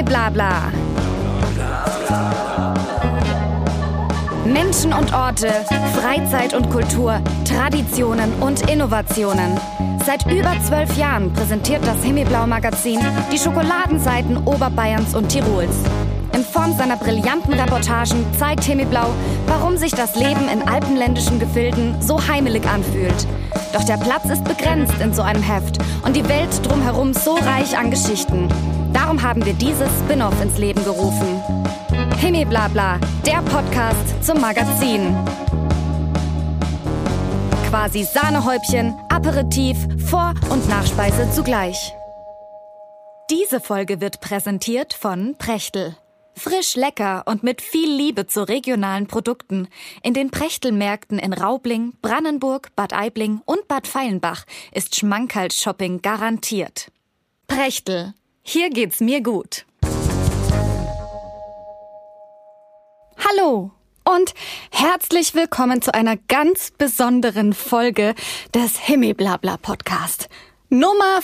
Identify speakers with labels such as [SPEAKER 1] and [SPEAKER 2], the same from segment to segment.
[SPEAKER 1] Himmelblabla. Menschen und Orte, Freizeit und Kultur, Traditionen und Innovationen. Seit über 12 Jahren präsentiert das Himmelblau-Magazin die Schokoladenseiten Oberbayerns und Tirols. In Form seiner brillanten Reportagen zeigt Himmelblau, warum sich das Leben in alpenländischen Gefilden so heimelig anfühlt. Doch der Platz ist begrenzt in so einem Heft und die Welt drumherum so reich an Geschichten. Darum haben wir dieses Spin-off ins Leben gerufen. Himmelblabla, der Podcast zum Magazin. Quasi Sahnehäubchen, Aperitif, Vor- und Nachspeise zugleich. Diese Folge wird präsentiert von Prechtl. Frisch, lecker und mit viel Liebe zu regionalen Produkten. In den Prechtl-Märkten in Raubling, Brannenburg, Bad Aibling und Bad Feilenbach ist Schmankerl-Shopping garantiert. Prechtl, hier geht's mir gut. Hallo und herzlich willkommen zu einer ganz besonderen Folge des Himmelblabla-Podcast. Nummer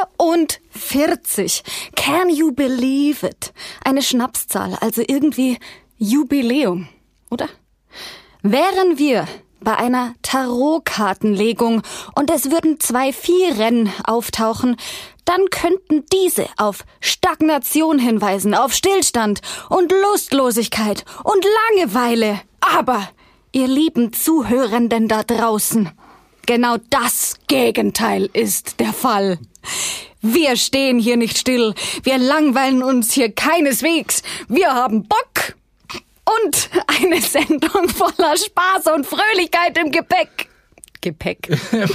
[SPEAKER 1] 44. Can you believe it? Eine Schnapszahl, also irgendwie Jubiläum, oder? Wären wir bei einer Tarotkartenlegung und es würden 2 Vieren auftauchen, dann könnten diese auf Stagnation hinweisen, auf Stillstand und Lustlosigkeit und Langeweile. Aber, ihr lieben Zuhörenden da draußen, genau das Gegenteil ist der Fall. Wir stehen hier nicht still, wir langweilen uns hier keineswegs, wir haben Bock und eine Sendung voller Spaß und Fröhlichkeit im Gepäck. Gepäck.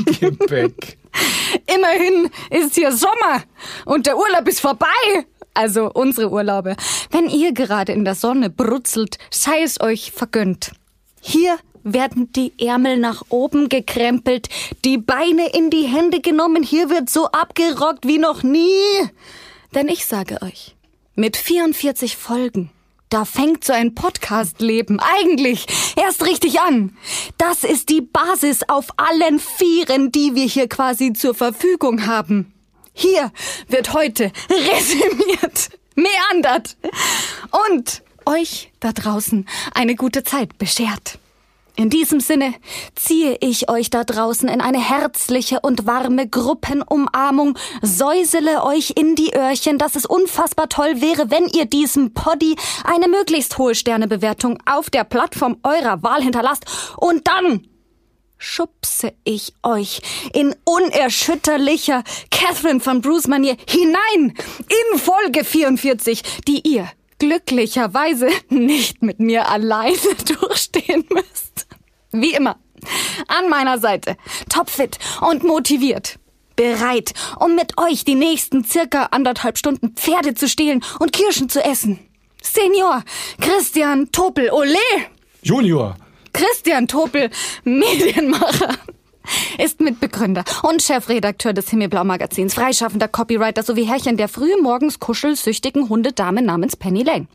[SPEAKER 1] Immerhin ist hier Sommer und der Urlaub ist vorbei. Also unsere Urlaube. Wenn ihr gerade in der Sonne brutzelt, sei es euch vergönnt. Hier werden die Ärmel nach oben gekrempelt, die Beine in die Hände genommen. Hier wird so abgerockt wie noch nie. Denn ich sage euch, mit 44 Folgen, da fängt so ein Podcast-Leben eigentlich erst richtig an. Das ist die Basis auf allen Vieren, die wir hier quasi zur Verfügung haben. Hier wird heute resümiert, meandert und euch da draußen eine gute Zeit beschert. In diesem Sinne ziehe ich euch da draußen in eine herzliche und warme Gruppenumarmung, säusele euch in die Öhrchen, dass es unfassbar toll wäre, wenn ihr diesem Poddy eine möglichst hohe Sternebewertung auf der Plattform eurer Wahl hinterlasst und dann schubse ich euch in unerschütterlicher Catherine van Bruce-Manier hinein in Folge 44, die ihr glücklicherweise nicht mit mir alleine durchstehen müsst. Wie immer, an meiner Seite, topfit und motiviert, bereit, um mit euch die nächsten circa 1,5 Stunden Pferde zu stehlen und Kirschen zu essen. Senior Christian Topel, ole!
[SPEAKER 2] Junior
[SPEAKER 1] Christian Topel, Medienmacher, ist Mitbegründer und Chefredakteur des Himmelblau-Magazins, freischaffender Copywriter sowie Herrchen der frühmorgens kuschelsüchtigen Hundedame namens Penny Lane.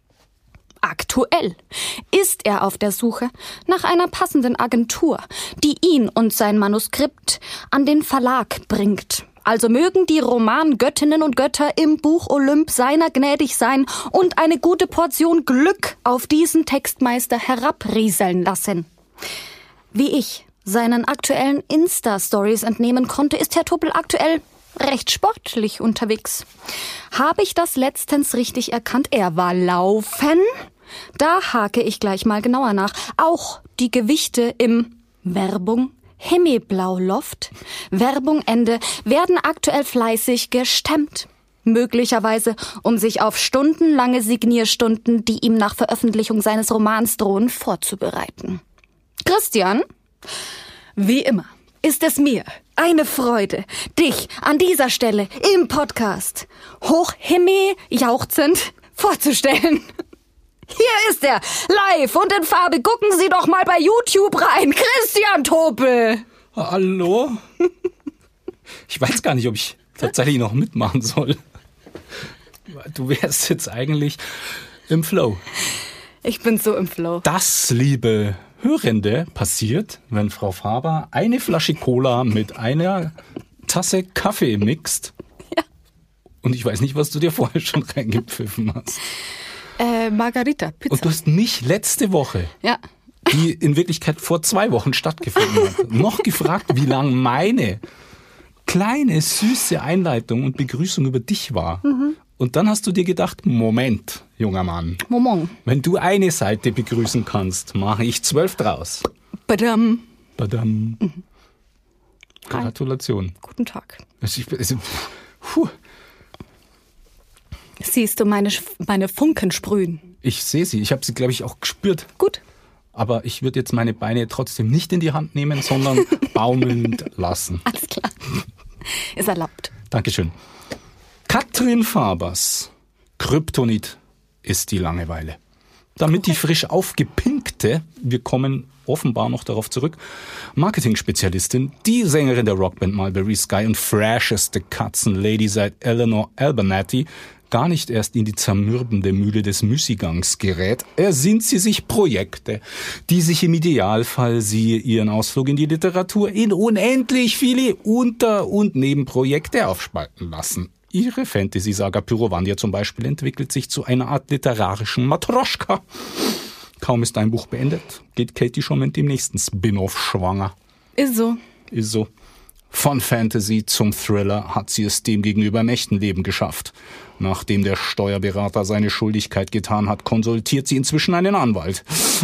[SPEAKER 1] Aktuell ist er auf der Suche nach einer passenden Agentur, die ihn und sein Manuskript an den Verlag bringt. Also mögen die Romangöttinnen und Götter im Buch Olymp seiner gnädig sein und eine gute Portion Glück auf diesen Textmeister herabrieseln lassen. Wie ich seinen aktuellen Insta-Stories entnehmen konnte, ist Herr Topel aktuell recht sportlich unterwegs. Habe ich das letztens richtig erkannt? Er war laufen? Da hake ich gleich mal genauer nach. Auch die Gewichte im Werbung Himmelblau-Loft, Werbung Ende, werden aktuell fleißig gestemmt. Möglicherweise, um sich auf stundenlange Signierstunden, die ihm nach Veröffentlichung seines Romans drohen, vorzubereiten. Christian, wie immer ist es mir eine Freude, dich an dieser Stelle im Podcast hochhimmeljauchzend vorzustellen. Hier ist er, live und in Farbe. Gucken Sie doch mal bei YouTube rein. Christian Topel.
[SPEAKER 2] Hallo? Ich weiß gar nicht, ob ich tatsächlich noch mitmachen soll. Du wärst jetzt eigentlich im Flow.
[SPEAKER 1] Ich bin so im Flow.
[SPEAKER 2] Das, liebe Hörende, passiert, wenn Frau Faber eine Flasche Cola mit einer Tasse Kaffee mixt.
[SPEAKER 1] Ja.
[SPEAKER 2] Und ich weiß nicht, was du dir vorher schon reingepfiffen hast.
[SPEAKER 1] Margarita, Pizza.
[SPEAKER 2] Und du hast mich letzte Woche,
[SPEAKER 1] Ja.
[SPEAKER 2] die in Wirklichkeit vor 2 Wochen stattgefunden hat, noch gefragt, wie lang meine kleine, süße Einleitung und Begrüßung über dich war. Und dann hast du dir gedacht, Moment, junger Mann,
[SPEAKER 1] Moment.
[SPEAKER 2] wenn du eine Seite begrüßen kannst, mache ich 12 draus.
[SPEAKER 1] Badam.
[SPEAKER 2] Badam.
[SPEAKER 1] Hi.
[SPEAKER 2] Gratulation.
[SPEAKER 1] Guten Tag.
[SPEAKER 2] Puh.
[SPEAKER 1] Siehst du meine Funken sprühen?
[SPEAKER 2] Ich sehe sie. Ich habe sie, glaube ich, auch gespürt.
[SPEAKER 1] Gut.
[SPEAKER 2] Aber ich würde jetzt meine Beine trotzdem nicht in die Hand nehmen, sondern baumelnd lassen.
[SPEAKER 1] Alles klar. Ist erlaubt.
[SPEAKER 2] Dankeschön. Katrin Fabers Kryptonit ist die Langeweile. Damit die frisch aufgepinkte, wir kommen offenbar noch darauf zurück, Marketing-Spezialistin, die Sängerin der Rockband Mulberry Sky und fresheste Katzenlady seit Eleanor Abernathy gar nicht erst in die zermürbende Mühle des Müßiggangs gerät, ersinnt sie sich Projekte, die sich im Idealfall, siehe ihren Ausflug in die Literatur, in unendlich viele Unter- und Nebenprojekte aufspalten lassen. Ihre Fantasy-Saga Pyrovania zum Beispiel entwickelt sich zu einer Art literarischen Matroschka. Kaum ist ein Buch beendet, geht Katie schon mit dem nächsten Spin-off schwanger.
[SPEAKER 1] Ist so.
[SPEAKER 2] Ist so. Von Fantasy zum Thriller hat sie es demgegenüber im echten Leben geschafft. Nachdem der Steuerberater seine Schuldigkeit getan hat, konsultiert sie inzwischen einen Anwalt.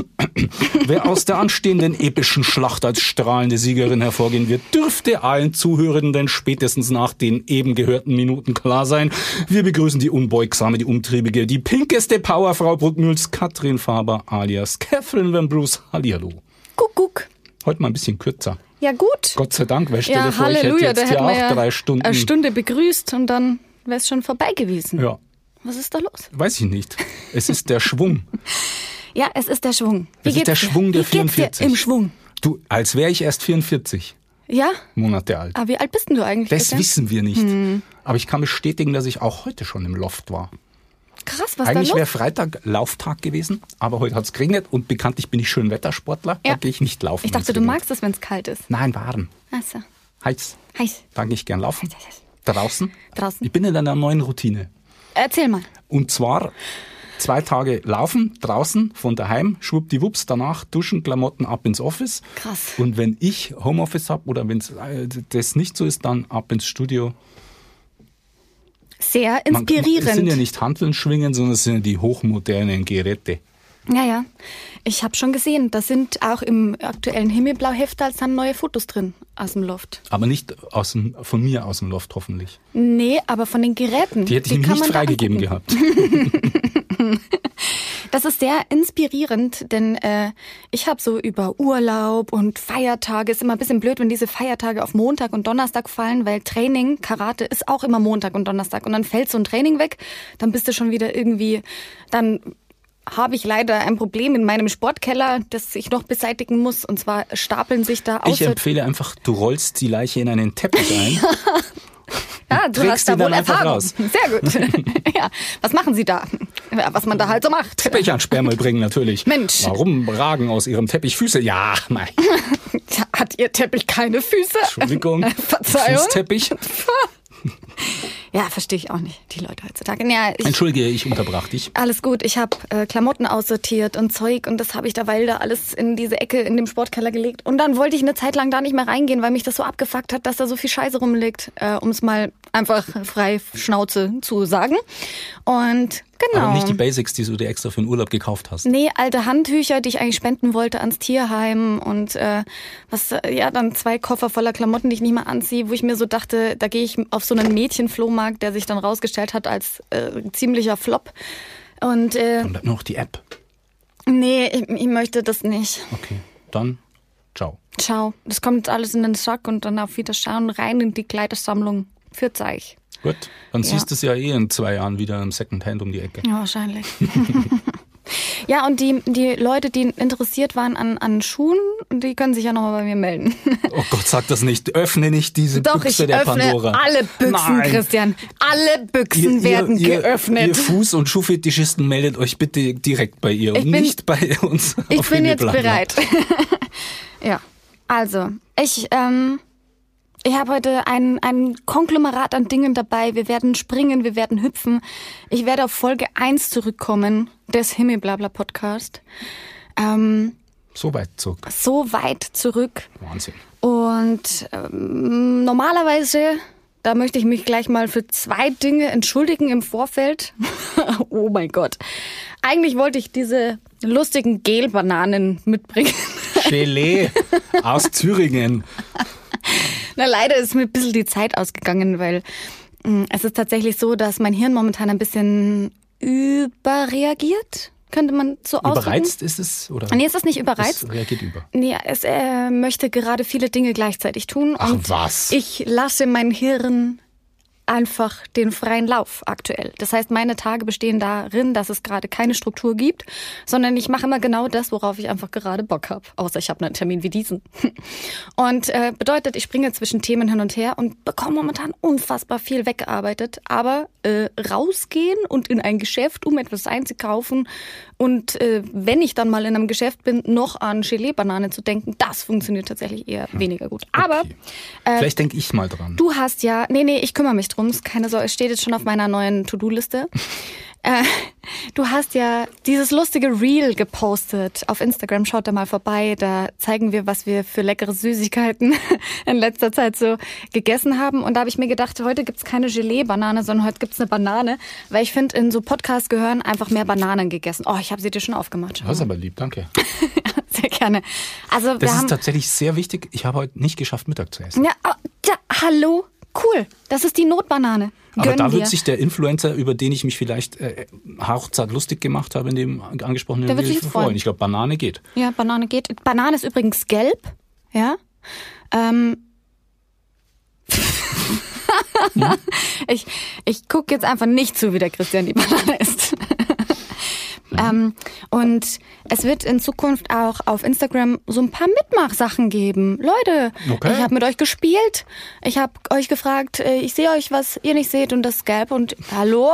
[SPEAKER 2] Wer aus der anstehenden epischen Schlacht als strahlende Siegerin hervorgehen wird, dürfte allen Zuhörenden spätestens nach den eben gehörten Minuten klar sein. Wir begrüßen die unbeugsame, die umtriebige, die pinkeste Powerfrau Bruckmühls, Katrin Faber alias Catherine Van Bruce. Hallihallo.
[SPEAKER 1] Kuckuck.
[SPEAKER 2] Heute mal ein bisschen kürzer.
[SPEAKER 1] Ja, gut.
[SPEAKER 2] Gott sei Dank, weil stell
[SPEAKER 1] Ja,
[SPEAKER 2] dir vor, ich hätte
[SPEAKER 1] Halleluja,
[SPEAKER 2] jetzt
[SPEAKER 1] da
[SPEAKER 2] hier
[SPEAKER 1] hätten wir ja
[SPEAKER 2] auch 3 Stunden.
[SPEAKER 1] eine Stunde begrüßt und dann wäre es schon vorbei gewesen.
[SPEAKER 2] Ja,
[SPEAKER 1] Was ist da los?
[SPEAKER 2] weiß ich nicht. Es ist der Schwung.
[SPEAKER 1] Ja, es ist der Schwung. Wie
[SPEAKER 2] Es ist der
[SPEAKER 1] geht's dir?
[SPEAKER 2] Schwung der
[SPEAKER 1] Wie geht's dir
[SPEAKER 2] 44.
[SPEAKER 1] im Schwung?
[SPEAKER 2] Du, als wäre ich erst 44
[SPEAKER 1] Ja?
[SPEAKER 2] Monate alt.
[SPEAKER 1] Aber wie alt bist denn du eigentlich?
[SPEAKER 2] Das
[SPEAKER 1] Christian?
[SPEAKER 2] wissen wir nicht. Aber ich kann bestätigen, dass ich auch heute schon im Loft war.
[SPEAKER 1] Krass, was
[SPEAKER 2] Eigentlich
[SPEAKER 1] da
[SPEAKER 2] wäre
[SPEAKER 1] los?
[SPEAKER 2] Freitag Lauftag gewesen, aber heute hat es geregnet und bekanntlich bin ich Schönwettersportler.
[SPEAKER 1] Ja.
[SPEAKER 2] Da gehe ich nicht laufen.
[SPEAKER 1] Ich dachte,
[SPEAKER 2] wenn's
[SPEAKER 1] du
[SPEAKER 2] regnet.
[SPEAKER 1] magst es, wenn es kalt ist.
[SPEAKER 2] Nein, warm.
[SPEAKER 1] Achso.
[SPEAKER 2] Heiß.
[SPEAKER 1] Heiß.
[SPEAKER 2] Da gehe ich gern laufen. Draußen.
[SPEAKER 1] Draußen.
[SPEAKER 2] Ich bin in einer neuen Routine.
[SPEAKER 1] Erzähl mal.
[SPEAKER 2] Und zwar 2 Tage laufen, draußen, von daheim, schwuppdiwupps, danach duschen, Klamotten ab ins Office.
[SPEAKER 1] Krass.
[SPEAKER 2] Und wenn ich Homeoffice habe oder wenn das nicht so ist, dann ab ins Studio.
[SPEAKER 1] Sehr
[SPEAKER 2] Es
[SPEAKER 1] inspirierend.
[SPEAKER 2] sind ja nicht Hanteln schwingen, sondern es sind ja die hochmodernen Geräte.
[SPEAKER 1] Ja, ja. Ich habe schon gesehen, da sind auch im aktuellen Himmelblau-Heft dann neue Fotos drin aus dem Loft.
[SPEAKER 2] Aber nicht von mir aus dem Loft, hoffentlich.
[SPEAKER 1] Nee, aber von den Geräten.
[SPEAKER 2] Die hätte ich nämlich
[SPEAKER 1] kann
[SPEAKER 2] nicht
[SPEAKER 1] man da
[SPEAKER 2] freigegeben
[SPEAKER 1] angucken.
[SPEAKER 2] gehabt.
[SPEAKER 1] Das ist sehr inspirierend, denn ich habe so über Urlaub und Feiertage, ist immer ein bisschen blöd, wenn diese Feiertage auf Montag und Donnerstag fallen, weil Training, Karate ist auch immer Montag und Donnerstag und dann fällt so ein Training weg, dann bist du schon wieder irgendwie, dann habe ich leider ein Problem in meinem Sportkeller, das ich noch beseitigen muss, und zwar stapeln sich da
[SPEAKER 2] Ich empfehle einfach, du rollst die Leiche in einen Teppich ein.
[SPEAKER 1] Ja, du
[SPEAKER 2] trägst
[SPEAKER 1] hast da
[SPEAKER 2] die dann
[SPEAKER 1] wohl
[SPEAKER 2] einfach
[SPEAKER 1] Erfahrung.
[SPEAKER 2] raus.
[SPEAKER 1] Sehr gut. Ja, was machen Sie da? Ja, was man da halt so macht.
[SPEAKER 2] Teppich ans Sperrmüll bringen natürlich.
[SPEAKER 1] Mensch.
[SPEAKER 2] Warum ragen aus ihrem Teppich Füße? Ja, nein.
[SPEAKER 1] Hat Ihr Teppich keine Füße?
[SPEAKER 2] Entschuldigung.
[SPEAKER 1] Verzeihung.
[SPEAKER 2] Fußteppich.
[SPEAKER 1] Ja, verstehe ich auch nicht, die Leute heutzutage. Ja,
[SPEAKER 2] Entschuldige, ich unterbrach dich.
[SPEAKER 1] alles gut, ich habe Klamotten aussortiert und Zeug und das habe ich derweil da alles in diese Ecke in dem Sportkeller gelegt. Und dann wollte ich eine Zeit lang da nicht mehr reingehen, weil mich das so abgefuckt hat, dass da so viel Scheiße rumliegt, um es mal einfach frei Schnauze zu sagen. Und genau.
[SPEAKER 2] Aber nicht die Basics, die du dir extra für den Urlaub gekauft hast.
[SPEAKER 1] Nee, alte Handtücher, die ich eigentlich spenden wollte ans Tierheim und dann 2 Koffer voller Klamotten, die ich nicht mehr anziehe, wo ich mir so dachte, da gehe ich auf so einen Mädchenflohmarkt, der sich dann rausgestellt hat als ziemlicher Flop. Und
[SPEAKER 2] Und dann noch die App.
[SPEAKER 1] nee, ich möchte das nicht.
[SPEAKER 2] Okay, dann ciao.
[SPEAKER 1] Ciao. Das kommt jetzt alles in den Sack und dann auf Wiederschauen rein in die Kleidersammlung. Für Zeich.
[SPEAKER 2] Gut, dann
[SPEAKER 1] Ja.
[SPEAKER 2] siehst du es ja in 2 Jahren wieder im Secondhand um die Ecke.
[SPEAKER 1] Ja, wahrscheinlich. Ja, und die Leute, die interessiert waren an Schuhen, die können sich ja nochmal bei mir melden.
[SPEAKER 2] Oh Gott, sag das nicht. Öffne nicht diese
[SPEAKER 1] Doch,
[SPEAKER 2] Büchse
[SPEAKER 1] ich
[SPEAKER 2] der
[SPEAKER 1] öffne
[SPEAKER 2] Pandora.
[SPEAKER 1] alle Büchsen,
[SPEAKER 2] Nein.
[SPEAKER 1] Christian. Alle Büchsen werden geöffnet.
[SPEAKER 2] Ihr Fuß- und Schuhfetischisten meldet euch bitte direkt bei ihr und nicht bei uns.
[SPEAKER 1] Ich
[SPEAKER 2] auf
[SPEAKER 1] bin jetzt
[SPEAKER 2] Himmelblau.
[SPEAKER 1] bereit. Ja, also, ich Ich habe heute ein Konglomerat an Dingen dabei. Wir werden springen, wir werden hüpfen. Ich werde auf Folge 1 zurückkommen des Himmelblabla-Podcast.
[SPEAKER 2] So weit zurück.
[SPEAKER 1] So weit zurück.
[SPEAKER 2] Wahnsinn.
[SPEAKER 1] Und normalerweise, da möchte ich mich gleich mal für 2 Dinge entschuldigen im Vorfeld. Oh mein Gott. Eigentlich wollte ich diese lustigen Gelbananen mitbringen.
[SPEAKER 2] Gelee aus Thüringen.
[SPEAKER 1] Na, leider ist mir ein bisschen die Zeit ausgegangen, weil es ist tatsächlich so, dass mein Hirn momentan ein bisschen überreagiert. Könnte man so ausdrücken?
[SPEAKER 2] Überreizt ist es? Oder?
[SPEAKER 1] Nee, es ist nicht überreizt.
[SPEAKER 2] Es reagiert über.
[SPEAKER 1] Nee, es möchte gerade viele Dinge gleichzeitig tun.
[SPEAKER 2] Ach,
[SPEAKER 1] und
[SPEAKER 2] was?
[SPEAKER 1] Ich lasse mein Hirn einfach den freien Lauf aktuell. Das heißt, meine Tage bestehen darin, dass es gerade keine Struktur gibt, sondern ich mache immer genau das, worauf ich einfach gerade Bock habe. Außer ich habe einen Termin wie diesen. Und bedeutet, ich springe zwischen Themen hin und her und bekomme momentan unfassbar viel weggearbeitet. Aber rausgehen und in ein Geschäft, um etwas einzukaufen und wenn ich dann mal in einem Geschäft bin, noch an Gelee-Banane zu denken, das funktioniert tatsächlich eher weniger gut. Aber
[SPEAKER 2] vielleicht denke ich mal dran.
[SPEAKER 1] Du hast ja, nee, ich kümmere mich drum. Keine Sorge, es steht jetzt schon auf meiner neuen To-Do-Liste. Du hast ja dieses lustige Reel gepostet auf Instagram. Schaut da mal vorbei. Da zeigen wir, was wir für leckere Süßigkeiten in letzter Zeit so gegessen haben. Und da habe ich mir gedacht, heute gibt's keine Gelee-Banane, sondern heute gibt's eine Banane. Weil ich finde, in so Podcasts gehören einfach mehr Bananen gegessen. Oh, ich habe sie dir schon aufgemacht. Schon.
[SPEAKER 2] Das ist aber lieb, danke.
[SPEAKER 1] Sehr gerne. Also,
[SPEAKER 2] das ist tatsächlich sehr wichtig. Ich habe heute nicht geschafft, Mittag zu essen.
[SPEAKER 1] Ja, hallo? Cool. Das ist die Notbanane.
[SPEAKER 2] Aber da wird sich der Influencer, über den ich mich vielleicht hauchzart lustig gemacht habe, in dem angesprochenen Video freuen. Ich glaube, Banane geht.
[SPEAKER 1] Ja, Banane geht. Banane ist übrigens gelb. Ja. Ich gucke jetzt einfach nicht zu, wie der Christian die Banane isst. Und es wird in Zukunft auch auf Instagram so ein paar Mitmachsachen geben. Leute, Ich habe mit euch gespielt. Ich habe euch gefragt, ich sehe euch, was ihr nicht seht und das ist gelb. Und hallo?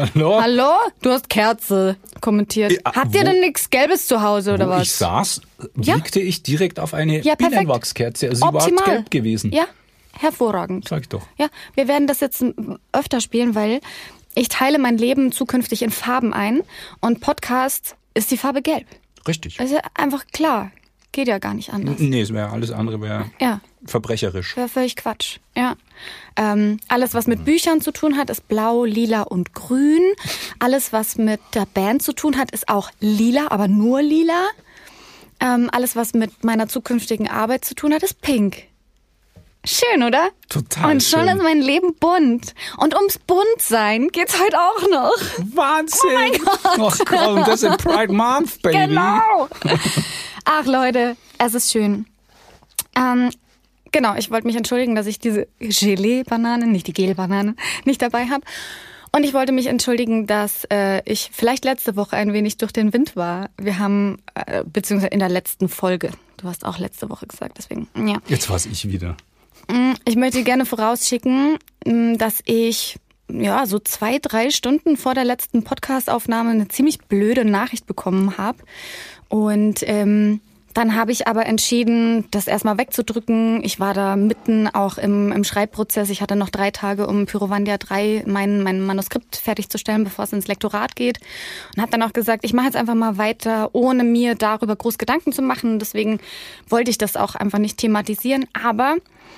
[SPEAKER 1] Du hast Kerze kommentiert. Habt ihr denn nichts Gelbes zu Hause oder was?
[SPEAKER 2] Ich saß, blickte ich direkt auf eine Bienenwachskerze. Also sie war gelb gewesen.
[SPEAKER 1] Ja, hervorragend.
[SPEAKER 2] Sag ich doch.
[SPEAKER 1] Ja, wir werden das jetzt öfter spielen, weil ich teile mein Leben zukünftig in Farben ein und Podcast ist die Farbe gelb.
[SPEAKER 2] Richtig.
[SPEAKER 1] Also einfach klar. Geht ja gar nicht anders.
[SPEAKER 2] Nee, alles andere wäre verbrecherisch.
[SPEAKER 1] Wäre völlig Quatsch. Ja. Alles, was mit Büchern zu tun hat, ist blau, lila und grün. Alles, was mit der Band zu tun hat, ist auch lila, aber nur lila. Alles, was mit meiner zukünftigen Arbeit zu tun hat, ist pink. Schön, oder?
[SPEAKER 2] Total
[SPEAKER 1] Und schon
[SPEAKER 2] schön.
[SPEAKER 1] ist mein Leben bunt. Und ums Buntsein geht's heute auch noch.
[SPEAKER 2] Wahnsinn!
[SPEAKER 1] Oh mein Gott!
[SPEAKER 2] Ach komm, das ist Pride Month, Baby.
[SPEAKER 1] Genau! Ach Leute, es ist schön. Genau, ich wollte mich entschuldigen, dass ich diese Gelee-Bananen, nicht die Gel-Bananen, nicht dabei habe. Und ich wollte mich entschuldigen, dass ich vielleicht letzte Woche ein wenig durch den Wind war. Wir haben, beziehungsweise in der letzten Folge, du hast auch letzte Woche gesagt, deswegen, ja.
[SPEAKER 2] Jetzt war's ich wieder.
[SPEAKER 1] Ich möchte gerne vorausschicken, dass ich so 2-3 Stunden vor der letzten Podcast-Aufnahme eine ziemlich blöde Nachricht bekommen habe. Und dann habe ich aber entschieden, das erstmal wegzudrücken. Ich war da mitten auch im Schreibprozess. Ich hatte noch 3 Tage, um Pyrovania 3 mein Manuskript fertigzustellen, bevor es ins Lektorat geht. Und habe dann auch gesagt, ich mache jetzt einfach mal weiter, ohne mir darüber groß Gedanken zu machen. Deswegen wollte ich das auch einfach nicht thematisieren. Aber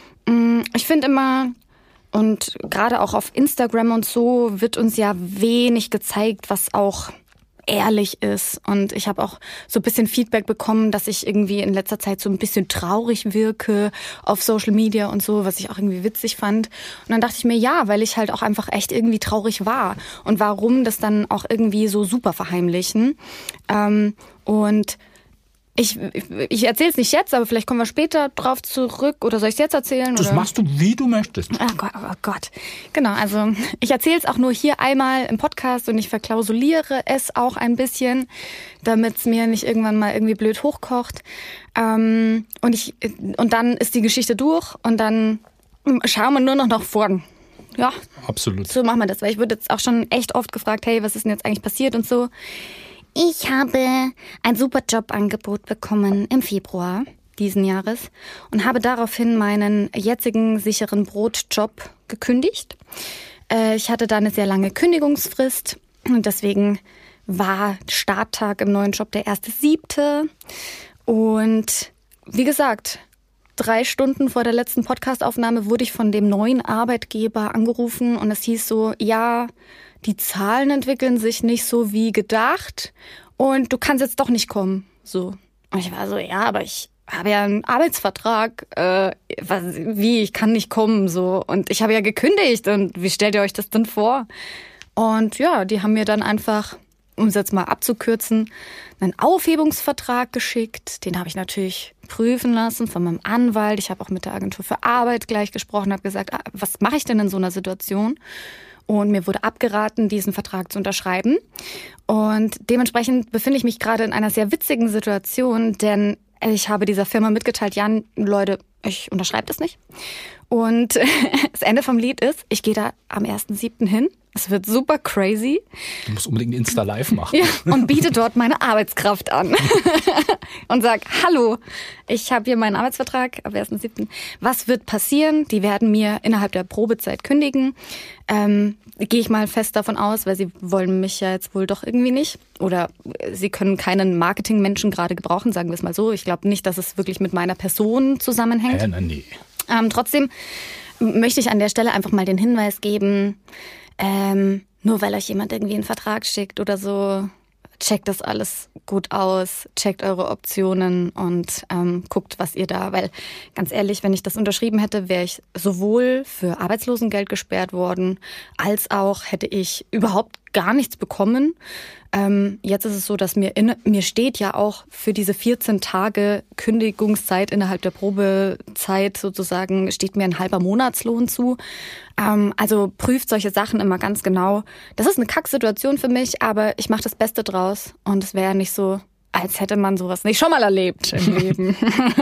[SPEAKER 1] ich finde immer, und gerade auch auf Instagram und so wird uns ja wenig gezeigt, was auch ehrlich ist. Und ich habe auch so ein bisschen Feedback bekommen, dass ich irgendwie in letzter Zeit so ein bisschen traurig wirke auf Social Media und so, was ich auch irgendwie witzig fand. Und dann dachte ich mir, ja, weil ich halt auch einfach echt irgendwie traurig war. Und warum das dann auch irgendwie so super verheimlichen. Und ich erzähle es nicht jetzt, aber vielleicht kommen wir später drauf zurück. Oder soll ich es jetzt erzählen?
[SPEAKER 2] Das machst du, wie du möchtest.
[SPEAKER 1] Oh Gott. Genau, also ich erzähle es auch nur hier einmal im Podcast und ich verklausuliere es auch ein bisschen, damit es mir nicht irgendwann mal irgendwie blöd hochkocht. Und dann ist die Geschichte durch und dann schauen wir nur noch nach vorn. Ja,
[SPEAKER 2] absolut.
[SPEAKER 1] So machen wir das, weil ich wurde jetzt auch schon echt oft gefragt, hey, was ist denn jetzt eigentlich passiert und so. Ich habe ein super Jobangebot bekommen im Februar. diesen Jahres und habe daraufhin meinen jetzigen sicheren Brotjob gekündigt. Ich hatte da eine sehr lange Kündigungsfrist und deswegen war Starttag im neuen Job der 1.7. Und wie gesagt, 3 Stunden vor der letzten Podcastaufnahme wurde ich von dem neuen Arbeitgeber angerufen und es hieß so, ja, die Zahlen entwickeln sich nicht so wie gedacht und du kannst jetzt doch nicht kommen. So. Und ich war so, ja, aber ich habe ja einen Arbeitsvertrag, ich kann nicht kommen, so. Und ich habe ja gekündigt und wie stellt ihr euch das denn vor? Und ja, die haben mir dann einfach, um es jetzt mal abzukürzen, einen Aufhebungsvertrag geschickt. Den habe ich natürlich prüfen lassen von meinem Anwalt. Ich habe auch mit der Agentur für Arbeit gleich gesprochen, habe gesagt, was mache ich denn in so einer Situation? Und mir wurde abgeraten, diesen Vertrag zu unterschreiben. Und dementsprechend befinde ich mich gerade in einer sehr witzigen Situation, denn ich habe dieser Firma mitgeteilt, ja, Leute, ich unterschreibe das nicht. Und das Ende vom Lied ist, ich gehe da am 1.7. hin. Es wird super crazy.
[SPEAKER 2] Du musst unbedingt Insta live machen.
[SPEAKER 1] Ja, und biete dort meine Arbeitskraft an. Und sag, hallo, ich habe hier meinen Arbeitsvertrag am 1.7. Was wird passieren? Die werden mir innerhalb der Probezeit kündigen. Gehe ich mal fest davon aus, weil sie wollen mich ja jetzt wohl doch irgendwie nicht. Oder sie können keinen Marketingmenschen gerade gebrauchen, sagen wir es mal so. Ich glaube nicht, dass es wirklich mit meiner Person zusammenhängt.
[SPEAKER 2] Nee.
[SPEAKER 1] Trotzdem möchte ich an der Stelle einfach mal den Hinweis geben, nur weil euch jemand irgendwie einen Vertrag schickt oder so, checkt das alles gut aus, checkt eure Optionen und guckt, was ihr da, weil ganz ehrlich, wenn ich das unterschrieben hätte, wäre ich sowohl für Arbeitslosengeld gesperrt worden, als auch hätte ich überhaupt gar nichts bekommen. Jetzt ist es so, dass mir steht ja auch für diese 14 Tage Kündigungszeit innerhalb der Probezeit sozusagen, steht mir ein halber Monatslohn zu. Also prüft solche Sachen immer ganz genau. Das ist eine Kacksituation für mich, aber ich mache das Beste draus. Und es wäre nicht so, als hätte man sowas nicht schon mal erlebt im Leben.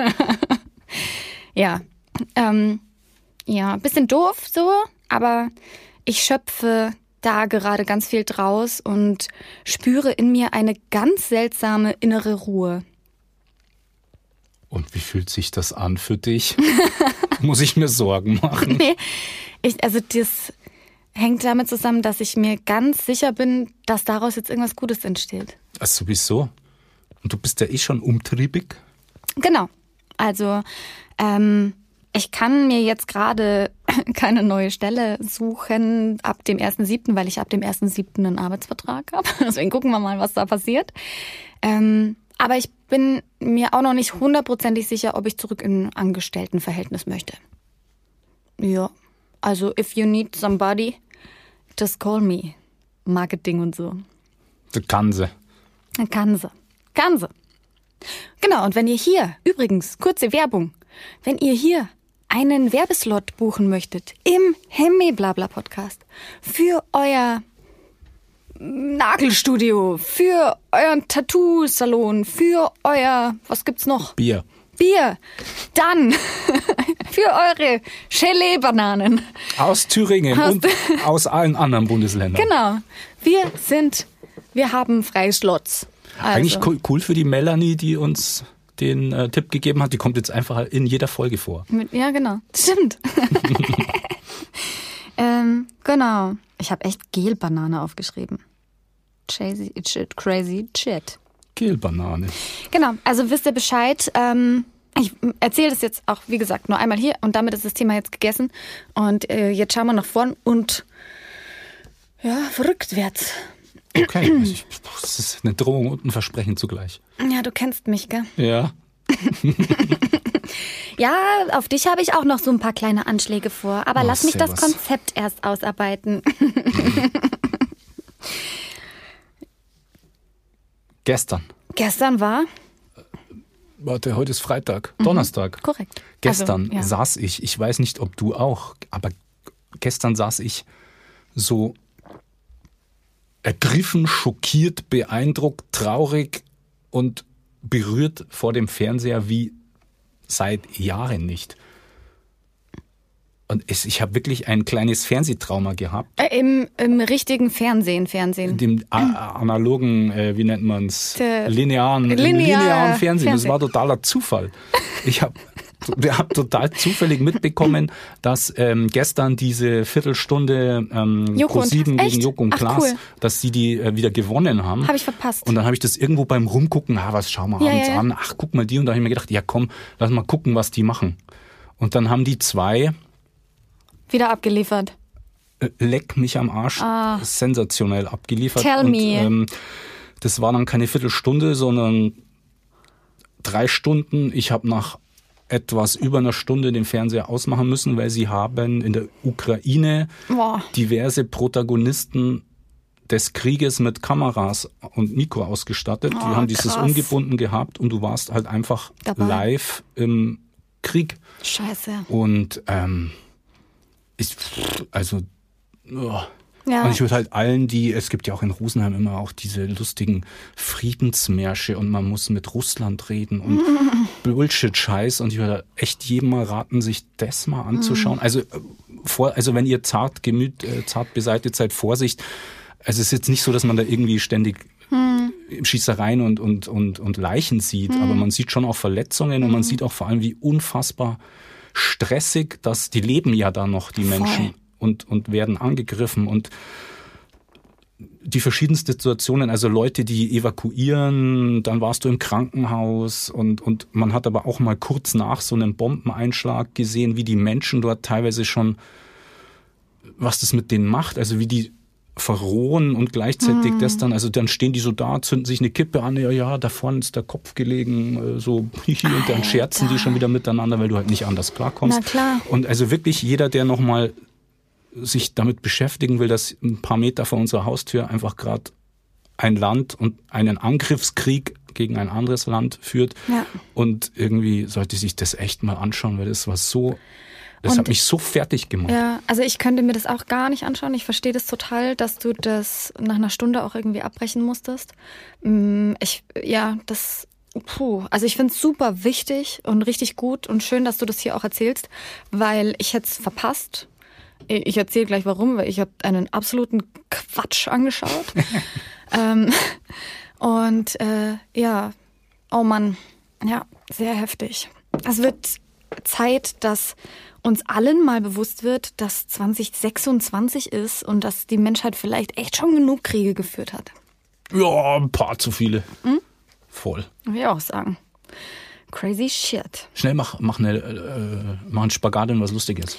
[SPEAKER 1] Ja, bisschen doof so, aber ich schöpfe da gerade ganz viel draus und spüre in mir eine ganz seltsame innere Ruhe.
[SPEAKER 2] Und wie fühlt sich das an für dich? Muss ich mir Sorgen machen?
[SPEAKER 1] Nee, das hängt damit zusammen, dass ich mir ganz sicher bin, dass daraus jetzt irgendwas Gutes entsteht.
[SPEAKER 2] Ach, sowieso. Und du bist ja eh schon umtriebig?
[SPEAKER 1] Genau. Also, ich kann mir jetzt gerade keine neue Stelle suchen ab dem 1.7., weil ich ab dem 1.7. einen Arbeitsvertrag habe. Deswegen gucken wir mal, was da passiert. Aber ich bin mir auch noch nicht 100% sicher, ob ich zurück in ein Angestelltenverhältnis möchte. Ja, also if you need somebody, just call me. Marketing und so.
[SPEAKER 2] Kann sie.
[SPEAKER 1] Kann sie. Genau, und wenn ihr hier, übrigens, kurze Werbung, wenn ihr hier einen Werbeslot buchen möchtet im Hemme-Blabla-Podcast für euer Nagelstudio, für euren Tattoo-Salon, für euer, was gibt's noch?
[SPEAKER 2] Bier,
[SPEAKER 1] dann für eure Gelee-Bananen.
[SPEAKER 2] aus Thüringen und aus allen anderen Bundesländern.
[SPEAKER 1] Genau, wir haben freie Slots. Also.
[SPEAKER 2] Eigentlich cool für die Melanie, die uns den Tipp gegeben hat. Die kommt jetzt einfach in jeder Folge vor.
[SPEAKER 1] Ja, genau. Stimmt. Genau. Ich habe echt Gelbanane aufgeschrieben. Crazy shit.
[SPEAKER 2] Gelbanane.
[SPEAKER 1] Genau, also wisst ihr Bescheid. Ich erzähle das jetzt auch, wie gesagt, nur einmal hier und damit ist das Thema jetzt gegessen. Und jetzt schauen wir nach vorn und ja, verrücktwärts.
[SPEAKER 2] Okay, das ist eine Drohung und ein Versprechen zugleich.
[SPEAKER 1] Ja, du kennst mich, gell?
[SPEAKER 2] Ja.
[SPEAKER 1] Ja, auf dich habe ich auch noch so ein paar kleine Anschläge vor. Aber lass mich das Konzept erst ausarbeiten. Gestern war?
[SPEAKER 2] Warte, heute ist Freitag, Donnerstag.
[SPEAKER 1] Korrekt.
[SPEAKER 2] Gestern
[SPEAKER 1] also, ja.
[SPEAKER 2] saß ich weiß nicht, ob du auch, aber gestern saß ich so ergriffen, schockiert, beeindruckt, traurig und berührt vor dem Fernseher wie seit Jahren nicht. Und ich habe wirklich ein kleines Fernsehtrauma gehabt.
[SPEAKER 1] Im richtigen Fernsehen.
[SPEAKER 2] Dem analogen, wie nennt man es? Linearen Fernsehen. Das war totaler Zufall. Ich habe total zufällig mitbekommen, dass gestern diese Viertelstunde Pro7 gegen Joko und Klaas,
[SPEAKER 1] cool.
[SPEAKER 2] dass sie die wieder gewonnen haben.
[SPEAKER 1] Habe ich verpasst.
[SPEAKER 2] Und dann habe ich das irgendwo beim Rumgucken, was schauen wir abends an? Ach, guck mal die. Und da habe ich mir gedacht, ja komm, lass mal gucken, was die machen. Und dann haben die 2
[SPEAKER 1] wieder abgeliefert.
[SPEAKER 2] Leck mich am Arsch, sensationell abgeliefert.
[SPEAKER 1] Tell me.
[SPEAKER 2] Das war dann keine Viertelstunde, sondern 3 Stunden. Ich habe nach etwas über einer Stunde den Fernseher ausmachen müssen, weil sie haben in der Ukraine diverse Protagonisten des Krieges mit Kameras und Mikro ausgestattet. Die haben dieses ungebunden gehabt und du warst halt einfach live im Krieg.
[SPEAKER 1] Scheiße.
[SPEAKER 2] Und
[SPEAKER 1] Ja.
[SPEAKER 2] Und ich würde halt allen, es gibt ja auch in Rosenheim immer auch diese lustigen Friedensmärsche und man muss mit Russland reden und Bullshit-Scheiß und ich würde echt jedem mal raten, sich das mal anzuschauen. Also wenn ihr zart beseitigt seid, Vorsicht. Also es ist jetzt nicht so, dass man da irgendwie ständig Schießereien und Leichen sieht, aber man sieht schon auch Verletzungen und man sieht auch vor allem, wie unfassbar stressig, dass die leben ja da noch, die Menschen. Und werden angegriffen und die verschiedensten Situationen, also Leute, die evakuieren, dann warst du im Krankenhaus und man hat aber auch mal kurz nach so einem Bombeneinschlag gesehen, wie die Menschen dort teilweise schon, was das mit denen macht, also wie die verrohen und gleichzeitig das dann, also dann stehen die so da, zünden sich eine Kippe an, ja, da vorne ist der Kopf gelegen, so hihi, und dann scherzen die schon wieder miteinander, weil du halt nicht anders klarkommst.
[SPEAKER 1] Na klar.
[SPEAKER 2] Und also wirklich jeder, der nochmal sich damit beschäftigen will, dass ein paar Meter vor unserer Haustür einfach gerade ein Land und einen Angriffskrieg gegen ein anderes Land führt. Ja. Und irgendwie sollte sich das echt mal anschauen, weil das hat mich so fertig gemacht.
[SPEAKER 1] Ja, also ich könnte mir das auch gar nicht anschauen. Ich verstehe das total, dass du das nach einer Stunde auch irgendwie abbrechen musstest. Also ich finde es super wichtig und richtig gut und schön, dass du das hier auch erzählst, weil ich hätte es verpasst. Ich erzähle gleich warum, weil ich habe einen absoluten Quatsch angeschaut. Oh Mann, ja, sehr heftig. Es wird Zeit, dass uns allen mal bewusst wird, dass 2026 ist und dass die Menschheit vielleicht echt schon genug Kriege geführt hat.
[SPEAKER 2] Ja, ein paar zu viele. Voll.
[SPEAKER 1] Will ich auch sagen. Crazy shit.
[SPEAKER 2] Schnell mach einen Spagat in was Lustiges.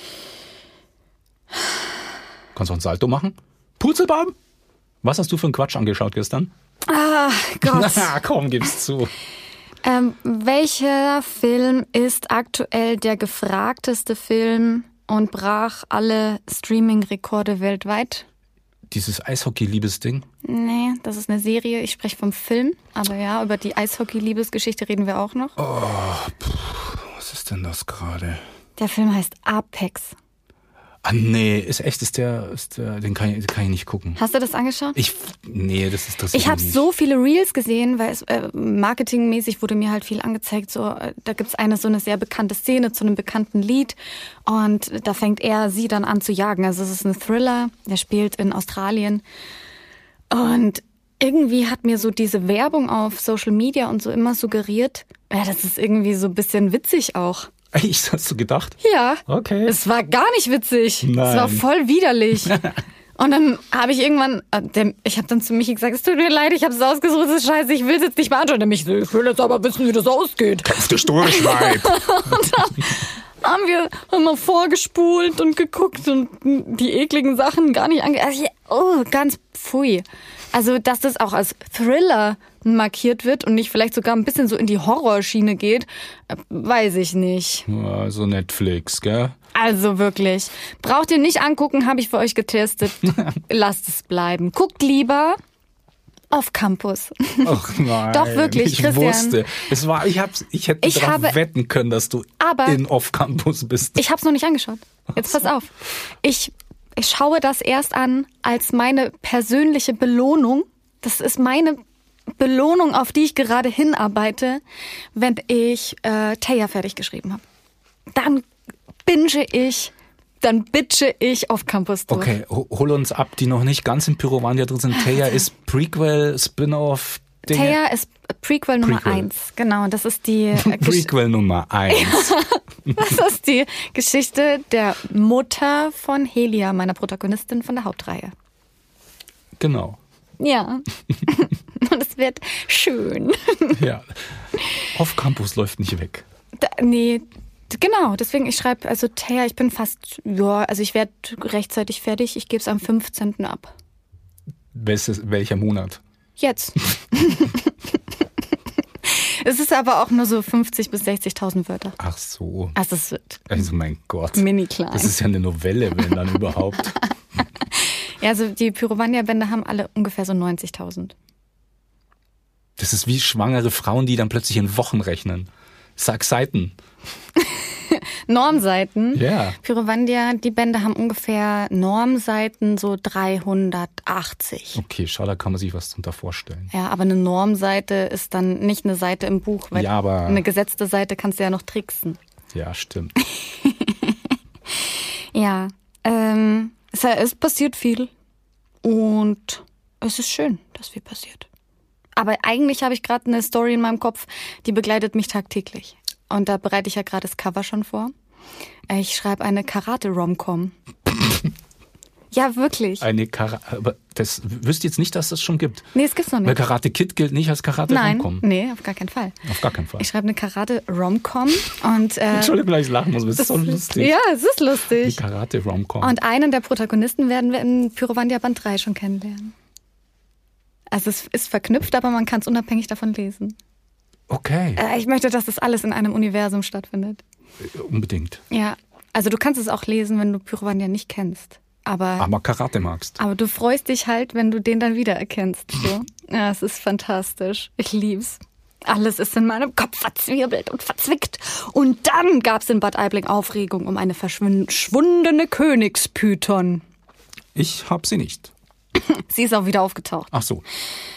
[SPEAKER 2] Kannst du einen Salto machen? Purzelbaum? Was hast du für einen Quatsch angeschaut gestern?
[SPEAKER 1] Ah, Gott.
[SPEAKER 2] Na, komm, gib's zu.
[SPEAKER 1] Welcher Film ist aktuell der gefragteste Film und brach alle Streaming-Rekorde weltweit?
[SPEAKER 2] Dieses Eishockey-Liebesding?
[SPEAKER 1] Nee, das ist eine Serie. Ich spreche vom Film. Aber ja, über die Eishockey-Liebesgeschichte reden wir auch noch.
[SPEAKER 2] Was ist denn das gerade?
[SPEAKER 1] Der Film heißt Apex.
[SPEAKER 2] Ah nee, den kann ich nicht gucken.
[SPEAKER 1] Hast du das angeschaut?
[SPEAKER 2] Nee, das ist das.
[SPEAKER 1] Ich habe so viele Reels gesehen, weil es marketingmäßig wurde mir halt viel angezeigt. So, da gibt's so eine sehr bekannte Szene zu einem bekannten Lied und da fängt sie dann an zu jagen. Also es ist ein Thriller, der spielt in Australien und irgendwie hat mir so diese Werbung auf Social Media und so immer suggeriert, das ist irgendwie so ein bisschen witzig auch.
[SPEAKER 2] Echt, hast du gedacht?
[SPEAKER 1] Ja.
[SPEAKER 2] Okay.
[SPEAKER 1] Es war gar nicht witzig.
[SPEAKER 2] Nein.
[SPEAKER 1] Es war voll widerlich. Und dann habe ich irgendwann, ich habe dann zu Michi gesagt, es tut mir leid, ich habe es ausgesucht, es ist scheiße, ich will es jetzt nicht mehr anschauen. Und ich will jetzt aber wissen, wie das ausgeht.
[SPEAKER 2] Kämpft der Sturschweib.
[SPEAKER 1] Und dann haben wir vorgespult und geguckt und die ekligen Sachen gar nicht ganz pfui. Also, dass das auch als Thriller markiert wird und nicht vielleicht sogar ein bisschen so in die Horrorschiene geht, weiß ich nicht.
[SPEAKER 2] Also Netflix, gell?
[SPEAKER 1] Also wirklich. Braucht ihr nicht angucken, habe ich für euch getestet. Lasst es bleiben. Guckt lieber auf Campus.
[SPEAKER 2] Ach nein.
[SPEAKER 1] Doch wirklich,
[SPEAKER 2] ich
[SPEAKER 1] Christian.
[SPEAKER 2] Wusste. Ich hätte darauf wetten können, dass du in Off Campus bist.
[SPEAKER 1] Ich habe es noch nicht angeschaut. Jetzt pass auf. Ich schaue das erst an als meine persönliche Belohnung. Das ist meine Belohnung, auf die ich gerade hinarbeite, wenn ich Taya fertig geschrieben habe. Dann bitche ich auf Campus durch.
[SPEAKER 2] Okay, hol uns ab, die noch nicht ganz im Pyrovania drin sind. Taya ist Prequel, Spin-off, Dinge.
[SPEAKER 1] Taya ist Prequel Nummer
[SPEAKER 2] Prequel.
[SPEAKER 1] 1. Genau, das ist die
[SPEAKER 2] Prequel Nummer 1.
[SPEAKER 1] Das ist die Geschichte der Mutter von Helia, meiner Protagonistin von der Hauptreihe.
[SPEAKER 2] Genau.
[SPEAKER 1] Ja. Und es wird schön.
[SPEAKER 2] Ja. Auf Campus läuft nicht weg.
[SPEAKER 1] Nee, genau. Deswegen, ich schreibe, also Thea, ich bin fast, also ich werde rechtzeitig fertig. Ich gebe es am 15. ab.
[SPEAKER 2] Welcher Monat?
[SPEAKER 1] Jetzt. Es ist aber auch nur so 50.000 bis 60.000 Wörter.
[SPEAKER 2] Ach so.
[SPEAKER 1] Also es wird
[SPEAKER 2] Also mein Gott.
[SPEAKER 1] mini klein.
[SPEAKER 2] Das ist ja eine Novelle, wenn dann überhaupt.
[SPEAKER 1] Ja, also die Pyrovania-Bände haben alle ungefähr so 90.000.
[SPEAKER 2] Das ist wie schwangere Frauen, die dann plötzlich in Wochen rechnen. Sag Seiten.
[SPEAKER 1] Normseiten.
[SPEAKER 2] Ja.
[SPEAKER 1] Pyrovania, die Bände haben ungefähr Normseiten so 380.
[SPEAKER 2] Okay, schau, da kann man sich was drunter vorstellen.
[SPEAKER 1] Ja, aber eine Normseite ist dann nicht eine Seite im Buch, weil
[SPEAKER 2] Ja, aber-
[SPEAKER 1] eine gesetzte Seite kannst du ja noch tricksen.
[SPEAKER 2] Ja, stimmt.
[SPEAKER 1] Ja, es passiert viel und es ist schön, dass viel passiert. Aber eigentlich habe ich gerade eine Story in meinem Kopf, die begleitet mich tagtäglich. Und da bereite ich ja gerade das Cover schon vor. Ich schreibe eine Karate-Romcom. Ja, wirklich.
[SPEAKER 2] Aber das wüsste jetzt nicht, dass das schon gibt.
[SPEAKER 1] Nee, es gibt's noch
[SPEAKER 2] Weil
[SPEAKER 1] nicht.
[SPEAKER 2] Karate Kid gilt nicht als Karate
[SPEAKER 1] Nein,
[SPEAKER 2] Romcom.
[SPEAKER 1] nee, auf gar keinen Fall.
[SPEAKER 2] Auf gar keinen Fall.
[SPEAKER 1] Ich schreibe eine Karate-Romcom und
[SPEAKER 2] Entschuldigung, weil ich lachen muss, aber es ist so lustig.
[SPEAKER 1] ja, es ist
[SPEAKER 2] Die
[SPEAKER 1] lustig.
[SPEAKER 2] Karate Romcom.
[SPEAKER 1] Und einen der Protagonisten werden wir in Pyrovania Band 3 schon kennenlernen. Also es ist verknüpft, aber man kann es unabhängig davon lesen.
[SPEAKER 2] Okay,
[SPEAKER 1] Ich möchte, dass das alles in einem Universum stattfindet.
[SPEAKER 2] unbedingt.
[SPEAKER 1] Ja, also du kannst es auch lesen, wenn du Pyrovania nicht kennst.
[SPEAKER 2] Aber Karate magst.
[SPEAKER 1] Aber du freust dich halt, wenn du den dann wiedererkennst. So. Ja, es ist fantastisch. Ich lieb's. Alles ist in meinem Kopf verzwirbelt und verzwickt. Und dann gab's in Bad Aibling Aufregung um eine verschwundene Königspython.
[SPEAKER 2] Ich hab sie nicht.
[SPEAKER 1] Sie ist auch wieder aufgetaucht.
[SPEAKER 2] Ach so.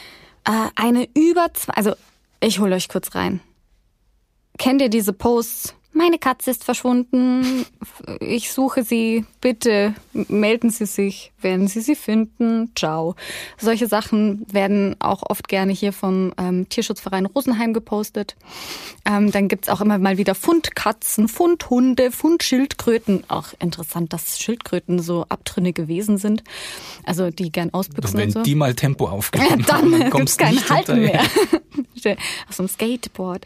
[SPEAKER 1] Also ich hole euch kurz rein. Kennt ihr diese Posts? Meine Katze ist verschwunden. Ich suche sie. Bitte melden Sie sich, wenn Sie sie finden. Ciao. Solche Sachen werden auch oft gerne hier vom Tierschutzverein Rosenheim gepostet. Dann gibt's auch immer mal wieder Fundkatzen, Fundhunde, Fundschildkröten. Auch interessant, dass Schildkröten so abtrünnige Wesen sind. Also die gern ausbüchsen
[SPEAKER 2] Wenn
[SPEAKER 1] und so.
[SPEAKER 2] die mal Tempo aufgenommen
[SPEAKER 1] Dann
[SPEAKER 2] haben, dann
[SPEAKER 1] gibt's
[SPEAKER 2] kommst du
[SPEAKER 1] kein
[SPEAKER 2] nicht
[SPEAKER 1] Halten
[SPEAKER 2] hinterher.
[SPEAKER 1] mehr. Auf so einem Skateboard.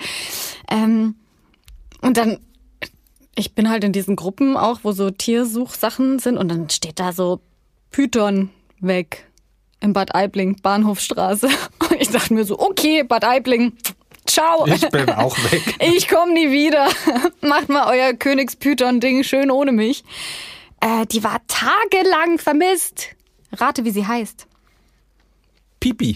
[SPEAKER 1] Und dann, ich bin halt in diesen Gruppen auch, wo so Tiersuchsachen sind und dann steht da so Python weg in Bad Aibling, Bahnhofstraße. Und ich dachte mir so, okay, Bad Aibling, ciao.
[SPEAKER 2] Ich bin auch weg.
[SPEAKER 1] Ich komme nie wieder. Macht mal euer Königspython-Ding schön ohne mich. Die war tagelang vermisst. Rate, wie sie heißt.
[SPEAKER 2] Pipi.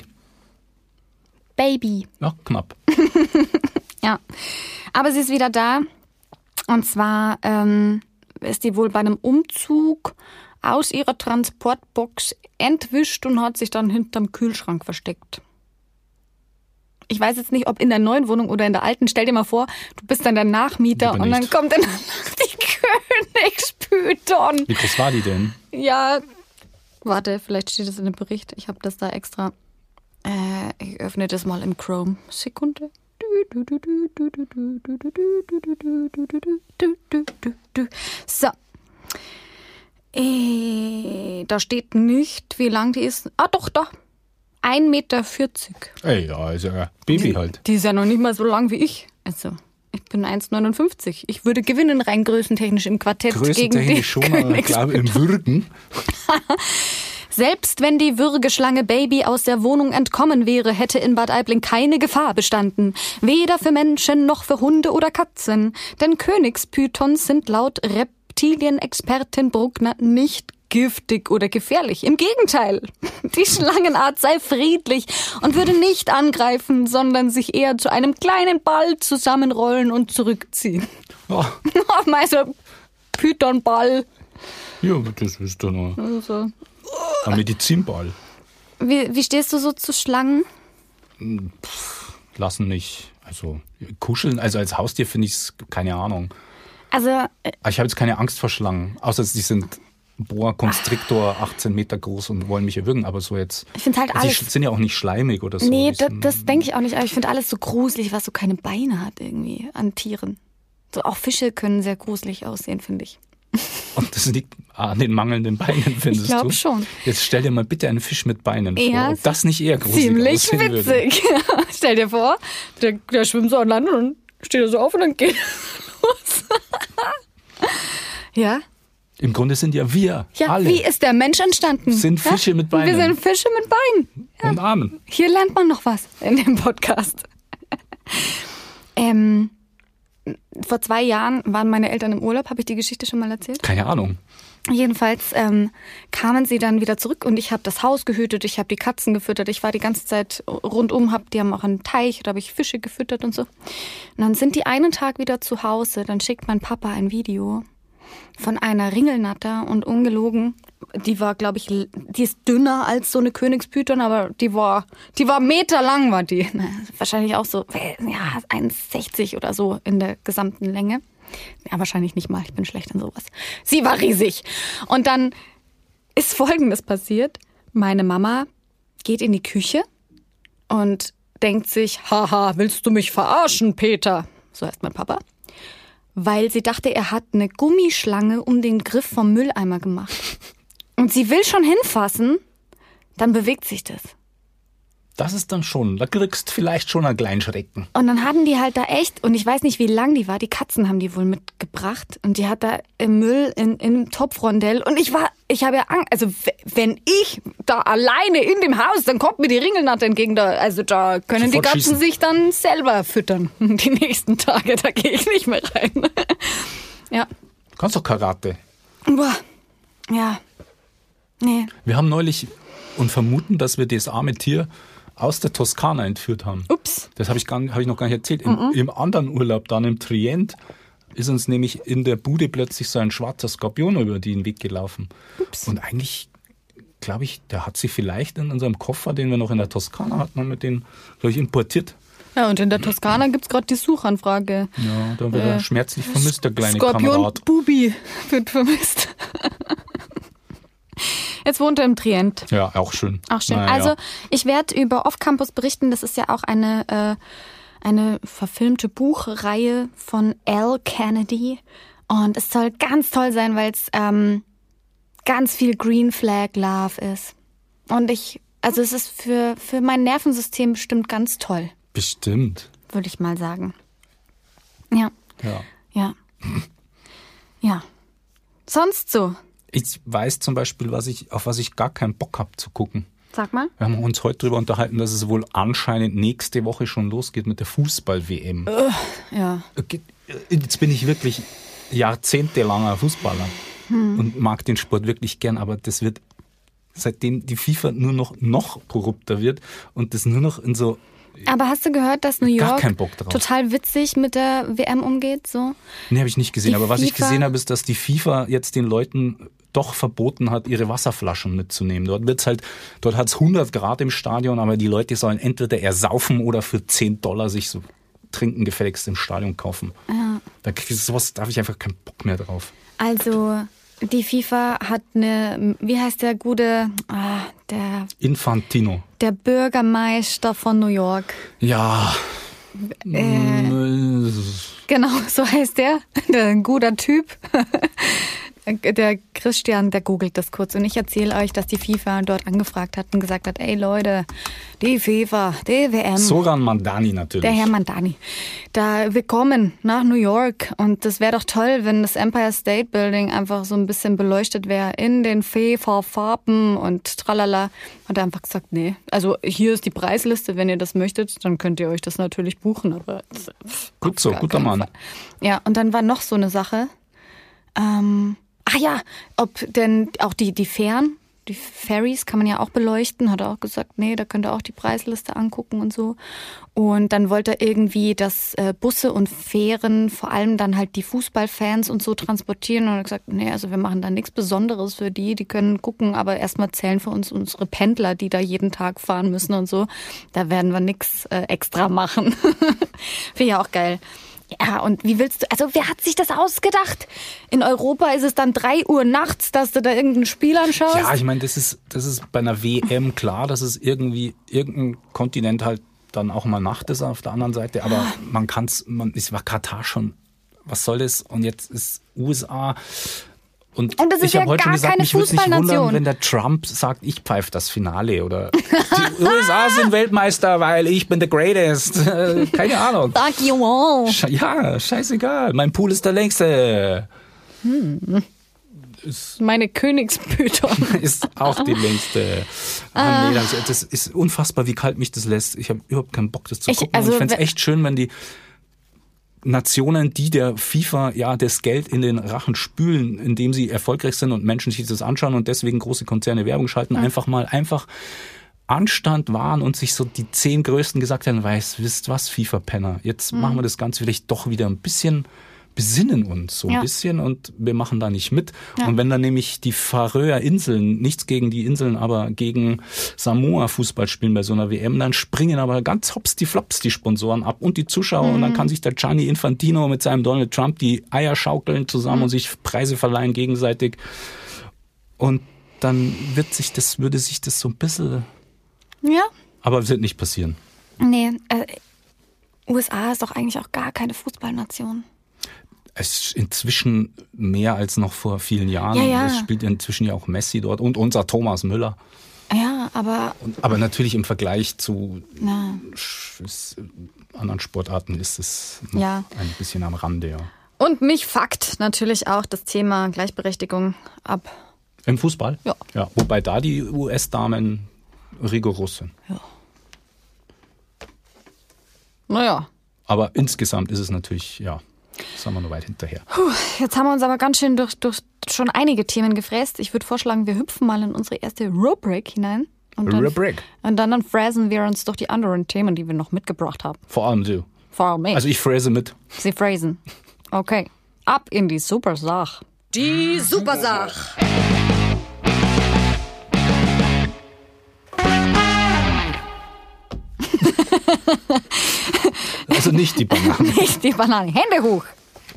[SPEAKER 1] Baby.
[SPEAKER 2] Ja, knapp.
[SPEAKER 1] Ja, aber sie ist wieder da. Und zwar ist die wohl bei einem Umzug aus ihrer Transportbox entwischt und hat sich dann hinterm Kühlschrank versteckt. Ich weiß jetzt nicht, ob in der neuen Wohnung oder in der alten. Stell dir mal vor, du bist dann der Nachmieter
[SPEAKER 2] Lieber
[SPEAKER 1] und dann
[SPEAKER 2] nicht.
[SPEAKER 1] kommt in der Nacht die Königspython.
[SPEAKER 2] Wie groß war die denn?
[SPEAKER 1] Ja, warte, vielleicht steht das in dem Bericht. Ich habe das da extra. Ich öffne das mal im Chrome. Sekunde. So. Da steht nicht, wie lang die ist. Ah, doch, da. 1,40 Meter.
[SPEAKER 2] Ey, ja, also Baby halt.
[SPEAKER 1] Die ist ja noch nicht mal so lang wie ich. Also, ich bin 1,59. Ich würde gewinnen rein größentechnisch im Quartett gegen die
[SPEAKER 2] Größentechnisch schon, aber ich glaube im Würgen.
[SPEAKER 1] Selbst wenn die Würgeschlange Baby aus der Wohnung entkommen wäre, hätte in Bad Aibling keine Gefahr bestanden. Weder für Menschen noch für Hunde oder Katzen. Denn Königspythons sind laut Reptilienexpertin Bruckner nicht giftig oder gefährlich. Im Gegenteil. Die Schlangenart sei friedlich und würde nicht angreifen, sondern sich eher zu einem kleinen Ball zusammenrollen und zurückziehen.
[SPEAKER 2] Ja,
[SPEAKER 1] Mal so Pythonball.
[SPEAKER 2] ja, das ist dann
[SPEAKER 1] Also.
[SPEAKER 2] ein Medizinball.
[SPEAKER 1] Wie stehst du so zu Schlangen?
[SPEAKER 2] Lassen nicht. Also kuscheln, also als Haustier finde ich es, keine Ahnung.
[SPEAKER 1] Also,
[SPEAKER 2] Aber ich habe jetzt keine Angst vor Schlangen. Außer sie sind Boa Constrictor 18 Meter groß und wollen mich erwürgen, aber so jetzt.
[SPEAKER 1] Ich finde halt alles.
[SPEAKER 2] Die sind ja auch nicht schleimig oder so.
[SPEAKER 1] Nee, das denke ich auch nicht, aber ich finde alles so gruselig, was so keine Beine hat irgendwie an Tieren. So auch Fische können sehr gruselig aussehen, finde ich.
[SPEAKER 2] Und das liegt an den mangelnden Beinen, findest du?
[SPEAKER 1] Ich glaube schon.
[SPEAKER 2] Jetzt stell dir mal bitte einen Fisch mit Beinen
[SPEAKER 1] Ja,
[SPEAKER 2] vor. Ob das nicht eher gruselig
[SPEAKER 1] ziemlich
[SPEAKER 2] aussehen würde.
[SPEAKER 1] witzig. Stell dir vor, der schwimmt so an Land und steht er so auf und dann geht er los. Ja.
[SPEAKER 2] Im Grunde sind ja wir
[SPEAKER 1] Ja,
[SPEAKER 2] alle
[SPEAKER 1] wie ist der Mensch entstanden?
[SPEAKER 2] sind Fische mit Beinen.
[SPEAKER 1] Wir sind Fische mit Beinen. Ja.
[SPEAKER 2] und Armen.
[SPEAKER 1] Hier lernt man noch was in dem Podcast. Vor 2 Jahren waren meine Eltern im Urlaub. Habe ich die Geschichte schon mal erzählt?
[SPEAKER 2] Keine Ahnung.
[SPEAKER 1] Jedenfalls kamen sie dann wieder zurück und ich habe das Haus gehütet, ich habe die Katzen gefüttert, ich war die ganze Zeit rundum, die haben auch einen Teich, da habe ich Fische gefüttert und so. Und dann sind die einen Tag wieder zu Hause, dann schickt mein Papa ein Video von einer Ringelnatter und ungelogen, die war, glaube ich, die ist dünner als so eine Königspython, aber die war meterlang, war die. Wahrscheinlich auch so, ja, 1,60 oder so in der gesamten Länge. Ja, wahrscheinlich nicht mal, ich bin schlecht in sowas. Sie war riesig. Und dann ist Folgendes passiert. Meine Mama geht in die Küche und denkt sich, haha, willst du mich verarschen, Peter? So heißt mein Papa. Weil sie dachte, er hat eine Gummischlange um den Griff vom Mülleimer gemacht. Und sie will schon hinfassen, dann bewegt sich das.
[SPEAKER 2] Das ist dann schon, da kriegst vielleicht schon einen kleinen Schrecken.
[SPEAKER 1] Und dann hatten die halt da echt, und ich weiß nicht, wie lang die war, die Katzen haben die wohl mitgebracht. Und die hat da im Müll im Topfrondell. Und ich habe ja Angst, also wenn ich da alleine in dem Haus, dann kommt mir die Ringelnatter entgegen. Also da können
[SPEAKER 2] Sofort
[SPEAKER 1] die Katzen
[SPEAKER 2] schießen.
[SPEAKER 1] sich dann selber füttern. Die nächsten Tage, da gehe ich nicht mehr rein. Ja.
[SPEAKER 2] Du kannst doch Karate.
[SPEAKER 1] Boah. Ja. Nee.
[SPEAKER 2] Wir haben neulich und vermuten, dass wir das arme Tier aus der Toskana entführt haben.
[SPEAKER 1] Ups.
[SPEAKER 2] Das habe ich noch gar nicht erzählt. Im anderen Urlaub, dann im Trient, ist uns nämlich in der Bude plötzlich so ein schwarzer Skorpion über den Weg gelaufen.
[SPEAKER 1] Ups.
[SPEAKER 2] Und eigentlich, glaube ich, der hat sich vielleicht in unserem Koffer, den wir noch in der Toskana hatten, haben wir den, glaube ich, importiert.
[SPEAKER 1] Ja, und in der Toskana gibt's gerade die Suchanfrage.
[SPEAKER 2] Ja, da wird er schmerzlich vermisst, der kleine
[SPEAKER 1] Skorpion
[SPEAKER 2] Kamerad.
[SPEAKER 1] Bubi wird vermisst. Jetzt wohnt er im Trient.
[SPEAKER 2] Ja, auch schön.
[SPEAKER 1] Auch schön.
[SPEAKER 2] Naja.
[SPEAKER 1] Also ich werde über Off-Campus berichten. Das ist ja auch eine verfilmte Buchreihe von Al Kennedy. Und es soll ganz toll sein, weil es ganz viel Green Flag Love ist. Und es ist für mein Nervensystem bestimmt ganz toll,
[SPEAKER 2] Bestimmt.
[SPEAKER 1] würde ich mal sagen. Ja.
[SPEAKER 2] Ja.
[SPEAKER 1] Ja. Ja. Sonst so.
[SPEAKER 2] Ich weiß zum Beispiel, auf was ich gar keinen Bock habe zu gucken.
[SPEAKER 1] Sag mal.
[SPEAKER 2] Wir haben uns heute darüber unterhalten, dass es wohl anscheinend nächste Woche schon losgeht mit der Fußball-WM.
[SPEAKER 1] Ja.
[SPEAKER 2] Jetzt bin ich wirklich jahrzehntelanger Fußballer und mag den Sport wirklich gern, aber das wird, seitdem die FIFA nur noch korrupter wird und das nur noch in so...
[SPEAKER 1] Aber hast du gehört, dass New
[SPEAKER 2] Gar
[SPEAKER 1] York
[SPEAKER 2] keinen Bock drauf.
[SPEAKER 1] total witzig mit der WM umgeht? So?
[SPEAKER 2] Nee, habe ich nicht gesehen.
[SPEAKER 1] Die
[SPEAKER 2] Aber was ich
[SPEAKER 1] FIFA
[SPEAKER 2] gesehen habe, ist, dass die FIFA jetzt den Leuten doch verboten hat, ihre Wasserflaschen mitzunehmen. Dort hat es 100 Grad im Stadion, aber die Leute sollen entweder ersaufen oder für $10 sich so Trinken gefälligst im Stadion kaufen.
[SPEAKER 1] Ja.
[SPEAKER 2] Sowas, da habe ich einfach keinen Bock mehr drauf.
[SPEAKER 1] Also die FIFA hat wie heißt der gute,
[SPEAKER 2] Infantino.
[SPEAKER 1] der Bürgermeister von New York.
[SPEAKER 2] Ja.
[SPEAKER 1] Genau, so heißt der. Ein guter Typ. Der Christian, der googelt das kurz. Und ich erzähle euch, dass die FIFA dort angefragt hat und gesagt hat, ey Leute, die FIFA, die WM.
[SPEAKER 2] Soran Mandani natürlich.
[SPEAKER 1] Der Herr Mandani. Wir kommen nach New York und das wäre doch toll, wenn das Empire State Building einfach so ein bisschen beleuchtet wäre in den FIFA-Farben und tralala. Hat er einfach gesagt, nee. Also hier ist die Preisliste, wenn ihr das möchtet, dann könnt ihr euch das natürlich buchen. Aber
[SPEAKER 2] Gut so, guter Mann.
[SPEAKER 1] Fall. Ja, und dann war noch so eine Sache. Ob denn auch die Fähren, die Ferries kann man ja auch beleuchten, hat er auch gesagt, nee, da könnt ihr auch die Preisliste angucken und so. Und dann wollte er irgendwie, dass Busse und Fähren vor allem dann halt die Fußballfans und so transportieren. Und er hat gesagt, nee, also wir machen da nichts Besonderes für die können gucken, aber erstmal zählen für uns unsere Pendler, die da jeden Tag fahren müssen und so. Da werden wir nichts extra machen. Finde ich auch geil. Ja, und wie willst du, also wer hat sich das ausgedacht? In Europa ist es dann 3 Uhr nachts, dass du da irgendein Spiel anschaust?
[SPEAKER 2] Ja, ich meine, das ist bei einer WM klar, dass es irgendwie irgendein Kontinent halt dann auch mal Nacht ist auf der anderen Seite, aber es war Katar schon, was soll das? Und jetzt ist USA. Und
[SPEAKER 1] das ist
[SPEAKER 2] ich habe heute schon gesagt, mich würde es nicht wundern, wenn der Trump sagt, ich pfeife das Finale oder die USA sind Weltmeister, weil ich bin the greatest. Keine Ahnung.
[SPEAKER 1] Fuck you all.
[SPEAKER 2] Ja, scheißegal. Mein Pool ist der längste.
[SPEAKER 1] Meine Königspython.
[SPEAKER 2] Ist auch die längste. Nee, das ist unfassbar, wie kalt mich das lässt. Ich habe überhaupt keinen Bock, das zu gucken. Ich fände es echt schön, wenn die Nationen, die der FIFA das Geld in den Rachen spülen, indem sie erfolgreich sind und Menschen sich das anschauen und deswegen große Konzerne Werbung schalten, einfach Anstand wahren und sich so die 10 Größten gesagt haben, wisst was, FIFA-Penner, jetzt machen wir das Ganze vielleicht doch wieder ein bisschen, besinnen uns so ein bisschen und wir machen da nicht mit. Ja. Und wenn dann nämlich die Färöer Inseln, nichts gegen die Inseln, aber gegen Samoa Fußball spielen bei so einer WM, dann springen aber ganz hops die Flops die Sponsoren ab und die Zuschauer und dann kann sich der Gianni Infantino mit seinem Donald Trump die Eier schaukeln zusammen und sich Preise verleihen gegenseitig. Und dann würde sich das so ein bisschen...
[SPEAKER 1] Ja.
[SPEAKER 2] Aber es wird nicht passieren.
[SPEAKER 1] Nee, USA ist doch eigentlich auch gar keine Fußballnation.
[SPEAKER 2] Es ist inzwischen mehr als noch vor vielen Jahren.
[SPEAKER 1] Ja.
[SPEAKER 2] Es spielt inzwischen ja auch Messi dort und unser Thomas Müller.
[SPEAKER 1] Ja, aber...
[SPEAKER 2] Aber natürlich im Vergleich zu anderen Sportarten ist es noch ein bisschen am Rande, ja.
[SPEAKER 1] Und mich fuckt natürlich auch das Thema Gleichberechtigung ab.
[SPEAKER 2] Im Fußball?
[SPEAKER 1] Ja.
[SPEAKER 2] Wobei da die US-Damen rigoros sind.
[SPEAKER 1] Ja. Naja.
[SPEAKER 2] Aber insgesamt ist es natürlich, sind wir noch weit hinterher.
[SPEAKER 1] Jetzt haben wir uns aber ganz schön durch schon einige Themen gefräst. Ich würde vorschlagen, wir hüpfen mal in unsere erste Rubrik hinein. Und dann fräsen wir uns durch die anderen Themen, die wir noch mitgebracht haben.
[SPEAKER 2] Vor allem du.
[SPEAKER 1] Vor allem ich.
[SPEAKER 2] Also ich fräse mit.
[SPEAKER 1] Sie fräsen. Okay. Ab in die Supersach. Die Supersach.
[SPEAKER 2] Also nicht die Banane.
[SPEAKER 1] Nicht die Banane. Hände hoch.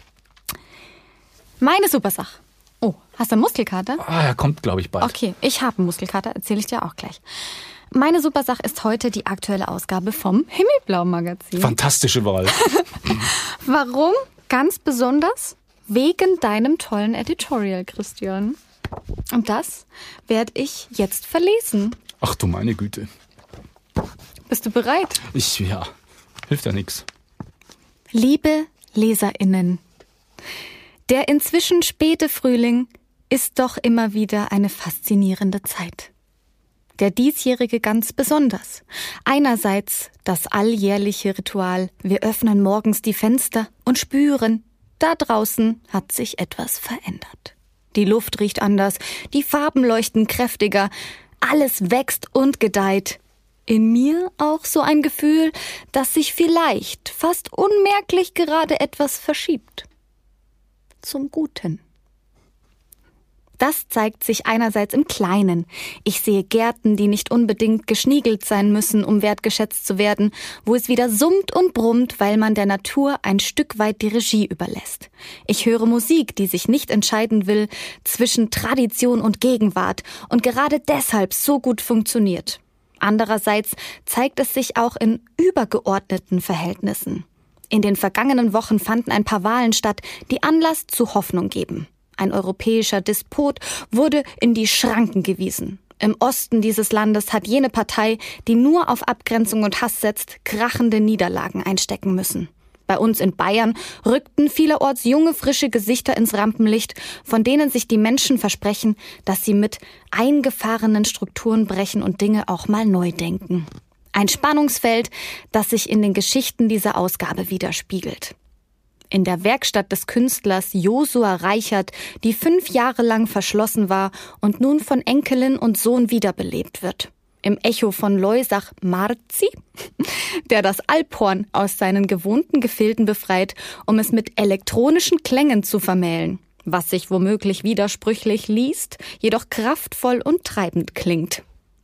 [SPEAKER 1] Meine Supersach. Oh, hast du einen Muskelkater?
[SPEAKER 2] Er kommt, glaube ich, bald.
[SPEAKER 1] Okay, ich habe einen Muskelkater, erzähle ich dir auch gleich. Meine Supersach ist heute die aktuelle Ausgabe vom Himmelblau-Magazin.
[SPEAKER 2] Fantastische Wahl.
[SPEAKER 1] Warum? Ganz besonders wegen deinem tollen Editorial, Christian. Und das werde ich jetzt verlesen.
[SPEAKER 2] Ach du meine Güte.
[SPEAKER 1] Bist du bereit?
[SPEAKER 2] Hilft ja nichts.
[SPEAKER 1] Liebe LeserInnen, der inzwischen späte Frühling ist doch immer wieder eine faszinierende Zeit. Der diesjährige ganz besonders. Einerseits das alljährliche Ritual, wir öffnen morgens die Fenster und spüren, da draußen hat sich etwas verändert. Die Luft riecht anders, die Farben leuchten kräftiger, alles wächst und gedeiht. In mir auch so ein Gefühl, dass sich vielleicht fast unmerklich gerade etwas verschiebt. Zum Guten. Das zeigt sich einerseits im Kleinen. Ich sehe Gärten, die nicht unbedingt geschniegelt sein müssen, um wertgeschätzt zu werden, wo es wieder summt und brummt, weil man der Natur ein Stück weit die Regie überlässt. Ich höre Musik, die sich nicht entscheiden will zwischen Tradition und Gegenwart und gerade deshalb so gut funktioniert. Andererseits zeigt es sich auch in übergeordneten Verhältnissen. In den vergangenen Wochen fanden ein paar Wahlen statt, die Anlass zu Hoffnung geben. Ein europäischer Despot wurde in die Schranken gewiesen. Im Osten dieses Landes hat jene Partei, die nur auf Abgrenzung und Hass setzt, krachende Niederlagen einstecken müssen. Bei uns in Bayern rückten vielerorts junge, frische Gesichter ins Rampenlicht, von denen sich die Menschen versprechen, dass sie mit eingefahrenen Strukturen brechen und Dinge auch mal neu denken. Ein Spannungsfeld, das sich in den Geschichten dieser Ausgabe widerspiegelt. In der Werkstatt des Künstlers Josua Reichert, die 5 Jahre lang verschlossen war und nun von Enkelin und Sohn wiederbelebt wird. Im Echo von Loisach Marzi, der das Alphorn aus seinen gewohnten Gefilden befreit, um es mit elektronischen Klängen zu vermählen, was sich womöglich widersprüchlich liest, jedoch kraftvoll und treibend klingt.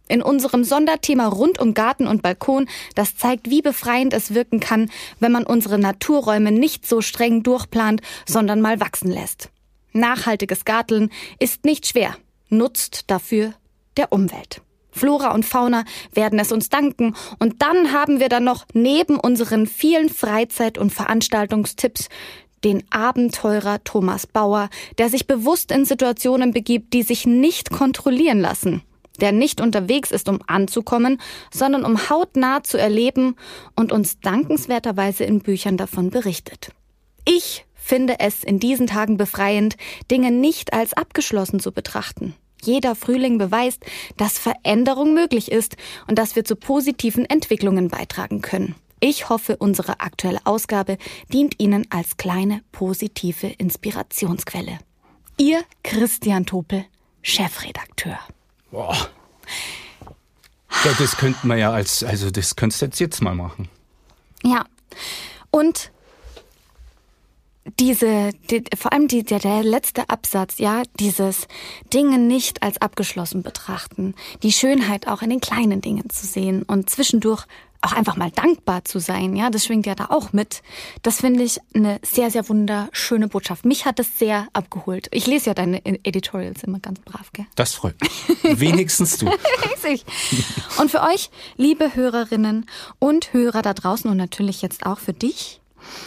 [SPEAKER 1] In unserem Sonderthema rund um Garten und Balkon, das zeigt, wie befreiend es wirken kann, wenn man unsere Naturräume nicht so streng durchplant, sondern mal wachsen lässt. Nachhaltiges Garteln ist nicht schwer, nutzt dafür der Umwelt. Flora und Fauna werden es uns danken. Und dann haben wir dann noch neben unseren vielen Freizeit- und Veranstaltungstipps den Abenteurer Thomas Bauer, der sich bewusst in Situationen begibt, die sich nicht kontrollieren lassen. Der nicht unterwegs ist, um anzukommen, sondern um hautnah zu erleben und uns dankenswerterweise in Büchern davon berichtet. Ich finde es in diesen Tagen befreiend, Dinge nicht als abgeschlossen zu betrachten. Jeder Frühling beweist, dass Veränderung möglich ist und dass wir zu positiven Entwicklungen beitragen können. Ich hoffe, unsere aktuelle Ausgabe dient Ihnen als kleine positive Inspirationsquelle. Ihr Christian Topel, Chefredakteur.
[SPEAKER 2] Boah. Ja, das könnte man ja das könntest du jetzt mal machen.
[SPEAKER 1] Ja, und vor allem der letzte Absatz, ja, dieses Dinge nicht als abgeschlossen betrachten, die Schönheit auch in den kleinen Dingen zu sehen und zwischendurch auch einfach mal dankbar zu sein, ja, das schwingt ja da auch mit. Das finde ich eine sehr, sehr wunderschöne Botschaft. Mich hat es sehr abgeholt. Ich lese ja deine Editorials immer ganz brav, gell?
[SPEAKER 2] Das freut mich. Wenigstens du.
[SPEAKER 1] Riesig. Und für euch, liebe Hörerinnen und Hörer da draußen und natürlich jetzt auch für dich,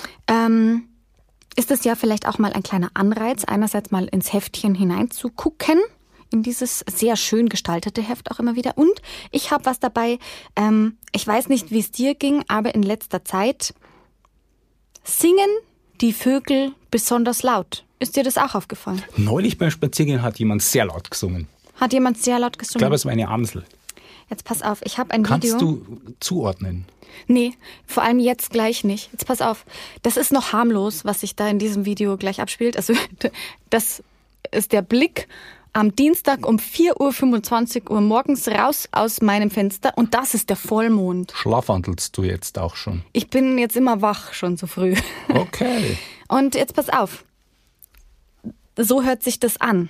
[SPEAKER 1] ist es ja vielleicht auch mal ein kleiner Anreiz, einerseits mal ins Heftchen hineinzugucken, in dieses sehr schön gestaltete Heft auch immer wieder. Und ich habe was dabei, ich weiß nicht, wie es dir ging, aber in letzter Zeit singen die Vögel besonders laut. Ist dir das auch aufgefallen?
[SPEAKER 2] Neulich beim Spaziergehen hat jemand sehr laut gesungen.
[SPEAKER 1] Hat jemand sehr laut gesungen?
[SPEAKER 2] Ich glaube, es war eine Amsel.
[SPEAKER 1] Jetzt pass auf, ich habe ein
[SPEAKER 2] Kannst
[SPEAKER 1] Video.
[SPEAKER 2] du zuordnen?
[SPEAKER 1] Nee, vor allem jetzt gleich nicht. Jetzt pass auf, das ist noch harmlos, was sich da in diesem Video gleich abspielt. Also das ist der Blick am Dienstag um 4:25 Uhr morgens raus aus meinem Fenster und das ist der Vollmond.
[SPEAKER 2] Schlafwandelst du jetzt auch schon?
[SPEAKER 1] Ich bin jetzt immer wach, schon so früh.
[SPEAKER 2] Okay.
[SPEAKER 1] Und jetzt pass auf, so hört sich das an.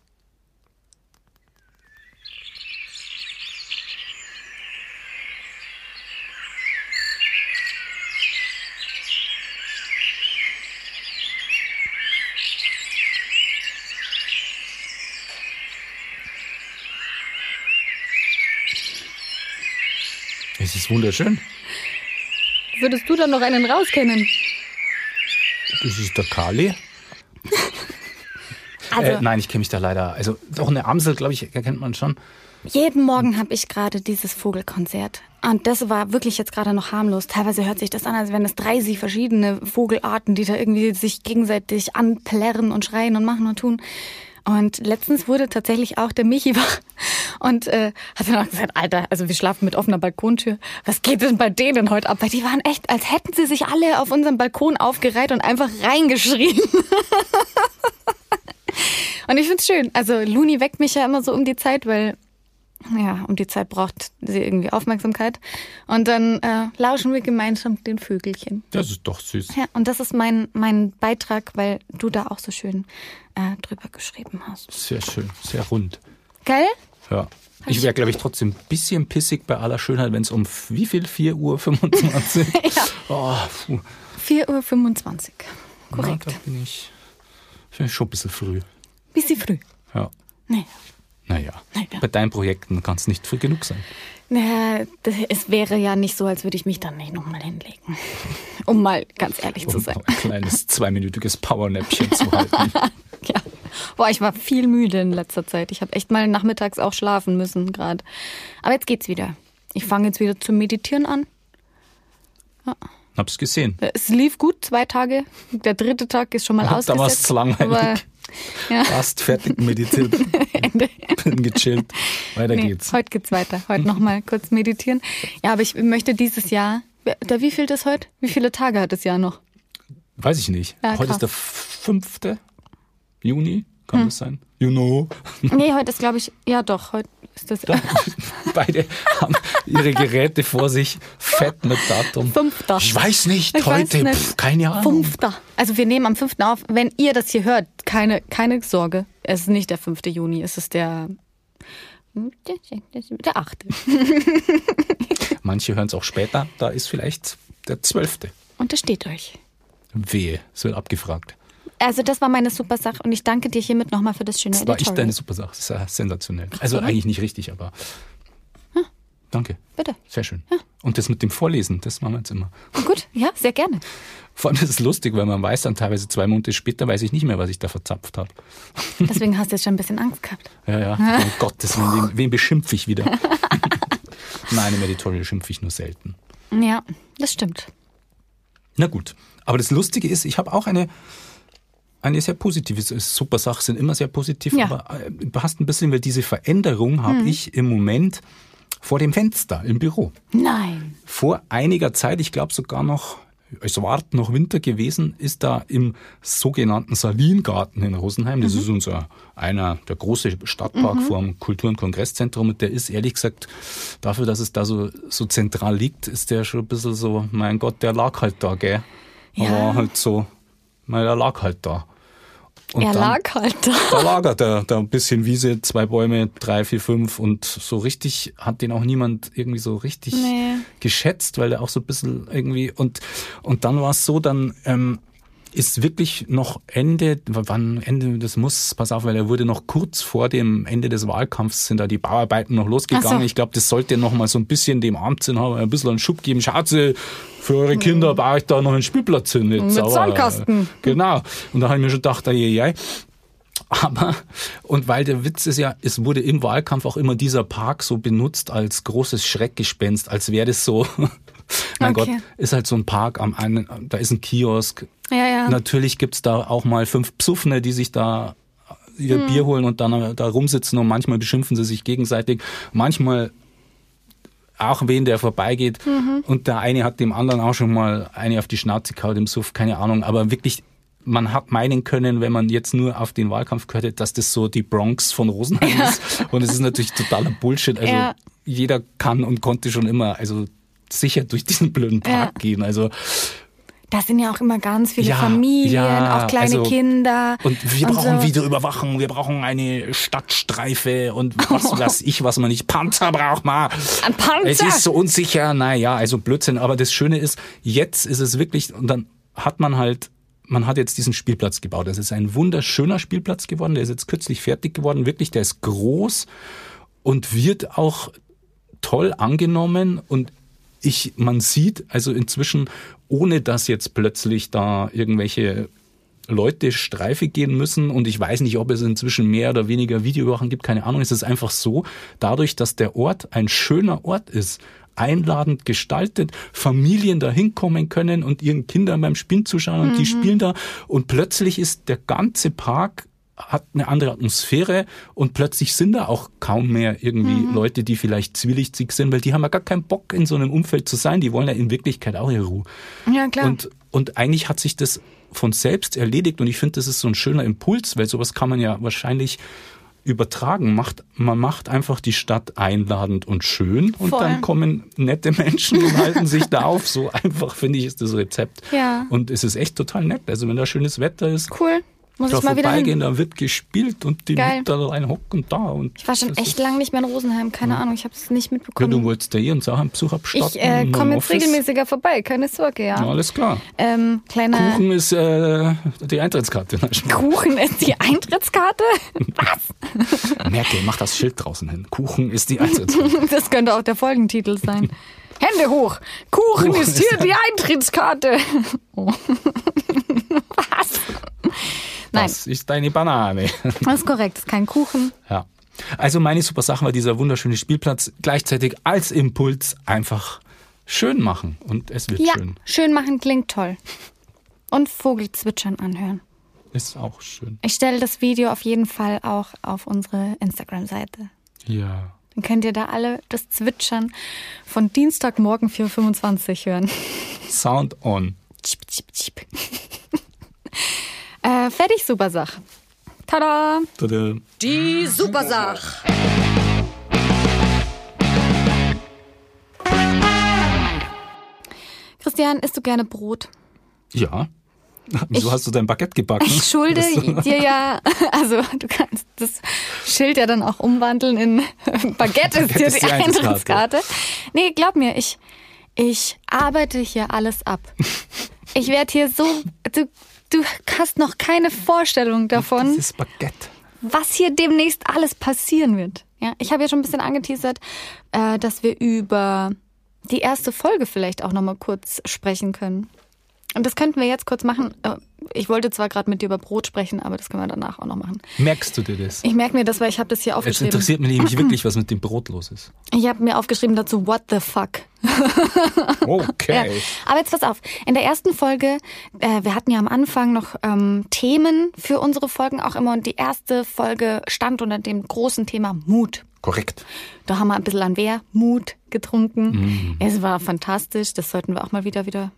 [SPEAKER 2] Es ist wunderschön.
[SPEAKER 1] Würdest du dann noch einen rauskennen?
[SPEAKER 2] Das ist der Kali.
[SPEAKER 1] Also,
[SPEAKER 2] Nein, ich kenne mich da leider. Also doch eine Amsel, glaube ich, erkennt man schon.
[SPEAKER 1] jeden Morgen habe ich gerade dieses Vogelkonzert. Und das war wirklich jetzt gerade noch harmlos. Teilweise hört sich das an, als wären es 30 verschiedene Vogelarten, die da irgendwie sich gegenseitig anplärren und schreien und machen und tun. Und letztens wurde tatsächlich auch der Michi wach und hat dann auch gesagt, Alter, also wir schlafen mit offener Balkontür. Was geht denn bei denen heute ab? Weil die waren echt, als hätten sie sich alle auf unserem Balkon aufgereiht und einfach reingeschrien. Und ich find's schön. Also Luni weckt mich ja immer so um die Zeit, weil ja, um die Zeit braucht sie irgendwie Aufmerksamkeit. Und dann lauschen wir gemeinsam den Vögelchen.
[SPEAKER 2] Das ist doch süß.
[SPEAKER 1] Ja, und das ist mein Beitrag, weil du da auch so schön drüber geschrieben hast.
[SPEAKER 2] Sehr schön, sehr rund.
[SPEAKER 1] Gell?
[SPEAKER 2] Ja. Ich wäre, glaube ich, trotzdem ein bisschen pissig bei aller Schönheit, wenn es um wie viel? 4:25 Uhr?
[SPEAKER 1] Ja.
[SPEAKER 2] Oh,
[SPEAKER 1] 4:25 Uhr. Korrekt.
[SPEAKER 2] Na, da bin ich schon ein bisschen früh.
[SPEAKER 1] Bisschen früh.
[SPEAKER 2] Ja.
[SPEAKER 1] Nee.
[SPEAKER 2] Naja,
[SPEAKER 1] Naja.
[SPEAKER 2] bei deinen Projekten kann es nicht früh genug sein.
[SPEAKER 1] Naja, es wäre ja nicht so, als würde ich mich dann nicht nochmal hinlegen. Um mal ganz ehrlich zu sein.
[SPEAKER 2] Ein kleines 2-minütiges Powernäppchen zu halten.
[SPEAKER 1] Ja. Boah, ich war viel müde in letzter Zeit. Ich habe echt mal nachmittags auch schlafen müssen gerade. Aber jetzt geht's wieder. Ich fange jetzt wieder zu meditieren an. Ja.
[SPEAKER 2] Hab's gesehen.
[SPEAKER 1] Es lief gut, 2 Tage. Der 3. Tag ist schon mal ausgesetzt.
[SPEAKER 2] Da war's zu langweilig.
[SPEAKER 1] Aber, ja.
[SPEAKER 2] Fast fertig meditiert.
[SPEAKER 1] Ende.
[SPEAKER 2] Bin gechillt. Weiter geht's.
[SPEAKER 1] Heute geht's weiter. Heute nochmal kurz meditieren. Ja, aber ich möchte dieses Jahr, wie viel das heute? Wie viele Tage hat das Jahr noch?
[SPEAKER 2] Weiß ich nicht.
[SPEAKER 1] Ja,
[SPEAKER 2] heute
[SPEAKER 1] krass.
[SPEAKER 2] ist der 5. Juni. Kann das sein? You know.
[SPEAKER 1] Nee, heute ist, glaube ich, ja doch, heute ist das.
[SPEAKER 2] Beide haben ihre Geräte vor sich, fett mit Datum.
[SPEAKER 1] 5.
[SPEAKER 2] Ich weiß nicht,
[SPEAKER 1] Ich
[SPEAKER 2] heute,
[SPEAKER 1] weiß nicht.
[SPEAKER 2] keine Ahnung.
[SPEAKER 1] 5. Also wir nehmen am 5. auf. Wenn ihr das hier hört, keine Sorge. Es ist nicht der 5. Juni, es ist der Der 8.
[SPEAKER 2] Manche hören es auch später, da ist vielleicht der 12.
[SPEAKER 1] Und das steht euch.
[SPEAKER 2] Wehe, es wird abgefragt.
[SPEAKER 1] Also das war meine Supersache und ich danke dir hiermit nochmal für das schöne
[SPEAKER 2] Das war
[SPEAKER 1] Editorial.
[SPEAKER 2] ich deine Supersache, das ist ja sensationell. Also
[SPEAKER 1] oder?
[SPEAKER 2] eigentlich nicht richtig, aber danke.
[SPEAKER 1] Bitte.
[SPEAKER 2] Sehr schön. Und das mit dem Vorlesen, das machen wir jetzt immer.
[SPEAKER 1] Gut, ja, sehr gerne.
[SPEAKER 2] Vor allem ist es lustig, weil man weiß dann teilweise 2 Monate später, weiß ich nicht mehr, was ich da verzapft habe.
[SPEAKER 1] Deswegen hast du jetzt schon ein bisschen Angst gehabt.
[SPEAKER 2] Ja. Oh Gottes Willen, wen beschimpfe ich wieder? Nein, im Editorial schimpfe ich nur selten.
[SPEAKER 1] Ja, das stimmt.
[SPEAKER 2] Na gut, aber das Lustige ist, ich habe auch eine sehr positive Supersache, sind immer sehr positiv,
[SPEAKER 1] Ja.
[SPEAKER 2] aber passt ein bisschen, weil diese Veränderung habe ich im Moment vor dem Fenster im Büro.
[SPEAKER 1] Nein.
[SPEAKER 2] Vor einiger Zeit, ich glaube sogar noch, es war noch Winter gewesen, ist da im sogenannten Salingarten in Rosenheim, das ist der große Stadtpark vorm Kultur- und Kongresszentrum, und der ist ehrlich gesagt, dafür, dass es da so zentral liegt, ist der schon ein bisschen so, mein Gott, der lag halt da, gell?
[SPEAKER 1] Ja.
[SPEAKER 2] Aber halt so, der lag halt da. Und
[SPEAKER 1] Er
[SPEAKER 2] dann-
[SPEAKER 1] lag halt da.
[SPEAKER 2] Da lagert er, da ein bisschen Wiese, 2 Bäume, 3, 4, 5 und so richtig hat den auch niemand irgendwie so richtig geschätzt, weil der auch so ein bisschen irgendwie und dann war es so, dann ist wirklich noch Ende, das muss, pass auf, weil er wurde noch kurz vor dem Ende des Wahlkampfs, sind da die Bauarbeiten noch losgegangen.
[SPEAKER 1] Ach so.
[SPEAKER 2] Ich glaube, das sollte noch mal so ein bisschen dem Amtsinhaber ein bisschen einen Schub geben. Schaut Sie, für eure Kinder baue ich da noch einen Spielplatz hin. Jetzt,
[SPEAKER 1] Mit Sandkasten.
[SPEAKER 2] Genau. Und da habe ich mir schon gedacht, ai. Aber, und weil der Witz ist ja, es wurde im Wahlkampf auch immer dieser Park so benutzt als großes Schreckgespenst, als wäre das so, mein
[SPEAKER 1] Okay.
[SPEAKER 2] Gott, ist halt so ein Park da ist ein Kiosk.
[SPEAKER 1] Ja.
[SPEAKER 2] Natürlich gibt's da auch mal 5 Psuffene, die sich da ihr Bier holen und dann da rumsitzen und manchmal beschimpfen sie sich gegenseitig. Manchmal auch wen, der vorbeigeht und der eine hat dem anderen auch schon mal eine auf die Schnauze gehauen im Suff, keine Ahnung, aber wirklich, man hat meinen können, wenn man jetzt nur auf den Wahlkampf gehört hätte, dass das so die Bronx von Rosenheim ist. Und es ist natürlich totaler Bullshit. Also
[SPEAKER 1] Ja.
[SPEAKER 2] jeder kann und konnte schon immer, also sicher durch diesen blöden Park gehen. Also
[SPEAKER 1] Da sind ja auch immer ganz viele
[SPEAKER 2] Ja,
[SPEAKER 1] Familien,
[SPEAKER 2] ja,
[SPEAKER 1] auch kleine
[SPEAKER 2] also-
[SPEAKER 1] Kinder.
[SPEAKER 2] und wir
[SPEAKER 1] und
[SPEAKER 2] brauchen
[SPEAKER 1] so.
[SPEAKER 2] Videoüberwachung, wir brauchen eine Stadtstreife und was weiß ich, was man nicht. Panzer braucht man.
[SPEAKER 1] Ein Panzer?
[SPEAKER 2] Es ist so unsicher. Naja, also Blödsinn. Aber das Schöne ist, jetzt ist es wirklich, und dann hat man hat jetzt diesen Spielplatz gebaut. Das ist ein wunderschöner Spielplatz geworden. Der ist jetzt kürzlich fertig geworden. Wirklich, der ist groß und wird auch toll angenommen. Und man sieht also inzwischen, ohne dass jetzt plötzlich da irgendwelche Leute Streife gehen müssen, und ich weiß nicht, ob es inzwischen mehr oder weniger Videoüberwachung gibt, keine Ahnung, es ist einfach so, dadurch, dass der Ort ein schöner Ort ist, einladend gestaltet, Familien da hinkommen können und ihren Kindern beim Spielen zuschauen und die spielen da, und plötzlich ist der ganze Park hat eine andere Atmosphäre und plötzlich sind da auch kaum mehr irgendwie Leute, die vielleicht zwielichtig sind, weil die haben ja gar keinen Bock, in so einem Umfeld zu sein. Die wollen ja in Wirklichkeit auch ihre Ruhe.
[SPEAKER 1] Ja, klar.
[SPEAKER 2] Und eigentlich hat sich das von selbst erledigt, und ich finde, das ist so ein schöner Impuls, weil sowas kann man ja wahrscheinlich übertragen. Man macht einfach die Stadt einladend und schön und
[SPEAKER 1] Voll.
[SPEAKER 2] dann kommen nette Menschen und halten sich da auf. So einfach, finde ich, ist das Rezept.
[SPEAKER 1] Ja.
[SPEAKER 2] Und es ist echt total nett. Also wenn da schönes Wetter ist,
[SPEAKER 1] Cool. Muss
[SPEAKER 2] da
[SPEAKER 1] ich mal wieder
[SPEAKER 2] vorbeigehen,
[SPEAKER 1] hin.
[SPEAKER 2] da wird gespielt und die
[SPEAKER 1] Geil.
[SPEAKER 2] Mütter rein hocken da. Und
[SPEAKER 1] Ich war schon
[SPEAKER 2] das
[SPEAKER 1] echt
[SPEAKER 2] ist-
[SPEAKER 1] lange nicht mehr in Rosenheim. Keine Ahnung, ich habe es nicht
[SPEAKER 2] Ja,
[SPEAKER 1] mitbekommen.
[SPEAKER 2] du wolltest ja uns auch einen Besuch abstatten.
[SPEAKER 1] Ich
[SPEAKER 2] im
[SPEAKER 1] komme jetzt
[SPEAKER 2] Office.
[SPEAKER 1] regelmäßiger vorbei, keine Sorge, ja.
[SPEAKER 2] Ja, alles klar.
[SPEAKER 1] Kleiner
[SPEAKER 2] Kuchen ist die Eintrittskarte.
[SPEAKER 1] Kuchen ist die Eintrittskarte? Was?
[SPEAKER 2] Merkel, mach das Schild draußen hin. Kuchen ist die Eintrittskarte.
[SPEAKER 1] Das könnte auch der Folgentitel sein. Hände hoch! Kuchen ist hier die Eintrittskarte! Oh. Was? Nein,
[SPEAKER 2] Das ist deine Banane.
[SPEAKER 1] das ist korrekt, das ist kein Kuchen.
[SPEAKER 2] Ja. Also meine super Sache war dieser wunderschöne Spielplatz, gleichzeitig als Impuls einfach schön machen. Und es wird
[SPEAKER 1] Ja,
[SPEAKER 2] schön.
[SPEAKER 1] schön machen klingt toll. Und Vogelzwitschern anhören.
[SPEAKER 2] Ist auch schön.
[SPEAKER 1] Ich stelle das Video auf jeden Fall auch auf unsere Instagram-Seite.
[SPEAKER 2] Ja.
[SPEAKER 1] Dann könnt ihr da alle das Zwitschern von Dienstagmorgen 4:25 hören.
[SPEAKER 2] Sound on.
[SPEAKER 1] Tschip, tschip, tschip. Fertig, super Sache. Tada!
[SPEAKER 2] Tada.
[SPEAKER 1] Die Supersach. Christian, isst du gerne Brot?
[SPEAKER 2] Ja. Wieso hast du dein Baguette gebacken?
[SPEAKER 1] Ich schulde dir ja, also du kannst das Schild ja dann auch umwandeln in Baguette ist hier die Eintrittskarte. Nee, glaub mir, ich arbeite hier alles ab. Ich werde hier so, du hast noch keine Vorstellung davon,
[SPEAKER 2] Das ist Baguette.
[SPEAKER 1] was hier demnächst alles passieren wird. Ja, ich habe ja schon ein bisschen angeteasert, dass wir über die erste Folge vielleicht auch nochmal kurz sprechen können. Und das könnten wir jetzt kurz machen. Ich wollte zwar gerade mit dir über Brot sprechen, aber das können wir danach auch noch machen.
[SPEAKER 2] Merkst du dir das?
[SPEAKER 1] Ich merke mir das, weil ich habe das hier
[SPEAKER 2] Jetzt
[SPEAKER 1] aufgeschrieben.
[SPEAKER 2] interessiert mich nämlich wirklich, was mit dem Brot los ist.
[SPEAKER 1] Ich habe mir aufgeschrieben dazu, what the fuck.
[SPEAKER 2] Okay.
[SPEAKER 1] Ja. Aber jetzt pass auf, in der ersten Folge, wir hatten ja am Anfang noch Themen für unsere Folgen auch immer und die erste Folge stand unter dem großen Thema Mut.
[SPEAKER 2] Korrekt.
[SPEAKER 1] Da haben wir ein bisschen an Mut getrunken. Es war fantastisch, das sollten wir auch mal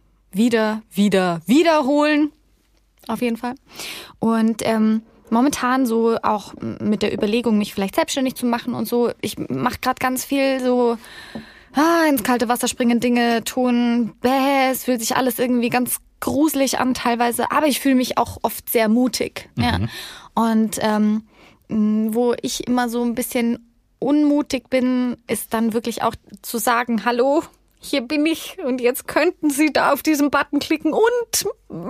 [SPEAKER 1] wiederholen. Auf jeden Fall. Und momentan so auch mit der Überlegung, mich vielleicht selbstständig zu machen und so. Ich mache gerade ganz viel so ins kalte Wasser springen, Dinge tun. Es fühlt sich alles irgendwie ganz gruselig an teilweise. Aber ich fühle mich auch oft sehr mutig. Ja. Und wo ich immer so ein bisschen unmutig bin, ist dann wirklich auch zu sagen, hallo, hier bin ich und jetzt könnten Sie da auf diesen Button klicken und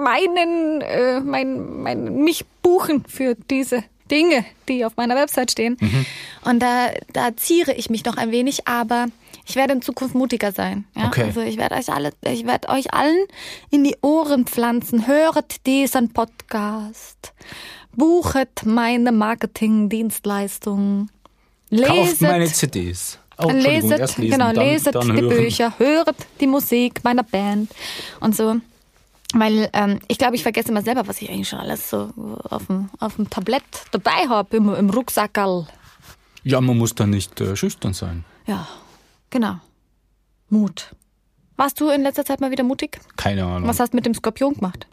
[SPEAKER 1] mich buchen für diese Dinge, die auf meiner Website stehen. Und da ziere ich mich noch ein wenig, aber ich werde in Zukunft mutiger sein. Ja?
[SPEAKER 2] Okay.
[SPEAKER 1] Also ich werde euch allen in die Ohren pflanzen. Höret diesen Podcast. Buchet meine Marketingdienstleistung.
[SPEAKER 2] Kauft meine CDs. Oh, Entschuldigung, erst lesen,
[SPEAKER 1] leset
[SPEAKER 2] dann
[SPEAKER 1] die
[SPEAKER 2] hören.
[SPEAKER 1] Bücher, höret die Musik meiner Band und so. Weil ich glaube, ich vergesse immer selber, was ich eigentlich schon alles so auf dem Tablett dabei habe, im Rucksackerl.
[SPEAKER 2] Ja, man muss da nicht schüchtern sein.
[SPEAKER 1] Ja, genau. Mut. Warst du in letzter Zeit mal wieder mutig?
[SPEAKER 2] Keine Ahnung.
[SPEAKER 1] Was hast du mit dem Skorpion gemacht?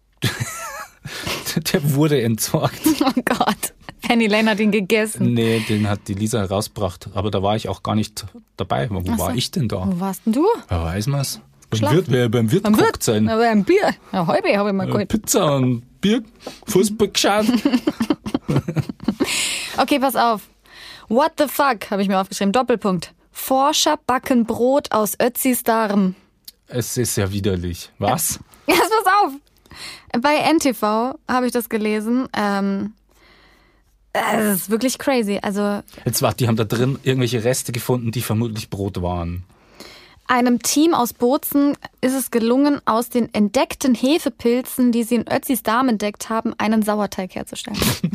[SPEAKER 2] Der wurde entsorgt.
[SPEAKER 1] Oh Gott, Penny Lane hat ihn gegessen.
[SPEAKER 2] Nee, den hat die Lisa rausgebracht. Aber da war ich auch gar nicht dabei. Wo war ich denn da?
[SPEAKER 1] Wo warst denn du?
[SPEAKER 2] Ja, weiß man's.
[SPEAKER 1] Schlaf.
[SPEAKER 2] Beim Wirt geguckt sein.
[SPEAKER 1] Aber ein Bier. Eine halbe habe ich mal geholt.
[SPEAKER 2] Pizza und Bier, Fußball geschaut.
[SPEAKER 1] Okay, pass auf. What the fuck, habe ich mir aufgeschrieben. Doppelpunkt. Forscher backen Brot aus Ötzis Darm.
[SPEAKER 2] Es ist ja widerlich. Was?
[SPEAKER 1] Ja, pass auf. Bei NTV habe ich das gelesen. Das ist wirklich crazy. Also
[SPEAKER 2] Jetzt warte, die haben da drin irgendwelche Reste gefunden, die vermutlich Brot waren.
[SPEAKER 1] einem Team aus Bozen ist es gelungen, aus den entdeckten Hefepilzen, die sie in Ötzis Darm entdeckt haben, einen Sauerteig herzustellen.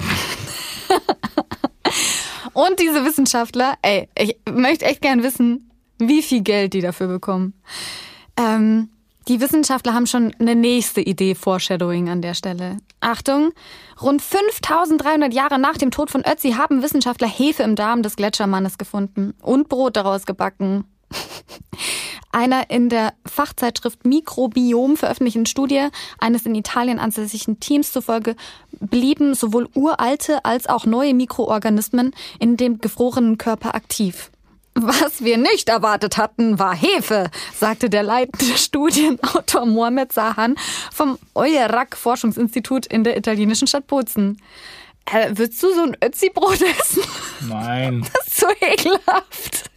[SPEAKER 1] Und diese Wissenschaftler, ich möchte echt gern wissen, wie viel Geld die dafür bekommen. Die Wissenschaftler haben schon eine nächste Idee, Foreshadowing an der Stelle. Achtung, rund 5300 Jahre nach dem Tod von Ötzi haben Wissenschaftler Hefe im Darm des Gletschermannes gefunden und Brot daraus gebacken. Einer in der Fachzeitschrift Mikrobiom veröffentlichten Studie eines in Italien ansässigen Teams zufolge blieben sowohl uralte als auch neue Mikroorganismen in dem gefrorenen Körper aktiv. Was wir nicht erwartet hatten, war Hefe, sagte der leitende Studienautor Mohamed Sahan vom Oyerac-Forschungsinstitut in der italienischen Stadt Bozen. Würdest du so ein Ötzi-Brot essen?
[SPEAKER 2] Nein.
[SPEAKER 1] Das ist so ekelhaft.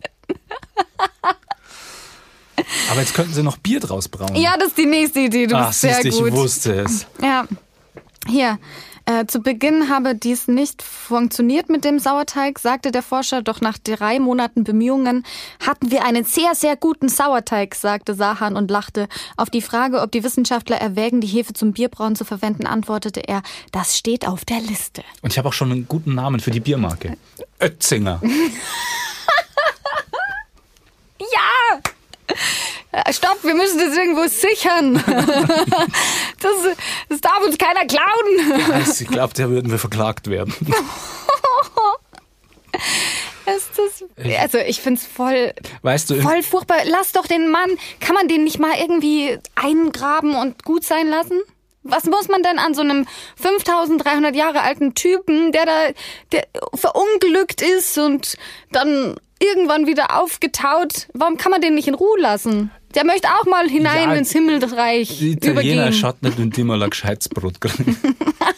[SPEAKER 2] Aber jetzt könnten sie noch Bier draus brauen.
[SPEAKER 1] Ja, das ist die nächste Idee. Du bist sehr
[SPEAKER 2] siehst,
[SPEAKER 1] gut.
[SPEAKER 2] ich wusste es.
[SPEAKER 1] Ja, hier. Zu Beginn habe dies nicht funktioniert mit dem Sauerteig, sagte der Forscher. Doch nach 3 Monaten Bemühungen hatten wir einen sehr, sehr guten Sauerteig, sagte Sahan und lachte. Auf die Frage, ob die Wissenschaftler erwägen, die Hefe zum Bierbrauen zu verwenden, antwortete er, das steht auf der Liste.
[SPEAKER 2] Und ich habe auch schon einen guten Namen für die Biermarke. Oetzinger.
[SPEAKER 1] Ja! Stopp, wir müssen das irgendwo sichern. Das darf uns keiner klauen.
[SPEAKER 2] Ja, ich glaube, da würden wir verklagt werden.
[SPEAKER 1] Also ich find's voll furchtbar. Lass doch den Mann, kann man den nicht mal irgendwie eingraben und gut sein lassen? Was muss man denn an so einem 5300 Jahre alten Typen, der verunglückt ist und dann irgendwann wieder aufgetaut, warum kann man den nicht in Ruhe lassen? Der möchte auch mal hinein ins Himmelreich
[SPEAKER 2] die Italiener
[SPEAKER 1] übergehen.
[SPEAKER 2] schaut nicht und die mal ein gescheites Brot kriegen.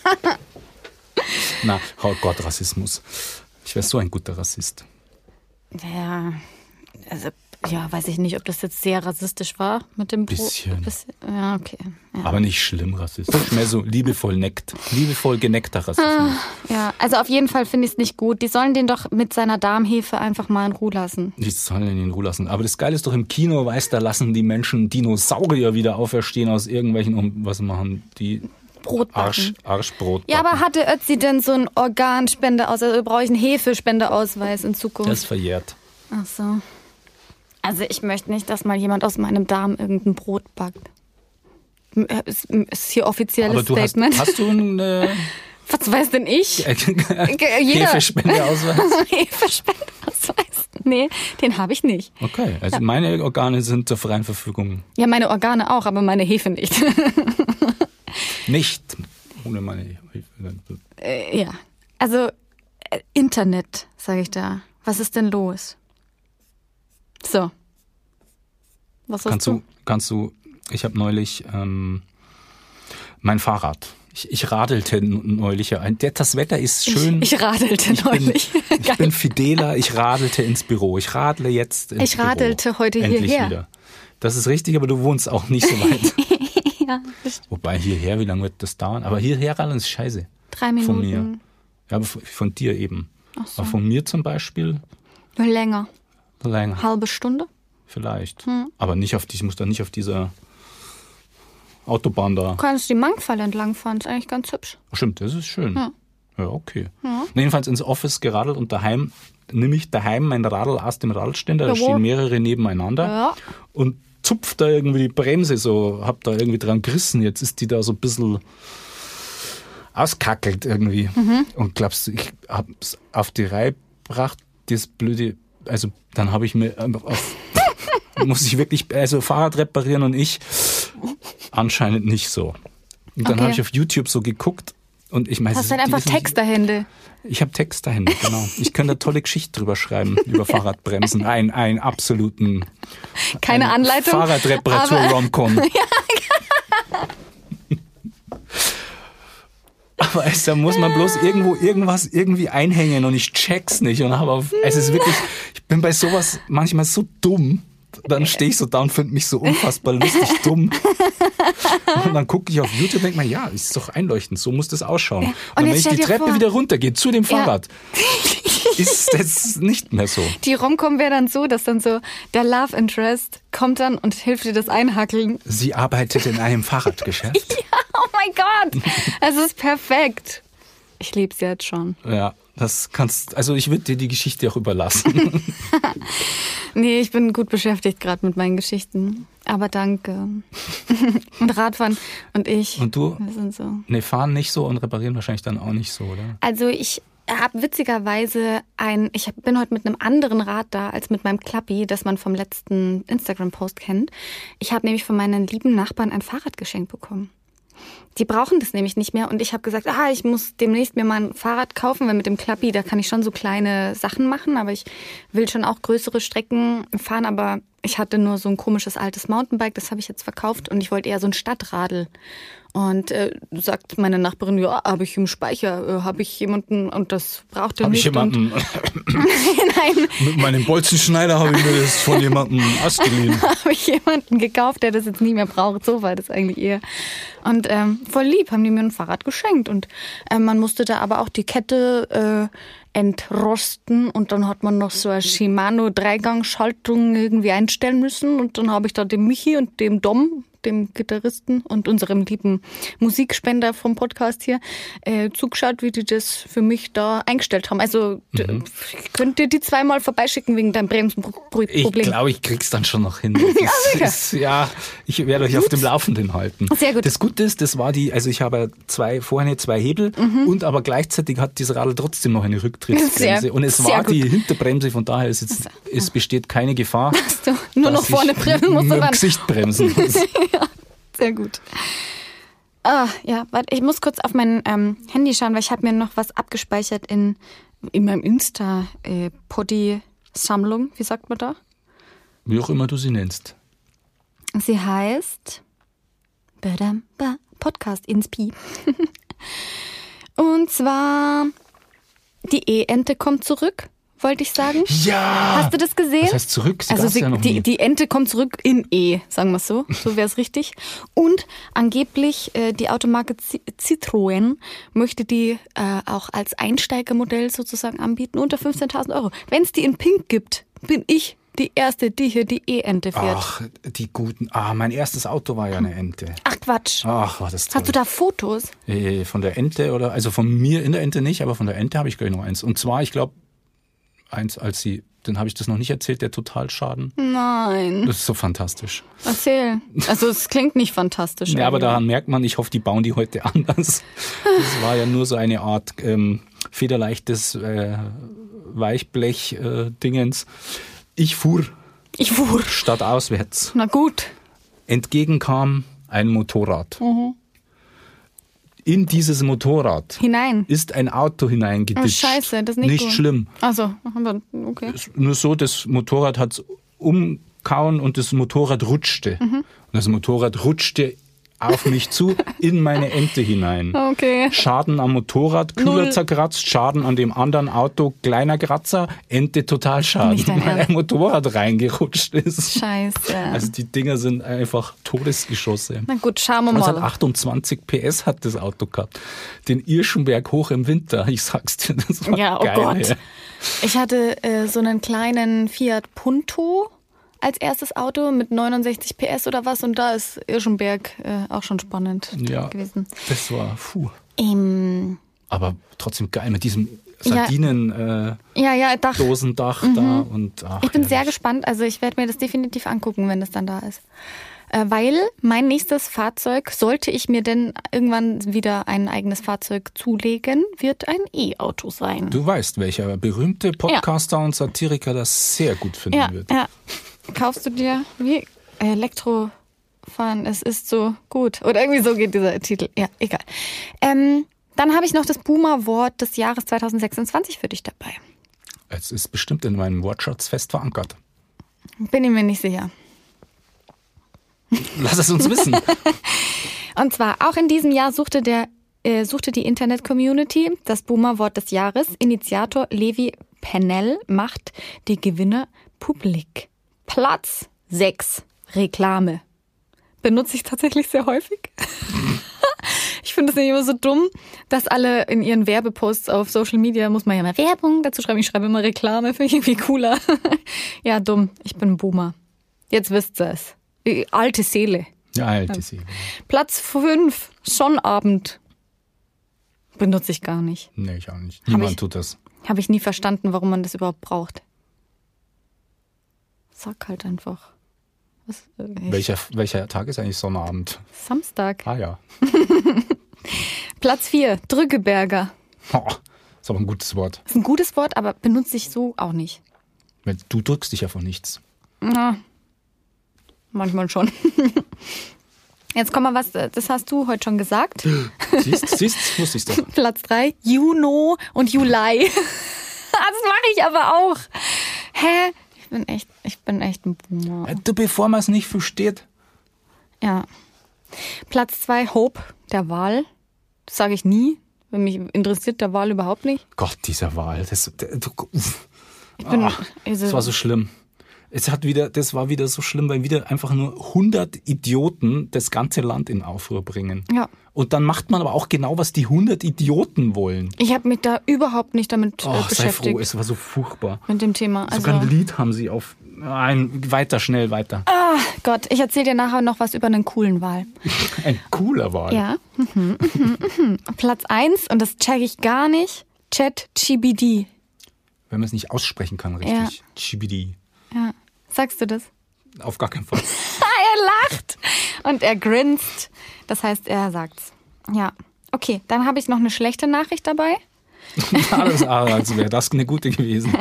[SPEAKER 2] Na, oh Gott, Rassismus. Ich wäre so ein guter Rassist.
[SPEAKER 1] Ja, also, ja, weiß ich nicht, ob das jetzt sehr rassistisch war mit dem Brot.
[SPEAKER 2] Bisschen.
[SPEAKER 1] Ja, okay. Ja.
[SPEAKER 2] Aber nicht schlimm rassistisch, mehr so liebevoll geneckter Rassismus.
[SPEAKER 1] Ja, also auf jeden Fall finde ich es nicht gut. Die sollen den doch mit seiner Darmhefe einfach mal in Ruhe lassen.
[SPEAKER 2] Die sollen ihn in Ruhe lassen. Aber das Geile ist doch im Kino, weißt, da lassen die Menschen Dinosaurier wieder auferstehen aus irgendwelchen, was machen die?
[SPEAKER 1] Brotbacken.
[SPEAKER 2] Arschbrot.
[SPEAKER 1] Ja, aber hatte Ötzi denn so einen Organspendeausweis? Also brauche ich einen Hefespendeausweis in Zukunft?
[SPEAKER 2] Das ist verjährt.
[SPEAKER 1] Ach so. Also ich möchte nicht, dass mal jemand aus meinem Darm irgendein Brot backt. Ist hier offizielles
[SPEAKER 2] Aber du
[SPEAKER 1] Statement.
[SPEAKER 2] hast du eine
[SPEAKER 1] Was weiß denn ich?
[SPEAKER 2] Hefespendeausweis?
[SPEAKER 1] Hefespendeausweis? Nee, den habe ich nicht.
[SPEAKER 2] Okay, also meine Organe sind zur freien Verfügung.
[SPEAKER 1] Ja, meine Organe auch, aber meine Hefe nicht.
[SPEAKER 2] Nicht ohne meine Hefe.
[SPEAKER 1] Ja, also Internet, sage ich da. Was ist denn los? So. Was hast du?
[SPEAKER 2] Kannst du, ich habe neulich mein Fahrrad. Ich radelte neulich. Das Wetter ist schön.
[SPEAKER 1] Ich radelte neulich.
[SPEAKER 2] Ich bin fideler, ich radelte ins Büro. Ich radle jetzt ins Büro.
[SPEAKER 1] Ich radelte heute
[SPEAKER 2] endlich
[SPEAKER 1] hierher.
[SPEAKER 2] Wieder. Das ist richtig, aber du wohnst auch nicht so weit.
[SPEAKER 1] Ja,
[SPEAKER 2] Wobei hierher, wie lange wird das dauern? Aber hierher radeln ist scheiße.
[SPEAKER 1] 3 Minuten.
[SPEAKER 2] Von mir. Ja, aber von dir eben.
[SPEAKER 1] Ach so.
[SPEAKER 2] Aber von mir zum Beispiel
[SPEAKER 1] Länger.
[SPEAKER 2] länger.
[SPEAKER 1] Halbe Stunde?
[SPEAKER 2] Vielleicht. Aber nicht ich muss da nicht auf dieser Autobahn da.
[SPEAKER 1] Du kannst die Mangfall entlang fahren, ist eigentlich ganz hübsch.
[SPEAKER 2] Stimmt, das ist schön.
[SPEAKER 1] Ja.
[SPEAKER 2] Ja, okay.
[SPEAKER 1] Ja.
[SPEAKER 2] Jedenfalls ins Office geradelt und daheim nehme ich mein Radl aus dem Radständer, da
[SPEAKER 1] Jawohl.
[SPEAKER 2] stehen mehrere nebeneinander
[SPEAKER 1] Ja.
[SPEAKER 2] und zupf da irgendwie die Bremse so, hab da irgendwie dran gerissen. Jetzt ist die da so ein bisschen auskackelt irgendwie. Und glaubst du, ich hab's auf die Reihe gebracht, das blöde, also dann habe ich mir muss ich wirklich, Fahrrad reparieren und ich anscheinend nicht so. Und dann
[SPEAKER 1] Okay.
[SPEAKER 2] habe ich auf YouTube so geguckt und ich meine,
[SPEAKER 1] Hast du halt einfach Texterhände?
[SPEAKER 2] Ich habe Texterhände, genau. Ich könnte eine tolle Geschichte drüber schreiben, über Fahrradbremsen. Einen absoluten
[SPEAKER 1] Keine Anleitung.
[SPEAKER 2] Fahrradreparatur-Romcom. Aber da muss man bloß irgendwas irgendwie einhängen und ich check's nicht. Und es ist wirklich, ich bin bei sowas manchmal so dumm. Dann stehe ich so da und finde mich so unfassbar lustig dumm. Und dann gucke ich auf YouTube und denke mir, ja, ist doch einleuchtend, so muss das ausschauen. Und dann, wenn
[SPEAKER 1] jetzt
[SPEAKER 2] ich die
[SPEAKER 1] stell dir
[SPEAKER 2] Treppe
[SPEAKER 1] vor-
[SPEAKER 2] wieder runtergehe zu dem Fahrrad, ist das nicht mehr so.
[SPEAKER 1] Die Romcom wäre dann so, dass dann so der Love Interest kommt dann und hilft dir das Einhackeln.
[SPEAKER 2] Sie arbeitet in einem Fahrradgeschäft.
[SPEAKER 1] Oh mein Gott, es ist perfekt. Ich lieb's jetzt schon.
[SPEAKER 2] Ja, ich würde dir die Geschichte auch überlassen.
[SPEAKER 1] Nee, ich bin gut beschäftigt gerade mit meinen Geschichten. Aber danke. Und Radfahren und ich.
[SPEAKER 2] Und du?
[SPEAKER 1] Wir sind so.
[SPEAKER 2] Ne, fahren nicht so und reparieren wahrscheinlich dann auch nicht so, oder?
[SPEAKER 1] Also ich habe witzigerweise ich bin heute mit einem anderen Rad da als mit meinem Klappi, das man vom letzten Instagram-Post kennt. Ich habe nämlich von meinen lieben Nachbarn ein Fahrrad geschenkt bekommen. Die brauchen das nämlich nicht mehr und ich habe gesagt, ich muss demnächst mir mal ein Fahrrad kaufen, weil mit dem Klappi, da kann ich schon so kleine Sachen machen, aber ich will schon auch größere Strecken fahren, aber ich hatte nur so ein komisches altes Mountainbike, das habe ich jetzt verkauft und ich wollte eher so ein Stadtradl. Und sagt meine Nachbarin, ja, habe ich im Speicher, habe ich jemanden und das braucht er nicht.
[SPEAKER 2] Nein. Mit meinem Bolzenschneider habe ich mir das von jemandem ausgeliehen.
[SPEAKER 1] Habe ich jemanden gekauft, der das jetzt nicht mehr braucht. So war das eigentlich eher. Und voll lieb haben die mir ein Fahrrad geschenkt. Und man musste da aber auch die Kette entrosten und dann hat man noch so eine Shimano 3-Gang-Schaltung irgendwie einstellen müssen. Und dann habe ich da dem Michi und dem Dom, dem Gitarristen und unserem lieben Musikspender vom Podcast hier, zugeschaut, wie die das für mich da eingestellt haben. Also könnt ihr die 2-mal vorbeischicken wegen deinem Bremsenproblem?
[SPEAKER 2] Ich glaube, ich krieg's dann schon noch hin. Ich werde euch auf dem Laufenden halten.
[SPEAKER 1] Sehr gut.
[SPEAKER 2] Das Gute ist, ich habe vorne 2 Hebel und aber gleichzeitig hat dieses Radl trotzdem noch eine Rücktrittsbremse und es war die Hinterbremse, von daher es besteht keine Gefahr.
[SPEAKER 1] Du, nur noch vorne bremsen musst du
[SPEAKER 2] mit dem
[SPEAKER 1] dann.
[SPEAKER 2] Gesicht bremsen muss.
[SPEAKER 1] Ja, sehr gut. Ja, warte, ich muss kurz auf mein Handy schauen, weil ich habe mir noch was abgespeichert in meinem Insta-Poddy-Sammlung. Wie sagt man da?
[SPEAKER 2] Wie auch immer du sie nennst.
[SPEAKER 1] Sie heißt Podcast Inspi. Und zwar die E-Ente kommt zurück, wollte ich sagen.
[SPEAKER 2] Ja!
[SPEAKER 1] Hast du das gesehen?
[SPEAKER 2] Das heißt zurück, sie
[SPEAKER 1] Also
[SPEAKER 2] gab's ja noch nie.
[SPEAKER 1] die Ente kommt zurück in E, sagen wir es so. So wäre es richtig. Und angeblich die Automarke Citroën möchte die auch als Einsteigermodell sozusagen anbieten unter 15.000 Euro. Wenn es die in Pink gibt, bin ich die Erste, die hier die E-Ente fährt.
[SPEAKER 2] Ach, die guten. mein erstes Auto war ja eine Ente.
[SPEAKER 1] Ach Quatsch.
[SPEAKER 2] Ach, war das toll.
[SPEAKER 1] Hast du da Fotos?
[SPEAKER 2] Von der Ente oder, also von mir in der Ente nicht, aber von der Ente habe ich gleich noch eins. Und zwar, ich glaube, dann habe ich das noch nicht erzählt, der Totalschaden.
[SPEAKER 1] Nein.
[SPEAKER 2] Das ist so fantastisch.
[SPEAKER 1] Erzähl. Also es klingt nicht fantastisch.
[SPEAKER 2] Ja, aber daran merkt man, ich hoffe, die bauen die heute anders. Das war ja nur so eine Art federleichtes Weichblech-Dingens. Ich fuhr stadtauswärts.
[SPEAKER 1] Na gut.
[SPEAKER 2] Entgegen kam ein Motorrad. In dieses Motorrad
[SPEAKER 1] Hinein.
[SPEAKER 2] ist ein Auto hineingeditscht.
[SPEAKER 1] Oh, scheiße, das ist nicht gut.
[SPEAKER 2] Schlimm.
[SPEAKER 1] Also, aber okay.
[SPEAKER 2] Nur so, das Motorrad hat es umkauen und das Motorrad rutschte. Und das Motorrad rutschte auf mich zu, in meine Ente hinein.
[SPEAKER 1] Okay.
[SPEAKER 2] Schaden am Motorrad, Kühler zerkratzt, Schaden an dem anderen Auto, kleiner Kratzer, Ente Totalschaden,
[SPEAKER 1] Nicht dein
[SPEAKER 2] weil
[SPEAKER 1] Ernst.
[SPEAKER 2] ein Motorrad reingerutscht ist.
[SPEAKER 1] Scheiße.
[SPEAKER 2] Also die Dinger sind einfach Todesgeschosse.
[SPEAKER 1] Na gut, schauen wir
[SPEAKER 2] Es hat
[SPEAKER 1] mal.
[SPEAKER 2] 28 PS hat das Auto gehabt. Den Irschenberg hoch im Winter, ich sag's dir, das war
[SPEAKER 1] Ja, oh
[SPEAKER 2] geil.
[SPEAKER 1] Gott.
[SPEAKER 2] Ey.
[SPEAKER 1] Ich hatte so einen kleinen Fiat Punto als erstes Auto mit 69 PS oder was und da ist Irschenberg auch schon spannend gewesen.
[SPEAKER 2] Das war, aber trotzdem geil mit diesem Sardinen-Dosendach
[SPEAKER 1] Ja,
[SPEAKER 2] da. Und,
[SPEAKER 1] ich bin sehr gespannt, also ich werde mir das definitiv angucken, wenn das dann da ist. Weil mein nächstes Fahrzeug, sollte ich mir denn irgendwann wieder ein eigenes Fahrzeug zulegen, wird ein E-Auto sein.
[SPEAKER 2] Du weißt, welcher berühmte Podcaster und Satiriker das sehr gut finden wird.
[SPEAKER 1] Ja. Kaufst du dir wie Elektrofahren, es ist so gut. Oder irgendwie so geht dieser Titel. Ja, egal. Dann habe ich noch das Boomer-Wort des Jahres 2026 für dich dabei.
[SPEAKER 2] Es ist bestimmt in meinem Wortschatz fest verankert.
[SPEAKER 1] Bin ich mir nicht sicher.
[SPEAKER 2] Lass es uns wissen.
[SPEAKER 1] Und zwar, auch in diesem Jahr suchte die Internet-Community das Boomer-Wort des Jahres. Initiator Levi Pennell macht die Gewinner publik. Platz 6. Reklame. Benutze ich tatsächlich sehr häufig. Ich finde es nicht immer so dumm, dass alle in ihren Werbeposts auf Social Media, muss man ja mal Werbung dazu schreiben. Ich schreibe immer Reklame, finde ich irgendwie cooler. Ja, dumm. Ich bin ein Boomer. Jetzt wisst ihr es. Die alte Seele.
[SPEAKER 2] Ja, alte Seele.
[SPEAKER 1] Platz 5. Sonnabend. Benutze ich gar nicht.
[SPEAKER 2] Nee, ich auch nicht. Niemand tut das.
[SPEAKER 1] Habe ich nie verstanden, warum man das überhaupt braucht. Sag halt einfach. Was,
[SPEAKER 2] Welcher Tag ist eigentlich Sonnabend?
[SPEAKER 1] Samstag.
[SPEAKER 2] Ah ja.
[SPEAKER 1] Platz 4. Drückeberger.
[SPEAKER 2] Ist aber ein gutes Wort.
[SPEAKER 1] Ist ein gutes Wort, aber benutze ich so auch nicht.
[SPEAKER 2] Du drückst dich ja von nichts.
[SPEAKER 1] Na, manchmal schon. Jetzt kommen wir was, das hast du heute schon gesagt.
[SPEAKER 2] Siehst, wusste ich's doch.
[SPEAKER 1] Platz 3. Juno und Juli. Das mache ich aber auch. Hä? Ich bin echt ein Boomer.
[SPEAKER 2] Bevor man es nicht versteht.
[SPEAKER 1] Ja. Platz 2, Hope, der Wal. Das sage ich nie. Wenn mich interessiert der Wal überhaupt nicht.
[SPEAKER 2] Gott, dieser Wal. Das
[SPEAKER 1] Also,
[SPEAKER 2] war so schlimm. Das war wieder so schlimm, weil wieder einfach nur 100 Idioten das ganze Land in Aufruhr bringen.
[SPEAKER 1] Ja.
[SPEAKER 2] Und dann macht man aber auch genau, was die 100 Idioten wollen.
[SPEAKER 1] Ich habe mich da überhaupt nicht damit
[SPEAKER 2] Sei
[SPEAKER 1] beschäftigt.
[SPEAKER 2] froh, es war so furchtbar.
[SPEAKER 1] Mit dem Thema.
[SPEAKER 2] Sogar ein Lied haben sie auf... Nein, schnell weiter.
[SPEAKER 1] Ah, Gott, ich erzähle dir nachher noch was über einen coolen Wal.
[SPEAKER 2] Ein cooler Wal.
[SPEAKER 1] Ja. Platz 1, und das check ich gar nicht, ChatGPT.
[SPEAKER 2] Wenn man es nicht aussprechen kann, richtig.
[SPEAKER 1] Ja.
[SPEAKER 2] Chibidi.
[SPEAKER 1] Ja. Sagst du das?
[SPEAKER 2] Auf gar keinen Fall.
[SPEAKER 1] Er lacht und er grinst. Das heißt, er sagt's. Ja. Okay, dann habe ich noch eine schlechte Nachricht dabei.
[SPEAKER 2] Also wäre das eine gute gewesen.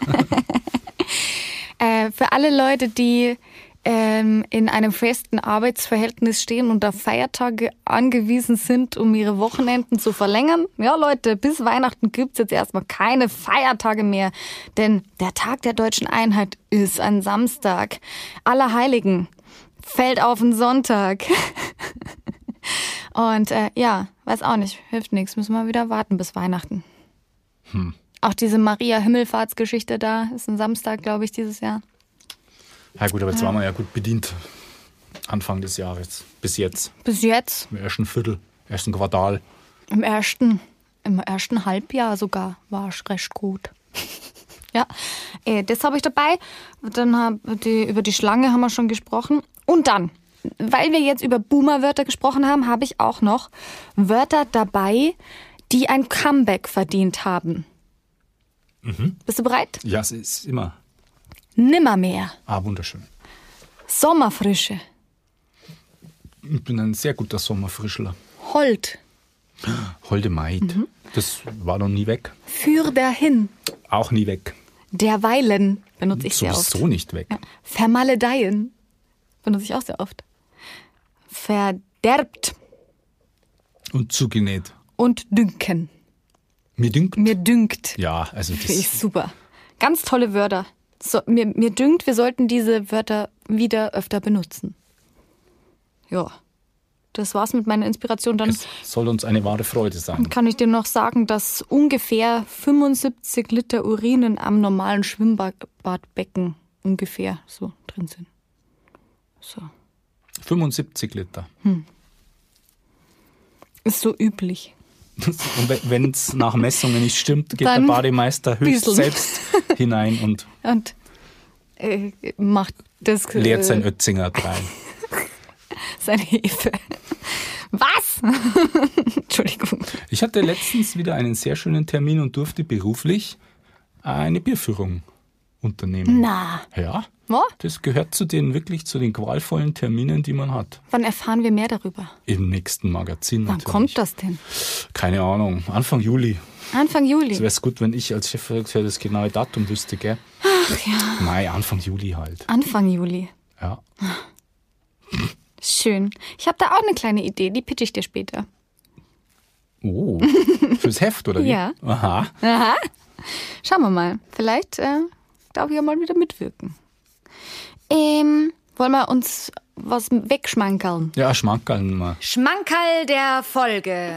[SPEAKER 1] Für alle Leute, die in einem festen Arbeitsverhältnis stehen und auf Feiertage angewiesen sind, um ihre Wochenenden zu verlängern. Ja, Leute, bis Weihnachten gibt's jetzt erstmal keine Feiertage mehr, denn der Tag der deutschen Einheit ist ein Samstag. Allerheiligen fällt auf den Sonntag. Und ja, weiß auch nicht, hilft nichts, müssen wir wieder warten bis Weihnachten. Auch diese Maria-Himmelfahrtsgeschichte da ist ein Samstag, glaube ich, dieses Jahr.
[SPEAKER 2] Ja gut, aber jetzt waren wir ja gut bedient. Anfang des Jahres. Bis jetzt.
[SPEAKER 1] Bis jetzt.
[SPEAKER 2] Im ersten Viertel, ersten Quartal.
[SPEAKER 1] Im ersten Halbjahr sogar war es recht gut. Ja, das habe ich dabei. Dann über die Schlange haben wir schon gesprochen. Und dann, weil wir jetzt über Boomer-Wörter gesprochen haben, habe ich auch noch Wörter dabei, die ein Comeback verdient haben.
[SPEAKER 2] Mhm.
[SPEAKER 1] Bist du bereit?
[SPEAKER 2] Ja, es ist immer.
[SPEAKER 1] Nimmermehr.
[SPEAKER 2] Wunderschön.
[SPEAKER 1] Sommerfrische.
[SPEAKER 2] Ich bin ein sehr guter Sommerfrischler.
[SPEAKER 1] Hold.
[SPEAKER 2] Holde Maid. Das war noch nie weg.
[SPEAKER 1] Für dahin.
[SPEAKER 2] Auch nie weg.
[SPEAKER 1] Derweilen benutze ich sehr oft.
[SPEAKER 2] Sowieso nicht weg.
[SPEAKER 1] Ja. Vermaledeien benutze ich auch sehr oft. Verderbt.
[SPEAKER 2] Und zugenäht.
[SPEAKER 1] Und dünken.
[SPEAKER 2] Mir dünkt.
[SPEAKER 1] Mir dünkt.
[SPEAKER 2] Ja, also das
[SPEAKER 1] Finde ich super. Ganz tolle Wörter. So, mir dünkt, wir sollten diese Wörter wieder öfter benutzen. Ja, das war's mit meiner Inspiration. Dann
[SPEAKER 2] es soll uns eine wahre Freude sein.
[SPEAKER 1] kann ich dir noch sagen, dass ungefähr 75 Liter Urin in einem normalen Schwimmbadbecken ungefähr so drin sind. So.
[SPEAKER 2] 75 Liter.
[SPEAKER 1] Ist so üblich.
[SPEAKER 2] Und wenn es nach Messungen nicht stimmt, geht
[SPEAKER 1] Dann
[SPEAKER 2] der Bademeister höchst
[SPEAKER 1] bisschen.
[SPEAKER 2] selbst hinein und
[SPEAKER 1] Macht das.
[SPEAKER 2] leert sein Ötzinger rein.
[SPEAKER 1] Seine Hefe. Was? Entschuldigung.
[SPEAKER 2] Ich hatte letztens wieder einen sehr schönen Termin und durfte beruflich eine Bierführung unternehmen.
[SPEAKER 1] Na.
[SPEAKER 2] Ja,
[SPEAKER 1] Wo?
[SPEAKER 2] das gehört zu den qualvollen Terminen, die man hat.
[SPEAKER 1] Wann erfahren wir mehr darüber?
[SPEAKER 2] Im nächsten Magazin
[SPEAKER 1] Wann
[SPEAKER 2] natürlich.
[SPEAKER 1] kommt das denn?
[SPEAKER 2] Keine Ahnung, Anfang Juli.
[SPEAKER 1] Anfang Juli.
[SPEAKER 2] Es wäre gut, wenn ich als Chefredakteur das genaue Datum wüsste, gell?
[SPEAKER 1] Ach ja.
[SPEAKER 2] Nein, Anfang Juli halt.
[SPEAKER 1] Anfang Juli.
[SPEAKER 2] Ja.
[SPEAKER 1] Schön. Ich habe da auch eine kleine Idee, die pitche ich dir später.
[SPEAKER 2] Oh, fürs Heft, oder wie?
[SPEAKER 1] Ja.
[SPEAKER 2] Aha.
[SPEAKER 1] Aha. Schauen wir mal. Vielleicht darf ich ja mal wieder mitwirken. Wollen wir uns was wegschmankerln?
[SPEAKER 2] Ja, schmankerln mal.
[SPEAKER 1] Schmankerl der Folge.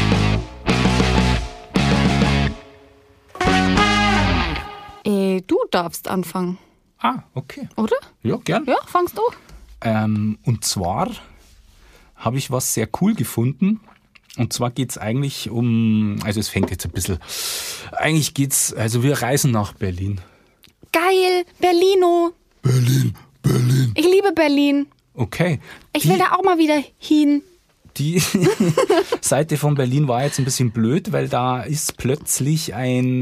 [SPEAKER 1] Du darfst anfangen,
[SPEAKER 2] Okay.
[SPEAKER 1] oder?
[SPEAKER 2] Ja, gern.
[SPEAKER 1] Ja, fangst du.
[SPEAKER 2] Und zwar habe ich was sehr cool gefunden. Und zwar geht es eigentlich also es fängt jetzt ein bisschen, also wir reisen nach Berlin.
[SPEAKER 1] Geil, Berlino.
[SPEAKER 2] Berlin.
[SPEAKER 1] Ich liebe Berlin.
[SPEAKER 2] Okay.
[SPEAKER 1] Ich will da auch mal wieder hin.
[SPEAKER 2] Die Seite von Berlin war jetzt ein bisschen blöd, weil da ist plötzlich ein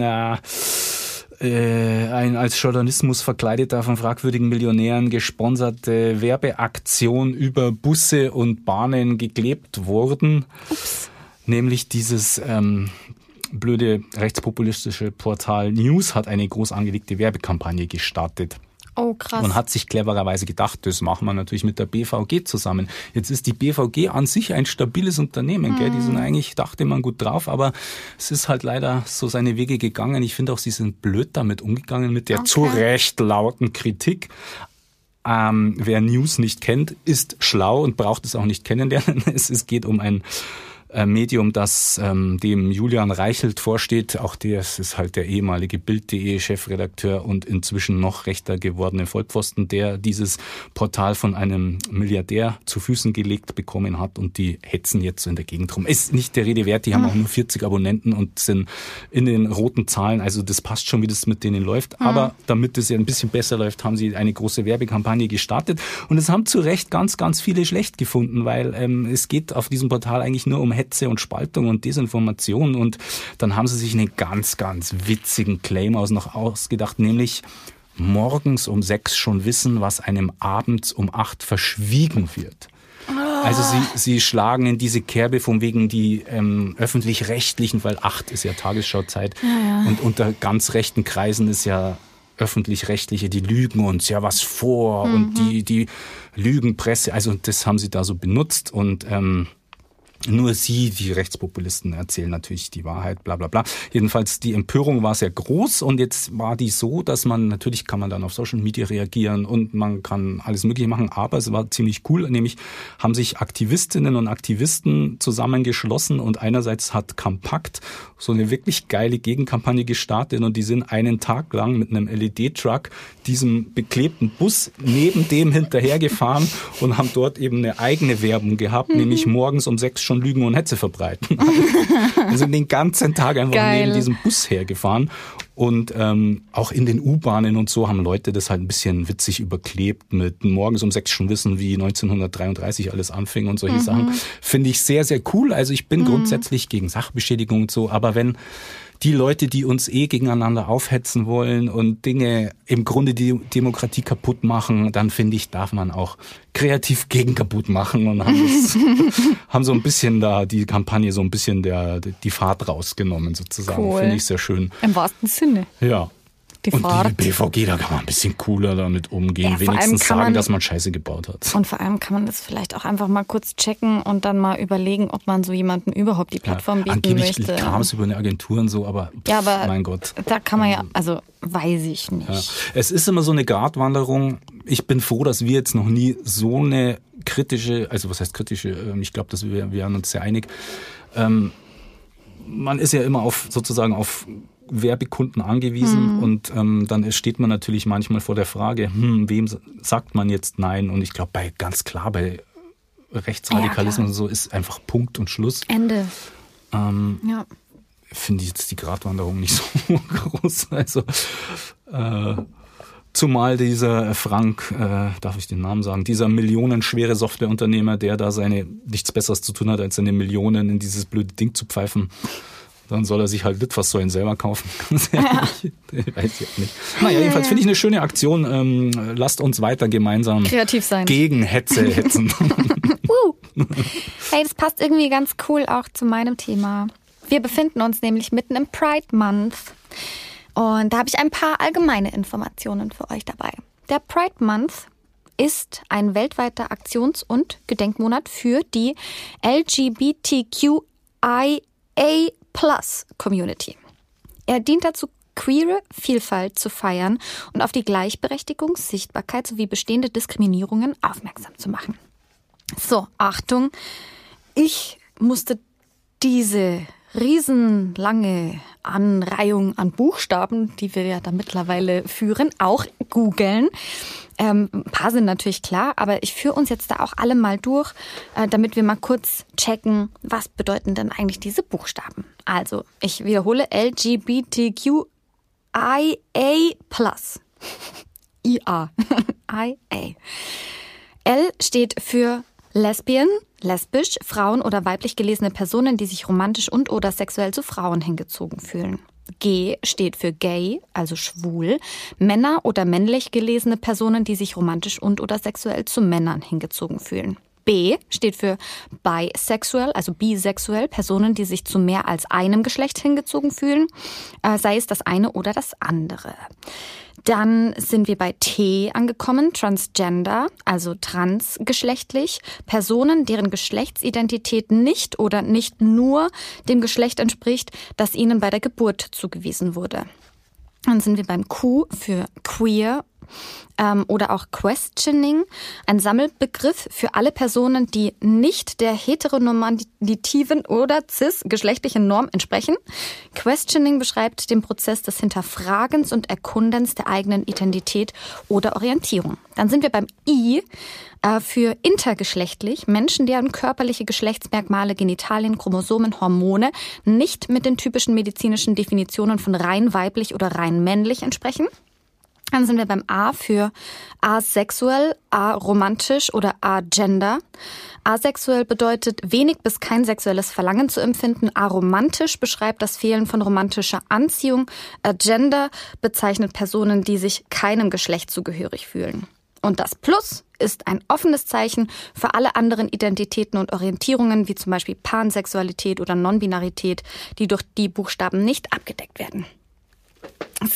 [SPEAKER 2] als Journalismus verkleideter, von fragwürdigen Millionären gesponserte Werbeaktion über Busse und Bahnen geklebt worden.
[SPEAKER 1] Ups.
[SPEAKER 2] Nämlich dieses blöde rechtspopulistische Portal News hat eine groß angelegte Werbekampagne gestartet.
[SPEAKER 1] Oh, krass.
[SPEAKER 2] Und hat sich clevererweise gedacht, das machen wir natürlich mit der BVG zusammen. Jetzt ist die BVG an sich ein stabiles Unternehmen, gell? Die sind eigentlich, dachte man, gut drauf, aber es ist halt leider so seine Wege gegangen. Ich finde auch, sie sind blöd damit umgegangen, mit der zu Recht lauten Kritik. Wer News nicht kennt, ist schlau und braucht es auch nicht kennenlernen. Es geht um ein Medium, das dem Julian Reichelt vorsteht. Auch das ist halt der ehemalige Bild.de Chefredakteur und inzwischen noch Rechter gewordene Vollpfosten, der dieses Portal von einem Milliardär zu Füßen gelegt bekommen hat und die hetzen jetzt so in der Gegend rum. Ist nicht der Rede wert, die haben auch nur 40 Abonnenten und sind in den roten Zahlen. Also das passt schon, wie das mit denen läuft. Aber damit es ja ein bisschen besser läuft, haben sie eine große Werbekampagne gestartet und es haben zu Recht ganz, ganz viele schlecht gefunden, weil es geht auf diesem Portal eigentlich nur um Hetze und Spaltung und Desinformation und dann haben sie sich einen ganz, ganz witzigen Claim ausgedacht, nämlich morgens um 6 schon wissen, was einem abends um 8 verschwiegen wird. Also sie schlagen in diese Kerbe von wegen die öffentlich-rechtlichen, weil 8 ist ja Tagesschauzeit und unter ganz rechten Kreisen ist ja öffentlich-rechtliche, die lügen uns ja was vor und die Lügenpresse, also das haben sie da so benutzt und Nur sie, die Rechtspopulisten, erzählen natürlich die Wahrheit, bla bla bla. Jedenfalls, die Empörung war sehr groß und jetzt war die so, dass natürlich kann man dann auf Social Media reagieren und man kann alles Mögliche machen, aber es war ziemlich cool, nämlich haben sich Aktivistinnen und Aktivisten zusammengeschlossen und einerseits hat Compact so eine wirklich geile Gegenkampagne gestartet und die sind einen Tag lang mit einem LED-Truck diesem beklebten Bus neben dem hinterhergefahren und haben dort eben eine eigene Werbung gehabt, nämlich morgens um 6 schon Lügen und Hetze verbreiten. Wir sind den ganzen Tag einfach neben diesem Bus hergefahren und auch in den U-Bahnen und so haben Leute das halt ein bisschen witzig überklebt mit morgens um 6 schon wissen, wie 1933 alles anfing und solche Sachen. Finde ich sehr, sehr cool. Also ich bin grundsätzlich gegen Sachbeschädigung und so, aber wenn die Leute, die uns gegeneinander aufhetzen wollen und Dinge im Grunde die Demokratie kaputt machen, dann finde ich, darf man auch kreativ gegen kaputt machen und haben so ein bisschen da die Kampagne so ein bisschen die Fahrt rausgenommen sozusagen.
[SPEAKER 1] Cool.
[SPEAKER 2] Finde ich sehr schön.
[SPEAKER 1] Im wahrsten Sinne.
[SPEAKER 2] Ja.
[SPEAKER 1] Die
[SPEAKER 2] und
[SPEAKER 1] Fahrt.
[SPEAKER 2] die BVG, da kann man ein bisschen cooler damit umgehen.
[SPEAKER 1] Ja,
[SPEAKER 2] wenigstens sagen, dass man Scheiße gebaut hat.
[SPEAKER 1] Und vor allem kann man das vielleicht auch einfach mal kurz checken und dann mal überlegen, ob man so jemanden überhaupt die Plattform bieten
[SPEAKER 2] angeblich
[SPEAKER 1] möchte.
[SPEAKER 2] kam es über eine Agentur und so, aber, mein Gott.
[SPEAKER 1] Da kann man also weiß ich nicht.
[SPEAKER 2] Ja. Es ist immer so eine Gratwanderung. Ich bin froh, dass wir jetzt noch nie so eine kritische, also was heißt kritische, ich glaube, dass wir wären uns sehr einig. Man ist ja immer auf Werbekunden angewiesen und dann steht man natürlich manchmal vor der Frage, wem sagt man jetzt nein? Und ich glaube, bei Rechtsradikalismus und so ist einfach Punkt und Schluss.
[SPEAKER 1] Ende.
[SPEAKER 2] Finde ich jetzt die Gratwanderung nicht so groß. Also zumal dieser Frank, darf ich den Namen sagen, dieser millionenschwere Softwareunternehmer, der da nichts Besseres zu tun hat, als seine Millionen in dieses blöde Ding zu pfeifen. Dann soll er sich halt Litfaßsäulen selber kaufen. Weiß ich auch nicht. Naja, jedenfalls finde ich eine schöne Aktion. Lasst uns weiter gemeinsam
[SPEAKER 1] kreativ sein.
[SPEAKER 2] Gegen Hetze hetzen.
[SPEAKER 1] Hey, das passt irgendwie ganz cool auch zu meinem Thema. Wir befinden uns nämlich mitten im Pride Month. Und da habe ich ein paar allgemeine Informationen für euch dabei. Der Pride Month ist ein weltweiter Aktions- und Gedenkmonat für die LGBTQIA+-Community. Er dient dazu, queere Vielfalt zu feiern und auf die Gleichberechtigung, Sichtbarkeit sowie bestehende Diskriminierungen aufmerksam zu machen. So, Achtung, ich musste diese riesenlange Anreihung an Buchstaben, die wir ja da mittlerweile führen, auch googeln. Ein paar sind natürlich klar, aber ich führe uns jetzt da auch alle mal durch, damit wir mal kurz checken, was bedeuten denn eigentlich diese Buchstaben. Also, ich wiederhole LGBTQIA+. IA. IA. L steht für Lesbian, lesbisch, Frauen oder weiblich gelesene Personen, die sich romantisch und oder sexuell zu Frauen hingezogen fühlen. G steht für gay, also schwul, Männer oder männlich gelesene Personen, die sich romantisch und oder sexuell zu Männern hingezogen fühlen. B steht für bisexuell, also bisexuell, Personen, die sich zu mehr als einem Geschlecht hingezogen fühlen, sei es das eine oder das andere. Dann sind wir bei T angekommen, Transgender, also transgeschlechtlich, Personen, deren Geschlechtsidentität nicht oder nicht nur dem Geschlecht entspricht, das ihnen bei der Geburt zugewiesen wurde. Dann sind wir beim Q für queer oder auch questioning, ein Sammelbegriff für alle Personen, die nicht der heteronormativen oder cis-geschlechtlichen Norm entsprechen. Questioning beschreibt den Prozess des Hinterfragens und Erkundens der eigenen Identität oder Orientierung. Dann sind wir beim I für intergeschlechtlich, Menschen, deren körperliche Geschlechtsmerkmale, Genitalien, Chromosomen, Hormone nicht mit den typischen medizinischen Definitionen von rein weiblich oder rein männlich entsprechen. Dann sind wir beim A für asexuell, aromantisch oder agender. Asexuell bedeutet wenig bis kein sexuelles Verlangen zu empfinden. Aromantisch beschreibt das Fehlen von romantischer Anziehung. Agender bezeichnet Personen, die sich keinem Geschlecht zugehörig fühlen. Und das Plus ist ein offenes Zeichen für alle anderen Identitäten und Orientierungen, wie zum Beispiel Pansexualität oder Nonbinarität, die durch die Buchstaben nicht abgedeckt werden. So.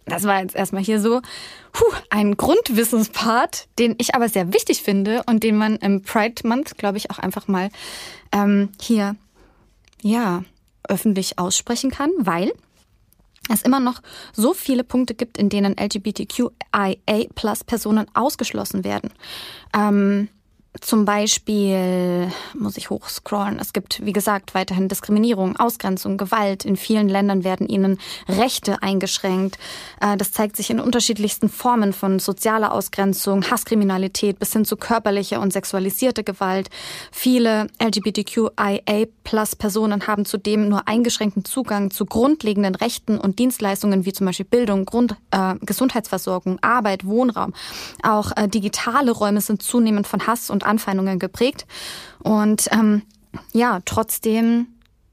[SPEAKER 1] das war jetzt erstmal hier so ein Grundwissenspart, den ich aber sehr wichtig finde und den man im Pride Month, glaube ich, auch einfach mal hier öffentlich aussprechen kann, weil es immer noch so viele Punkte gibt, in denen LGBTQIA+ Personen ausgeschlossen werden. Zum Beispiel, muss ich hochscrollen, es gibt, wie gesagt, weiterhin Diskriminierung, Ausgrenzung, Gewalt. In vielen Ländern werden ihnen Rechte eingeschränkt. Das zeigt sich in unterschiedlichsten Formen von sozialer Ausgrenzung, Hasskriminalität bis hin zu körperlicher und sexualisierte Gewalt. Viele LGBTQIA+Personen haben zudem nur eingeschränkten Zugang zu grundlegenden Rechten und Dienstleistungen wie zum Beispiel Bildung, Gesundheitsversorgung, Arbeit, Wohnraum. Auch digitale Räume sind zunehmend von Hass und Anfeindungen geprägt. Und trotzdem,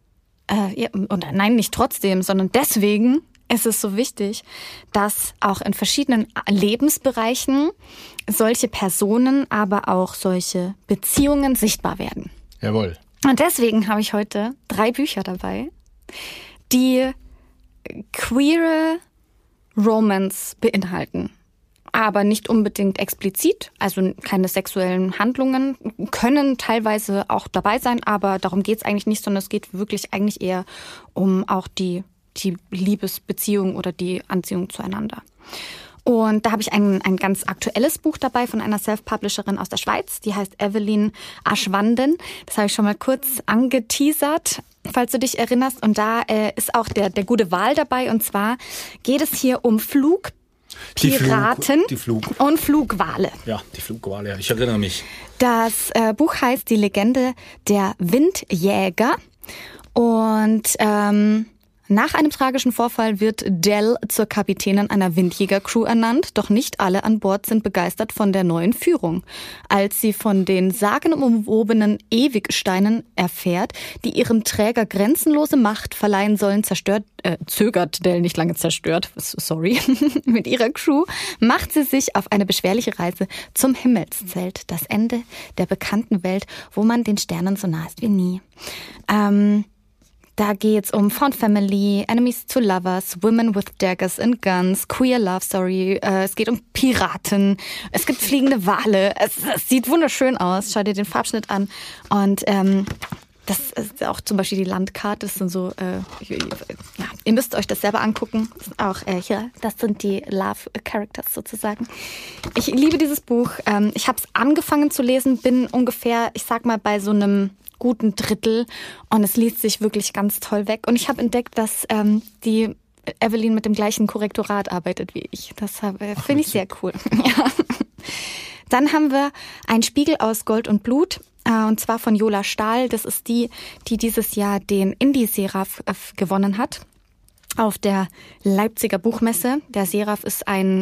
[SPEAKER 1] nicht trotzdem, sondern deswegen ist es so wichtig, dass auch in verschiedenen Lebensbereichen solche Personen, aber auch solche Beziehungen sichtbar werden.
[SPEAKER 2] Jawohl.
[SPEAKER 1] Und deswegen habe ich heute 3 Bücher dabei, die queere Romance beinhalten. Aber nicht unbedingt explizit, also keine sexuellen Handlungen können teilweise auch dabei sein, aber darum geht es eigentlich nicht, sondern es geht wirklich eigentlich eher um auch die Liebesbeziehung oder die Anziehung zueinander. Und da habe ich ein ganz aktuelles Buch dabei von einer Self-Publisherin aus der Schweiz, die heißt Evelyn Aschwanden. Das habe ich schon mal kurz angeteasert, falls du dich erinnerst. Und da ist auch der gute Wal dabei, und zwar geht es hier um Piraten und Flugwale.
[SPEAKER 2] Ja, die Flugwale, ich erinnere mich.
[SPEAKER 1] Das Buch heißt Die Legende der Windjäger. Und nach einem tragischen Vorfall wird Dell zur Kapitänin einer Windjäger-Crew ernannt, doch nicht alle an Bord sind begeistert von der neuen Führung. Als sie von den sagenumwobenen Ewigsteinen erfährt, die ihrem Träger grenzenlose Macht verleihen sollen, zögert Dell nicht lange mit ihrer Crew, macht sie sich auf eine beschwerliche Reise zum Himmelszelt, das Ende der bekannten Welt, wo man den Sternen so nah ist wie nie. Da geht's um Found Family, Enemies to Lovers, Women with Daggers and Guns, Queer Love Story, es geht um Piraten, es gibt fliegende Wale, es sieht wunderschön aus, schau dir den Farbschnitt an. Und das ist auch zum Beispiel die Landkarte, das sind so, ihr müsst euch das selber angucken. Das sind auch das sind die Love Characters sozusagen. Ich liebe dieses Buch. Ich habe es angefangen zu lesen, bin ungefähr, ich sag mal, bei so einem guten Drittel, und es liest sich wirklich ganz toll weg. Und ich habe entdeckt, dass die Evelyn mit dem gleichen Korrektorat arbeitet wie ich. Das finde ich sehr cool. Ja. Dann haben wir Ein Spiegel aus Gold und Blut, und zwar von Jola Stahl. Das ist die dieses Jahr den Indie-Seraph gewonnen hat auf der Leipziger Buchmesse. Der Seraph ist ein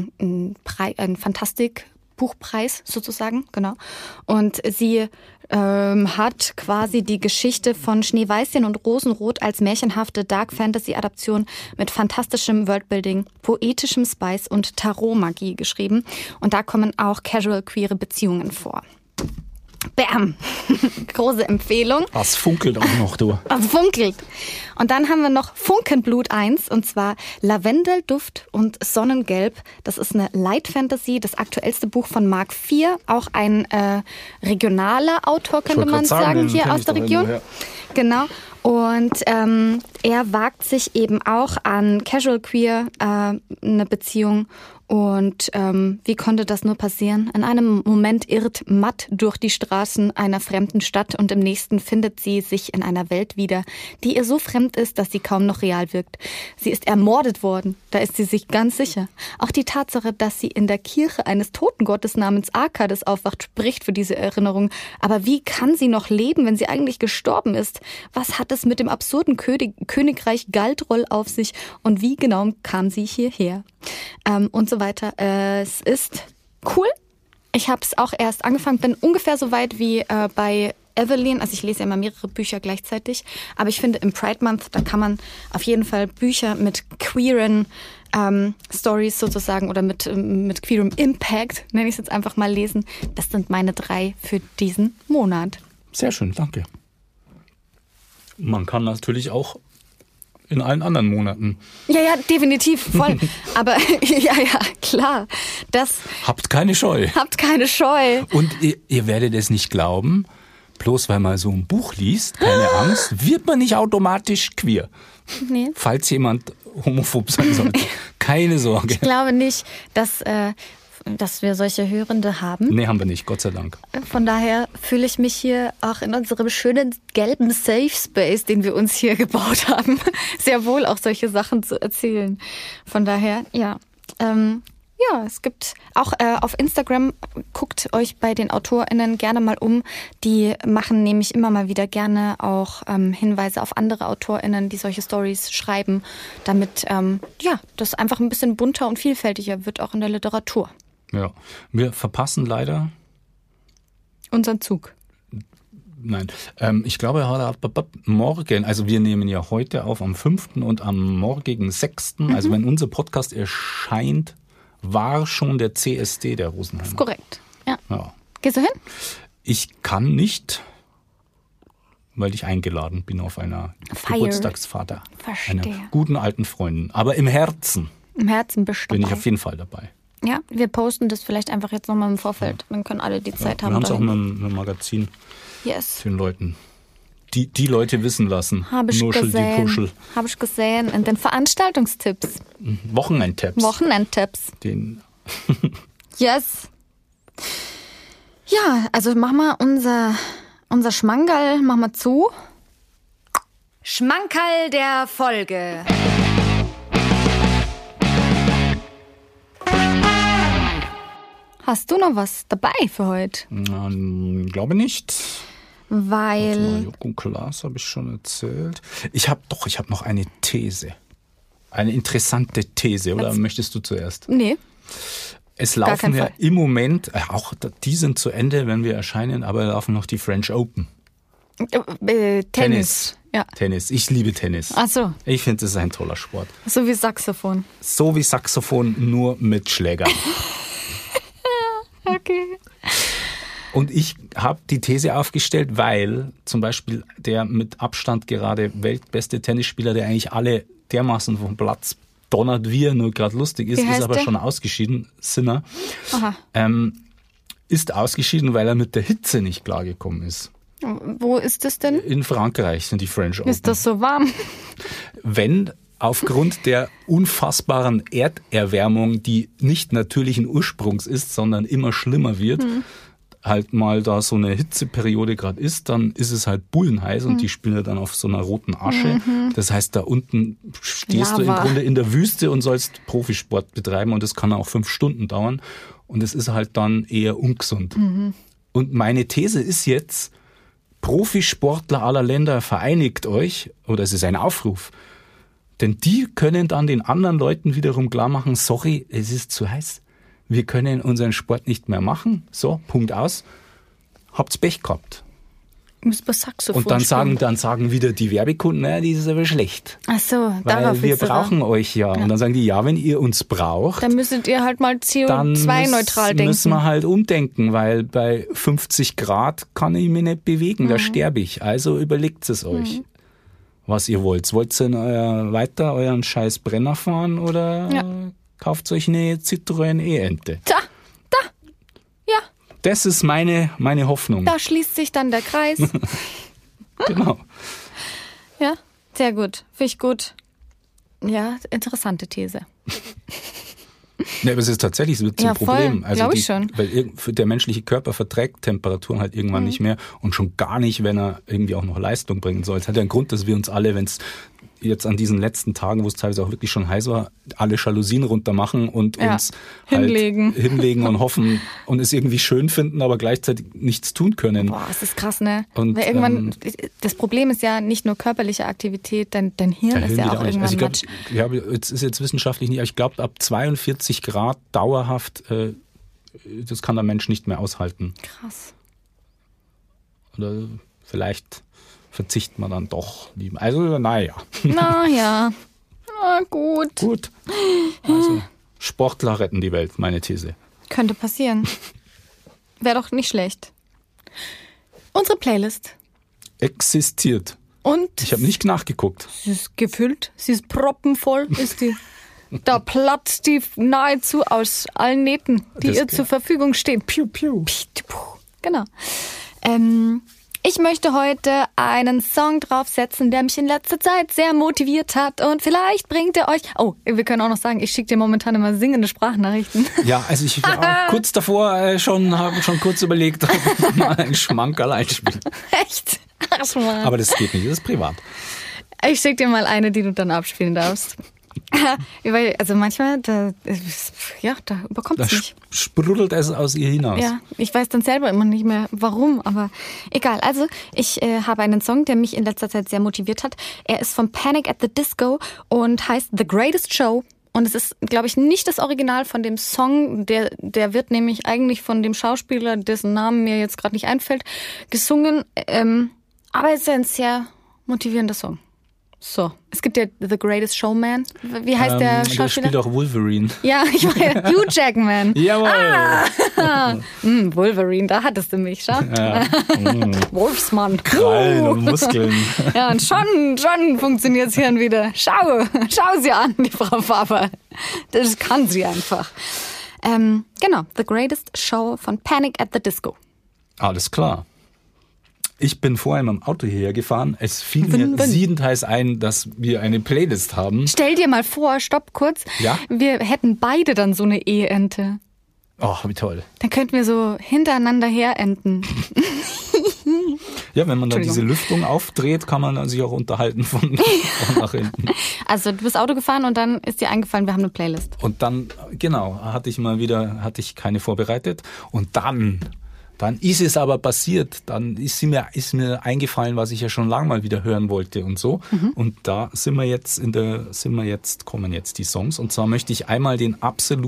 [SPEAKER 1] Fantastik-Buchpreis sozusagen, genau. Und sie hat quasi die Geschichte von Schneeweißchen und Rosenrot als märchenhafte Dark-Fantasy-Adaption mit fantastischem Worldbuilding, poetischem Spice und Tarot-Magie geschrieben. Und da kommen auch casual-queere Beziehungen vor. Bam! Große Empfehlung.
[SPEAKER 2] Was funkelt auch noch, du?
[SPEAKER 1] Was funkelt. Und dann haben wir noch Funkenblut 1, und zwar Lavendelduft und Sonnengelb. Das ist eine Light Fantasy, das aktuellste Buch von Mark IV, auch ein regionaler Autor, könnte man sagen, hier aus der Region. Genau. Und er wagt sich eben auch an Casual Queer eine Beziehung. Und wie konnte das nur passieren? In einem Moment irrt Matt durch die Straßen einer fremden Stadt und im nächsten findet sie sich in einer Welt wieder, die ihr so fremd ist, dass sie kaum noch real wirkt. Sie ist ermordet worden, da ist sie sich ganz sicher. Auch die Tatsache, dass sie in der Kirche eines Totengottes namens Arkades aufwacht, spricht für diese Erinnerung. Aber wie kann sie noch leben, wenn sie eigentlich gestorben ist? Was hat es mit dem absurden Königreich Galdroll auf sich und wie genau kam sie hierher? Und so weiter. Es ist cool. Ich habe es auch erst angefangen, bin ungefähr so weit wie bei Evelyn. Also ich lese ja immer mehrere Bücher gleichzeitig. Aber ich finde, im Pride Month, da kann man auf jeden Fall Bücher mit queeren Stories sozusagen oder mit queerem Impact, nenne ich es jetzt einfach mal, lesen. Das sind meine 3 für diesen Monat.
[SPEAKER 2] Sehr schön, danke. Man kann natürlich auch in allen anderen Monaten.
[SPEAKER 1] Ja, definitiv, voll. Aber ja, klar.
[SPEAKER 2] Habt keine Scheu.
[SPEAKER 1] Habt keine Scheu.
[SPEAKER 2] Und ihr werdet es nicht glauben, bloß weil man so ein Buch liest, keine Angst, wird man nicht automatisch queer.
[SPEAKER 1] Nee.
[SPEAKER 2] Falls jemand homophob sein sollte. Keine Sorge.
[SPEAKER 1] Ich glaube nicht, dass wir solche Hörende haben.
[SPEAKER 2] Nee, haben wir nicht, Gott sei Dank.
[SPEAKER 1] Von daher fühle ich mich hier auch in unserem schönen gelben Safe Space, den wir uns hier gebaut haben, sehr wohl auch solche Sachen zu erzählen. Von daher, ja. Es gibt auch auf Instagram, guckt euch bei den AutorInnen gerne mal um. Die machen nämlich immer mal wieder gerne auch Hinweise auf andere AutorInnen, die solche Stories schreiben, damit das einfach ein bisschen bunter und vielfältiger wird, auch in der Literatur.
[SPEAKER 2] Ja, wir verpassen leider
[SPEAKER 1] unseren Zug.
[SPEAKER 2] Nein, ich glaube, morgen, also wir nehmen ja heute auf am 5. und am morgigen 6., also wenn unser Podcast erscheint, war schon der CSD der Rosenheim.
[SPEAKER 1] Das ist korrekt, ja. Gehst du hin?
[SPEAKER 2] Ich kann nicht, weil ich eingeladen bin auf einer Geburtstagsfeier einer guten alten Freundin. Aber im Herzen.
[SPEAKER 1] Im Herzen bist du
[SPEAKER 2] bin ich auf jeden Fall dabei.
[SPEAKER 1] Ja, wir posten das vielleicht einfach jetzt nochmal im Vorfeld. Dann können alle die Zeit haben.
[SPEAKER 2] Wir haben es auch mit einem Magazin den Leuten. Die Leute wissen lassen.
[SPEAKER 1] Habe ich gesehen. Habe ich gesehen in den Veranstaltungstipps.
[SPEAKER 2] Wochenendtipps.
[SPEAKER 1] Yes. Ja, also machen wir unser Schmankerl, machen wir zu. Schmankerl der Folge. Hast du noch was dabei für heute?
[SPEAKER 2] Glaube nicht.
[SPEAKER 1] Weil...
[SPEAKER 2] Joko Klaas habe ich schon erzählt. Ich habe noch eine These. Eine interessante These, oder möchtest du zuerst?
[SPEAKER 1] Nee.
[SPEAKER 2] Es laufen ja im Moment, auch die sind zu Ende, wenn wir erscheinen, aber laufen noch die French Open.
[SPEAKER 1] Tennis. Ja.
[SPEAKER 2] Tennis. Ich liebe Tennis.
[SPEAKER 1] Ach so.
[SPEAKER 2] Ich finde, es ist ein toller Sport.
[SPEAKER 1] So wie Saxophon.
[SPEAKER 2] So wie Saxophon, nur mit Schlägern.
[SPEAKER 1] Okay.
[SPEAKER 2] Und ich habe die These aufgestellt, weil zum Beispiel der mit Abstand gerade weltbeste Tennisspieler, der eigentlich alle dermaßen vom Platz donnert, wie er nur gerade lustig ist, ist aber schon ausgeschieden, Sinner.
[SPEAKER 1] Aha.
[SPEAKER 2] Ist ausgeschieden, weil er mit der Hitze nicht klargekommen ist.
[SPEAKER 1] Wo ist das denn?
[SPEAKER 2] In Frankreich sind die French Open.
[SPEAKER 1] Ist das so warm?
[SPEAKER 2] Wenn aufgrund der unfassbaren Erderwärmung, die nicht natürlichen Ursprungs ist, sondern immer schlimmer wird, halt mal da so eine Hitzeperiode gerade ist, dann ist es halt bullenheiß und die spielen dann auf so einer roten Asche. Das heißt, da unten stehst du im Grunde in der Wüste und sollst Profisport betreiben und das kann auch 5 Stunden dauern und es ist halt dann eher ungesund. Und meine These ist jetzt, Profisportler aller Länder, vereinigt euch, oder es ist ein Aufruf, denn die können dann den anderen Leuten wiederum klar machen, sorry, es ist zu heiß. Wir können unseren Sport nicht mehr machen. So, Punkt aus. Habt's Pech gehabt.
[SPEAKER 1] Müsst Saxophon
[SPEAKER 2] und dann sagen wieder die Werbekunden, naja, die ist aber schlecht.
[SPEAKER 1] Ach so,
[SPEAKER 2] weil wir brauchen euch ja. Und dann sagen die, ja, wenn ihr uns braucht,
[SPEAKER 1] dann müsstet ihr halt mal CO2-neutral denken.
[SPEAKER 2] Dann müssen wir halt umdenken, weil bei 50 Grad kann ich mich nicht bewegen, da sterbe ich. Also überlegt es euch, was ihr wollt. Wollt ihr weiter euren scheiß Brenner fahren oder kauft euch eine Citroën E-Ente?
[SPEAKER 1] Da. Ja.
[SPEAKER 2] Das ist meine Hoffnung.
[SPEAKER 1] Da schließt sich dann der Kreis.
[SPEAKER 2] Genau.
[SPEAKER 1] Ja, sehr gut. Finde ich gut. Ja, interessante These.
[SPEAKER 2] Ja, aber es ist tatsächlich so ein Problem.
[SPEAKER 1] Voll, glaube ich schon.
[SPEAKER 2] Weil der menschliche Körper verträgt Temperaturen halt irgendwann nicht mehr und schon gar nicht, wenn er irgendwie auch noch Leistung bringen soll. Es hat ja einen Grund, dass wir uns alle, wenn es jetzt an diesen letzten Tagen, wo es teilweise auch wirklich schon heiß war, alle Jalousien runter machen und uns hinlegen und hoffen und es irgendwie schön finden, aber gleichzeitig nichts tun können.
[SPEAKER 1] Boah, das ist krass, ne?
[SPEAKER 2] Und,
[SPEAKER 1] weil irgendwann, das Problem ist ja nicht nur körperliche Aktivität, dein Hirn ist ja auch irgendwann
[SPEAKER 2] also ich glaube, es ist jetzt wissenschaftlich nicht, aber ich glaube, ab 42 Grad dauerhaft, das kann der Mensch nicht mehr aushalten.
[SPEAKER 1] Krass.
[SPEAKER 2] Oder vielleicht verzichtet man dann doch lieber. Also, naja.
[SPEAKER 1] Naja. Na gut.
[SPEAKER 2] Gut. Also, Sportler retten die Welt, meine These.
[SPEAKER 1] Könnte passieren. Wäre doch nicht schlecht. Unsere Playlist
[SPEAKER 2] existiert.
[SPEAKER 1] Und
[SPEAKER 2] Ich habe nicht nachgeguckt.
[SPEAKER 1] sie ist gefüllt, sie ist proppenvoll, ist die. Da platzt die nahezu aus allen Nähten, die
[SPEAKER 2] Das-
[SPEAKER 1] ihr zur Verfügung stehen.
[SPEAKER 2] Piu, piu.
[SPEAKER 1] Genau. Ich möchte heute einen Song draufsetzen, der mich in letzter Zeit sehr motiviert hat und vielleicht bringt er euch... Oh, wir können auch noch sagen, ich schicke dir momentan immer singende Sprachnachrichten.
[SPEAKER 2] Ja, also ich war kurz davor habe schon kurz überlegt, ob ich mal einen Schmankerl einspiele.
[SPEAKER 1] Echt? Ach, Mann.
[SPEAKER 2] Aber das geht nicht, das ist privat.
[SPEAKER 1] Ich schicke dir mal eine, die du dann abspielen darfst. Weil, also manchmal, da überkommt
[SPEAKER 2] Da
[SPEAKER 1] es mich.
[SPEAKER 2] sprudelt es aus ihr hinaus.
[SPEAKER 1] Ja, ich weiß dann selber immer nicht mehr, warum, aber egal. Also, ich habe einen Song, der mich in letzter Zeit sehr motiviert hat. Er ist von Panic at the Disco und heißt The Greatest Show. Und es ist, glaube ich, nicht das Original von dem Song. Der wird nämlich eigentlich von dem Schauspieler, dessen Namen mir jetzt gerade nicht einfällt, gesungen. Aber es ist ein sehr motivierender Song. So, es gibt ja The Greatest Showman. Wie heißt der
[SPEAKER 2] Der
[SPEAKER 1] Schauspieler?
[SPEAKER 2] spielt auch Wolverine.
[SPEAKER 1] Ja, ich meine, Hugh Jackman.
[SPEAKER 2] Jawohl.
[SPEAKER 1] Wolverine, da hattest du mich, schau.
[SPEAKER 2] Ja.
[SPEAKER 1] Wolfsmann.
[SPEAKER 2] Krallen und Muskeln.
[SPEAKER 1] Ja, und schon funktioniert's Hirn wieder. Schau sie an, die Frau Faber. Das kann sie einfach. Genau, The Greatest Show von Panic at the Disco.
[SPEAKER 2] Alles klar. Ich bin vorher mit dem Auto hierher gefahren. Es fiel mir siebenteils ein, dass wir eine Playlist haben.
[SPEAKER 1] Stell dir mal vor, stopp kurz.
[SPEAKER 2] Ja?
[SPEAKER 1] Wir hätten beide dann so eine E-Ente.
[SPEAKER 2] Oh, wie toll.
[SPEAKER 1] Dann könnten wir so hintereinander herenten.
[SPEAKER 2] Ja, wenn man dann diese
[SPEAKER 1] Entschuldigung.
[SPEAKER 2] Lüftung aufdreht, kann man sich auch unterhalten von nach hinten.
[SPEAKER 1] Also du bist Auto gefahren und dann ist dir eingefallen, wir haben eine Playlist.
[SPEAKER 2] Und dann, genau, hatte ich keine vorbereitet. Und dann ist es aber passiert. Dann ist mir eingefallen, was ich ja schon lange mal wieder hören wollte und so. Und da kommen jetzt die Songs. Und zwar möchte ich einmal die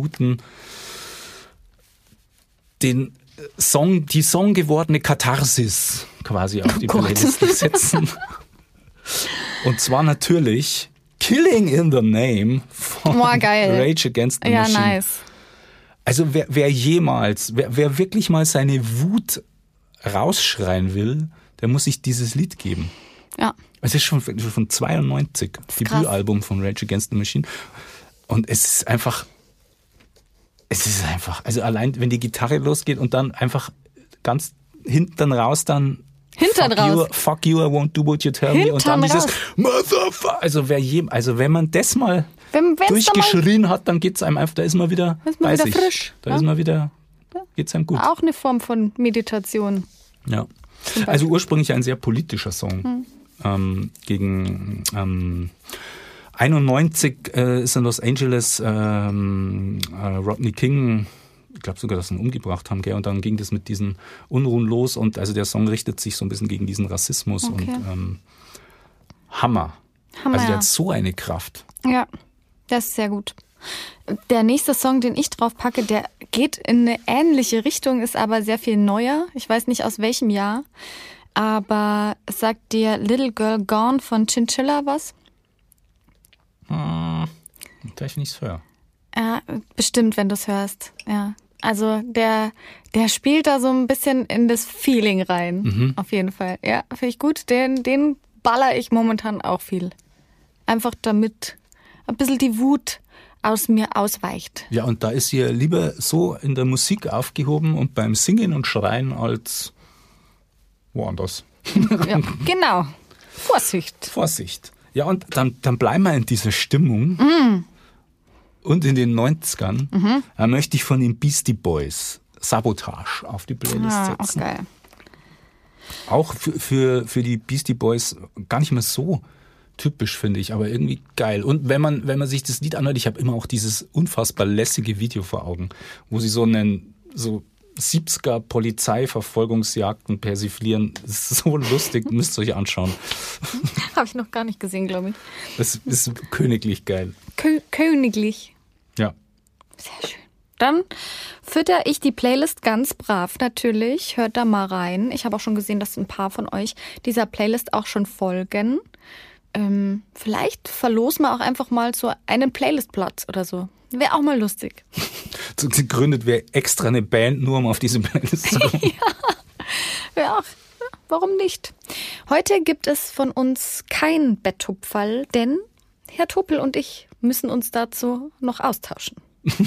[SPEAKER 2] Song gewordene Katharsis quasi auf die Playlist setzen. Und zwar natürlich Killing in the Name von
[SPEAKER 1] geil.
[SPEAKER 2] Rage Against the
[SPEAKER 1] Ja,
[SPEAKER 2] Machine.
[SPEAKER 1] nice.
[SPEAKER 2] Also wer wirklich mal seine Wut rausschreien will, der muss sich dieses Lied geben.
[SPEAKER 1] Ja.
[SPEAKER 2] Es ist schon von 92, Debütalbum von Rage Against the Machine. Und es ist einfach, also allein wenn die Gitarre losgeht und dann einfach ganz hinten raus dann fuck you, I won't do what you tell me. Und dann dieses Motherfucker. Also wenn man das mal durchgeschrien hat, dann geht's einem einfach, da ist man wieder bei sich.
[SPEAKER 1] Frisch.
[SPEAKER 2] Da ist man wieder, geht's einem gut.
[SPEAKER 1] Auch eine Form von Meditation.
[SPEAKER 2] Ja. Also ursprünglich ein sehr politischer Song. Gegen 91 ist in Los Angeles Rodney King, ich glaube sogar, dass sie ihn umgebracht haben, gell? Und dann ging das mit diesen Unruhen los und also der Song richtet sich so ein bisschen gegen diesen Rassismus und Hammer. Also der hat so eine Kraft.
[SPEAKER 1] Ja, das ist sehr gut. Der nächste Song, den ich drauf packe, der geht in eine ähnliche Richtung, ist aber sehr viel neuer. Ich weiß nicht aus welchem Jahr, aber sagt dir Little Girl Gone von Chinchilla was?
[SPEAKER 2] Da ich nichts höre.
[SPEAKER 1] Ja, bestimmt, wenn du es hörst. Ja. Also der spielt da so ein bisschen in das Feeling rein. Auf jeden Fall. Ja, finde ich gut. Den baller ich momentan auch viel. Einfach damit ein bisschen die Wut aus mir ausweicht.
[SPEAKER 2] Ja, und da ist sie lieber so in der Musik aufgehoben und beim Singen und Schreien als woanders.
[SPEAKER 1] Ja, genau.
[SPEAKER 2] Vorsicht. Ja, und dann bleiben wir in dieser Stimmung. Und in den 90ern möchte ich von den Beastie Boys Sabotage auf die Playlist setzen.
[SPEAKER 1] Auch geil.
[SPEAKER 2] Auch für die Beastie Boys gar nicht mehr so typisch, finde ich, aber irgendwie geil. Und wenn man sich das Lied anhört, ich habe immer auch dieses unfassbar lässige Video vor Augen, wo sie so 70er Polizeiverfolgungsjagden persiflieren. Das ist so lustig, müsst ihr euch anschauen.
[SPEAKER 1] Habe ich noch gar nicht gesehen, glaube ich.
[SPEAKER 2] Das ist königlich geil.
[SPEAKER 1] Königlich.
[SPEAKER 2] Ja.
[SPEAKER 1] Sehr schön. Dann fütter ich die Playlist ganz brav natürlich. Hört da mal rein. Ich habe auch schon gesehen, dass ein paar von euch dieser Playlist auch schon folgen. Vielleicht verlosen wir auch einfach mal so einen Playlistplatz oder so. Wäre auch mal lustig.
[SPEAKER 2] Gegründet wäre extra eine Band, nur um auf diese Playlist zu kommen.
[SPEAKER 1] Ja, auch. Warum nicht? Heute gibt es von uns kein Betthupferl, denn Herr Topel und ich müssen uns dazu noch austauschen.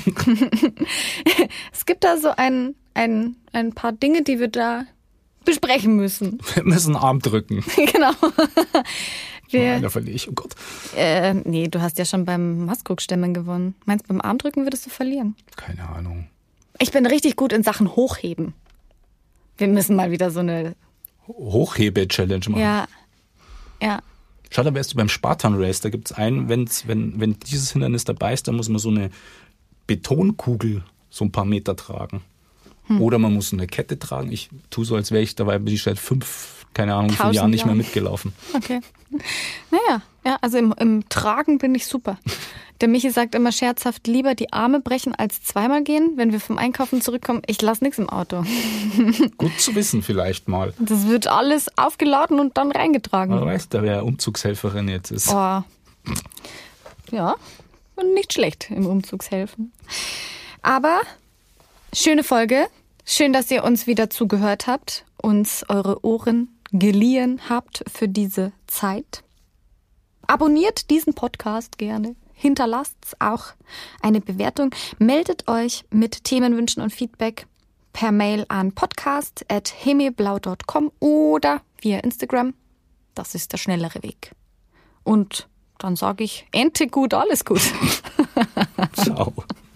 [SPEAKER 1] Es gibt da so ein paar Dinge, die wir da besprechen müssen.
[SPEAKER 2] Wir müssen Arm drücken.
[SPEAKER 1] Genau.
[SPEAKER 2] Da verliere ich, oh Gott.
[SPEAKER 1] Nee, du hast ja schon beim Maskrug-Stemmen gewonnen. Meinst du, beim Armdrücken würdest du verlieren?
[SPEAKER 2] Keine Ahnung.
[SPEAKER 1] Ich bin richtig gut in Sachen Hochheben. Wir müssen mal wieder so eine
[SPEAKER 2] Hochhebe-Challenge machen.
[SPEAKER 1] Ja.
[SPEAKER 2] Schau, da wärst du beim Spartan-Race. Da gibt es einen, wenn dieses Hindernis dabei ist, dann muss man so eine Betonkugel so ein paar Meter tragen. Oder man muss eine Kette tragen. Ich tue so, als wäre ich dabei, bin ich seit 5, keine Ahnung, wie viele Jahren nicht mehr mitgelaufen.
[SPEAKER 1] Okay. Naja, ja, also im Tragen bin ich super. Der Michi sagt immer scherzhaft, lieber die Arme brechen als zweimal gehen. Wenn wir vom Einkaufen zurückkommen, ich lasse nichts im Auto.
[SPEAKER 2] Gut zu wissen vielleicht mal.
[SPEAKER 1] Das wird alles aufgeladen und dann reingetragen.
[SPEAKER 2] Man weiß, da wer Umzugshelferin jetzt ist.
[SPEAKER 1] Oh. Ja, nicht schlecht im Umzugshelfen. Aber schöne Folge. Schön, dass ihr uns wieder zugehört habt, uns eure Ohren geliehen habt für diese Zeit. Abonniert diesen Podcast gerne. Hinterlasst auch eine Bewertung. Meldet euch mit Themenwünschen und Feedback per Mail an podcast@himmelblau.com oder via Instagram. Das ist der schnellere Weg. Und dann sage ich, Ente gut, alles gut.
[SPEAKER 2] Ciao.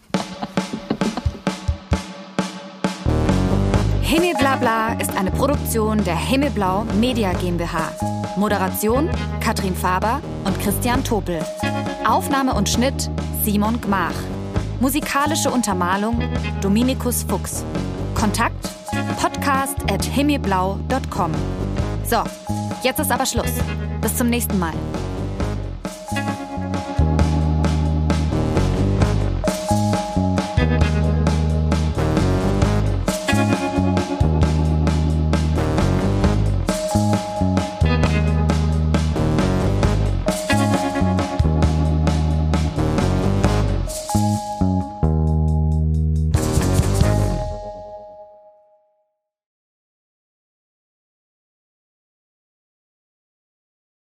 [SPEAKER 1] Himmelblabla ist eine Produktion der Himmelblau Media GmbH. Moderation Katrin Faber und Christian Topel. Aufnahme und Schnitt Simon Gmach. Musikalische Untermalung Dominikus Fuchs. Kontakt podcast@himmelblau.com. So, jetzt ist aber Schluss. Bis zum nächsten Mal.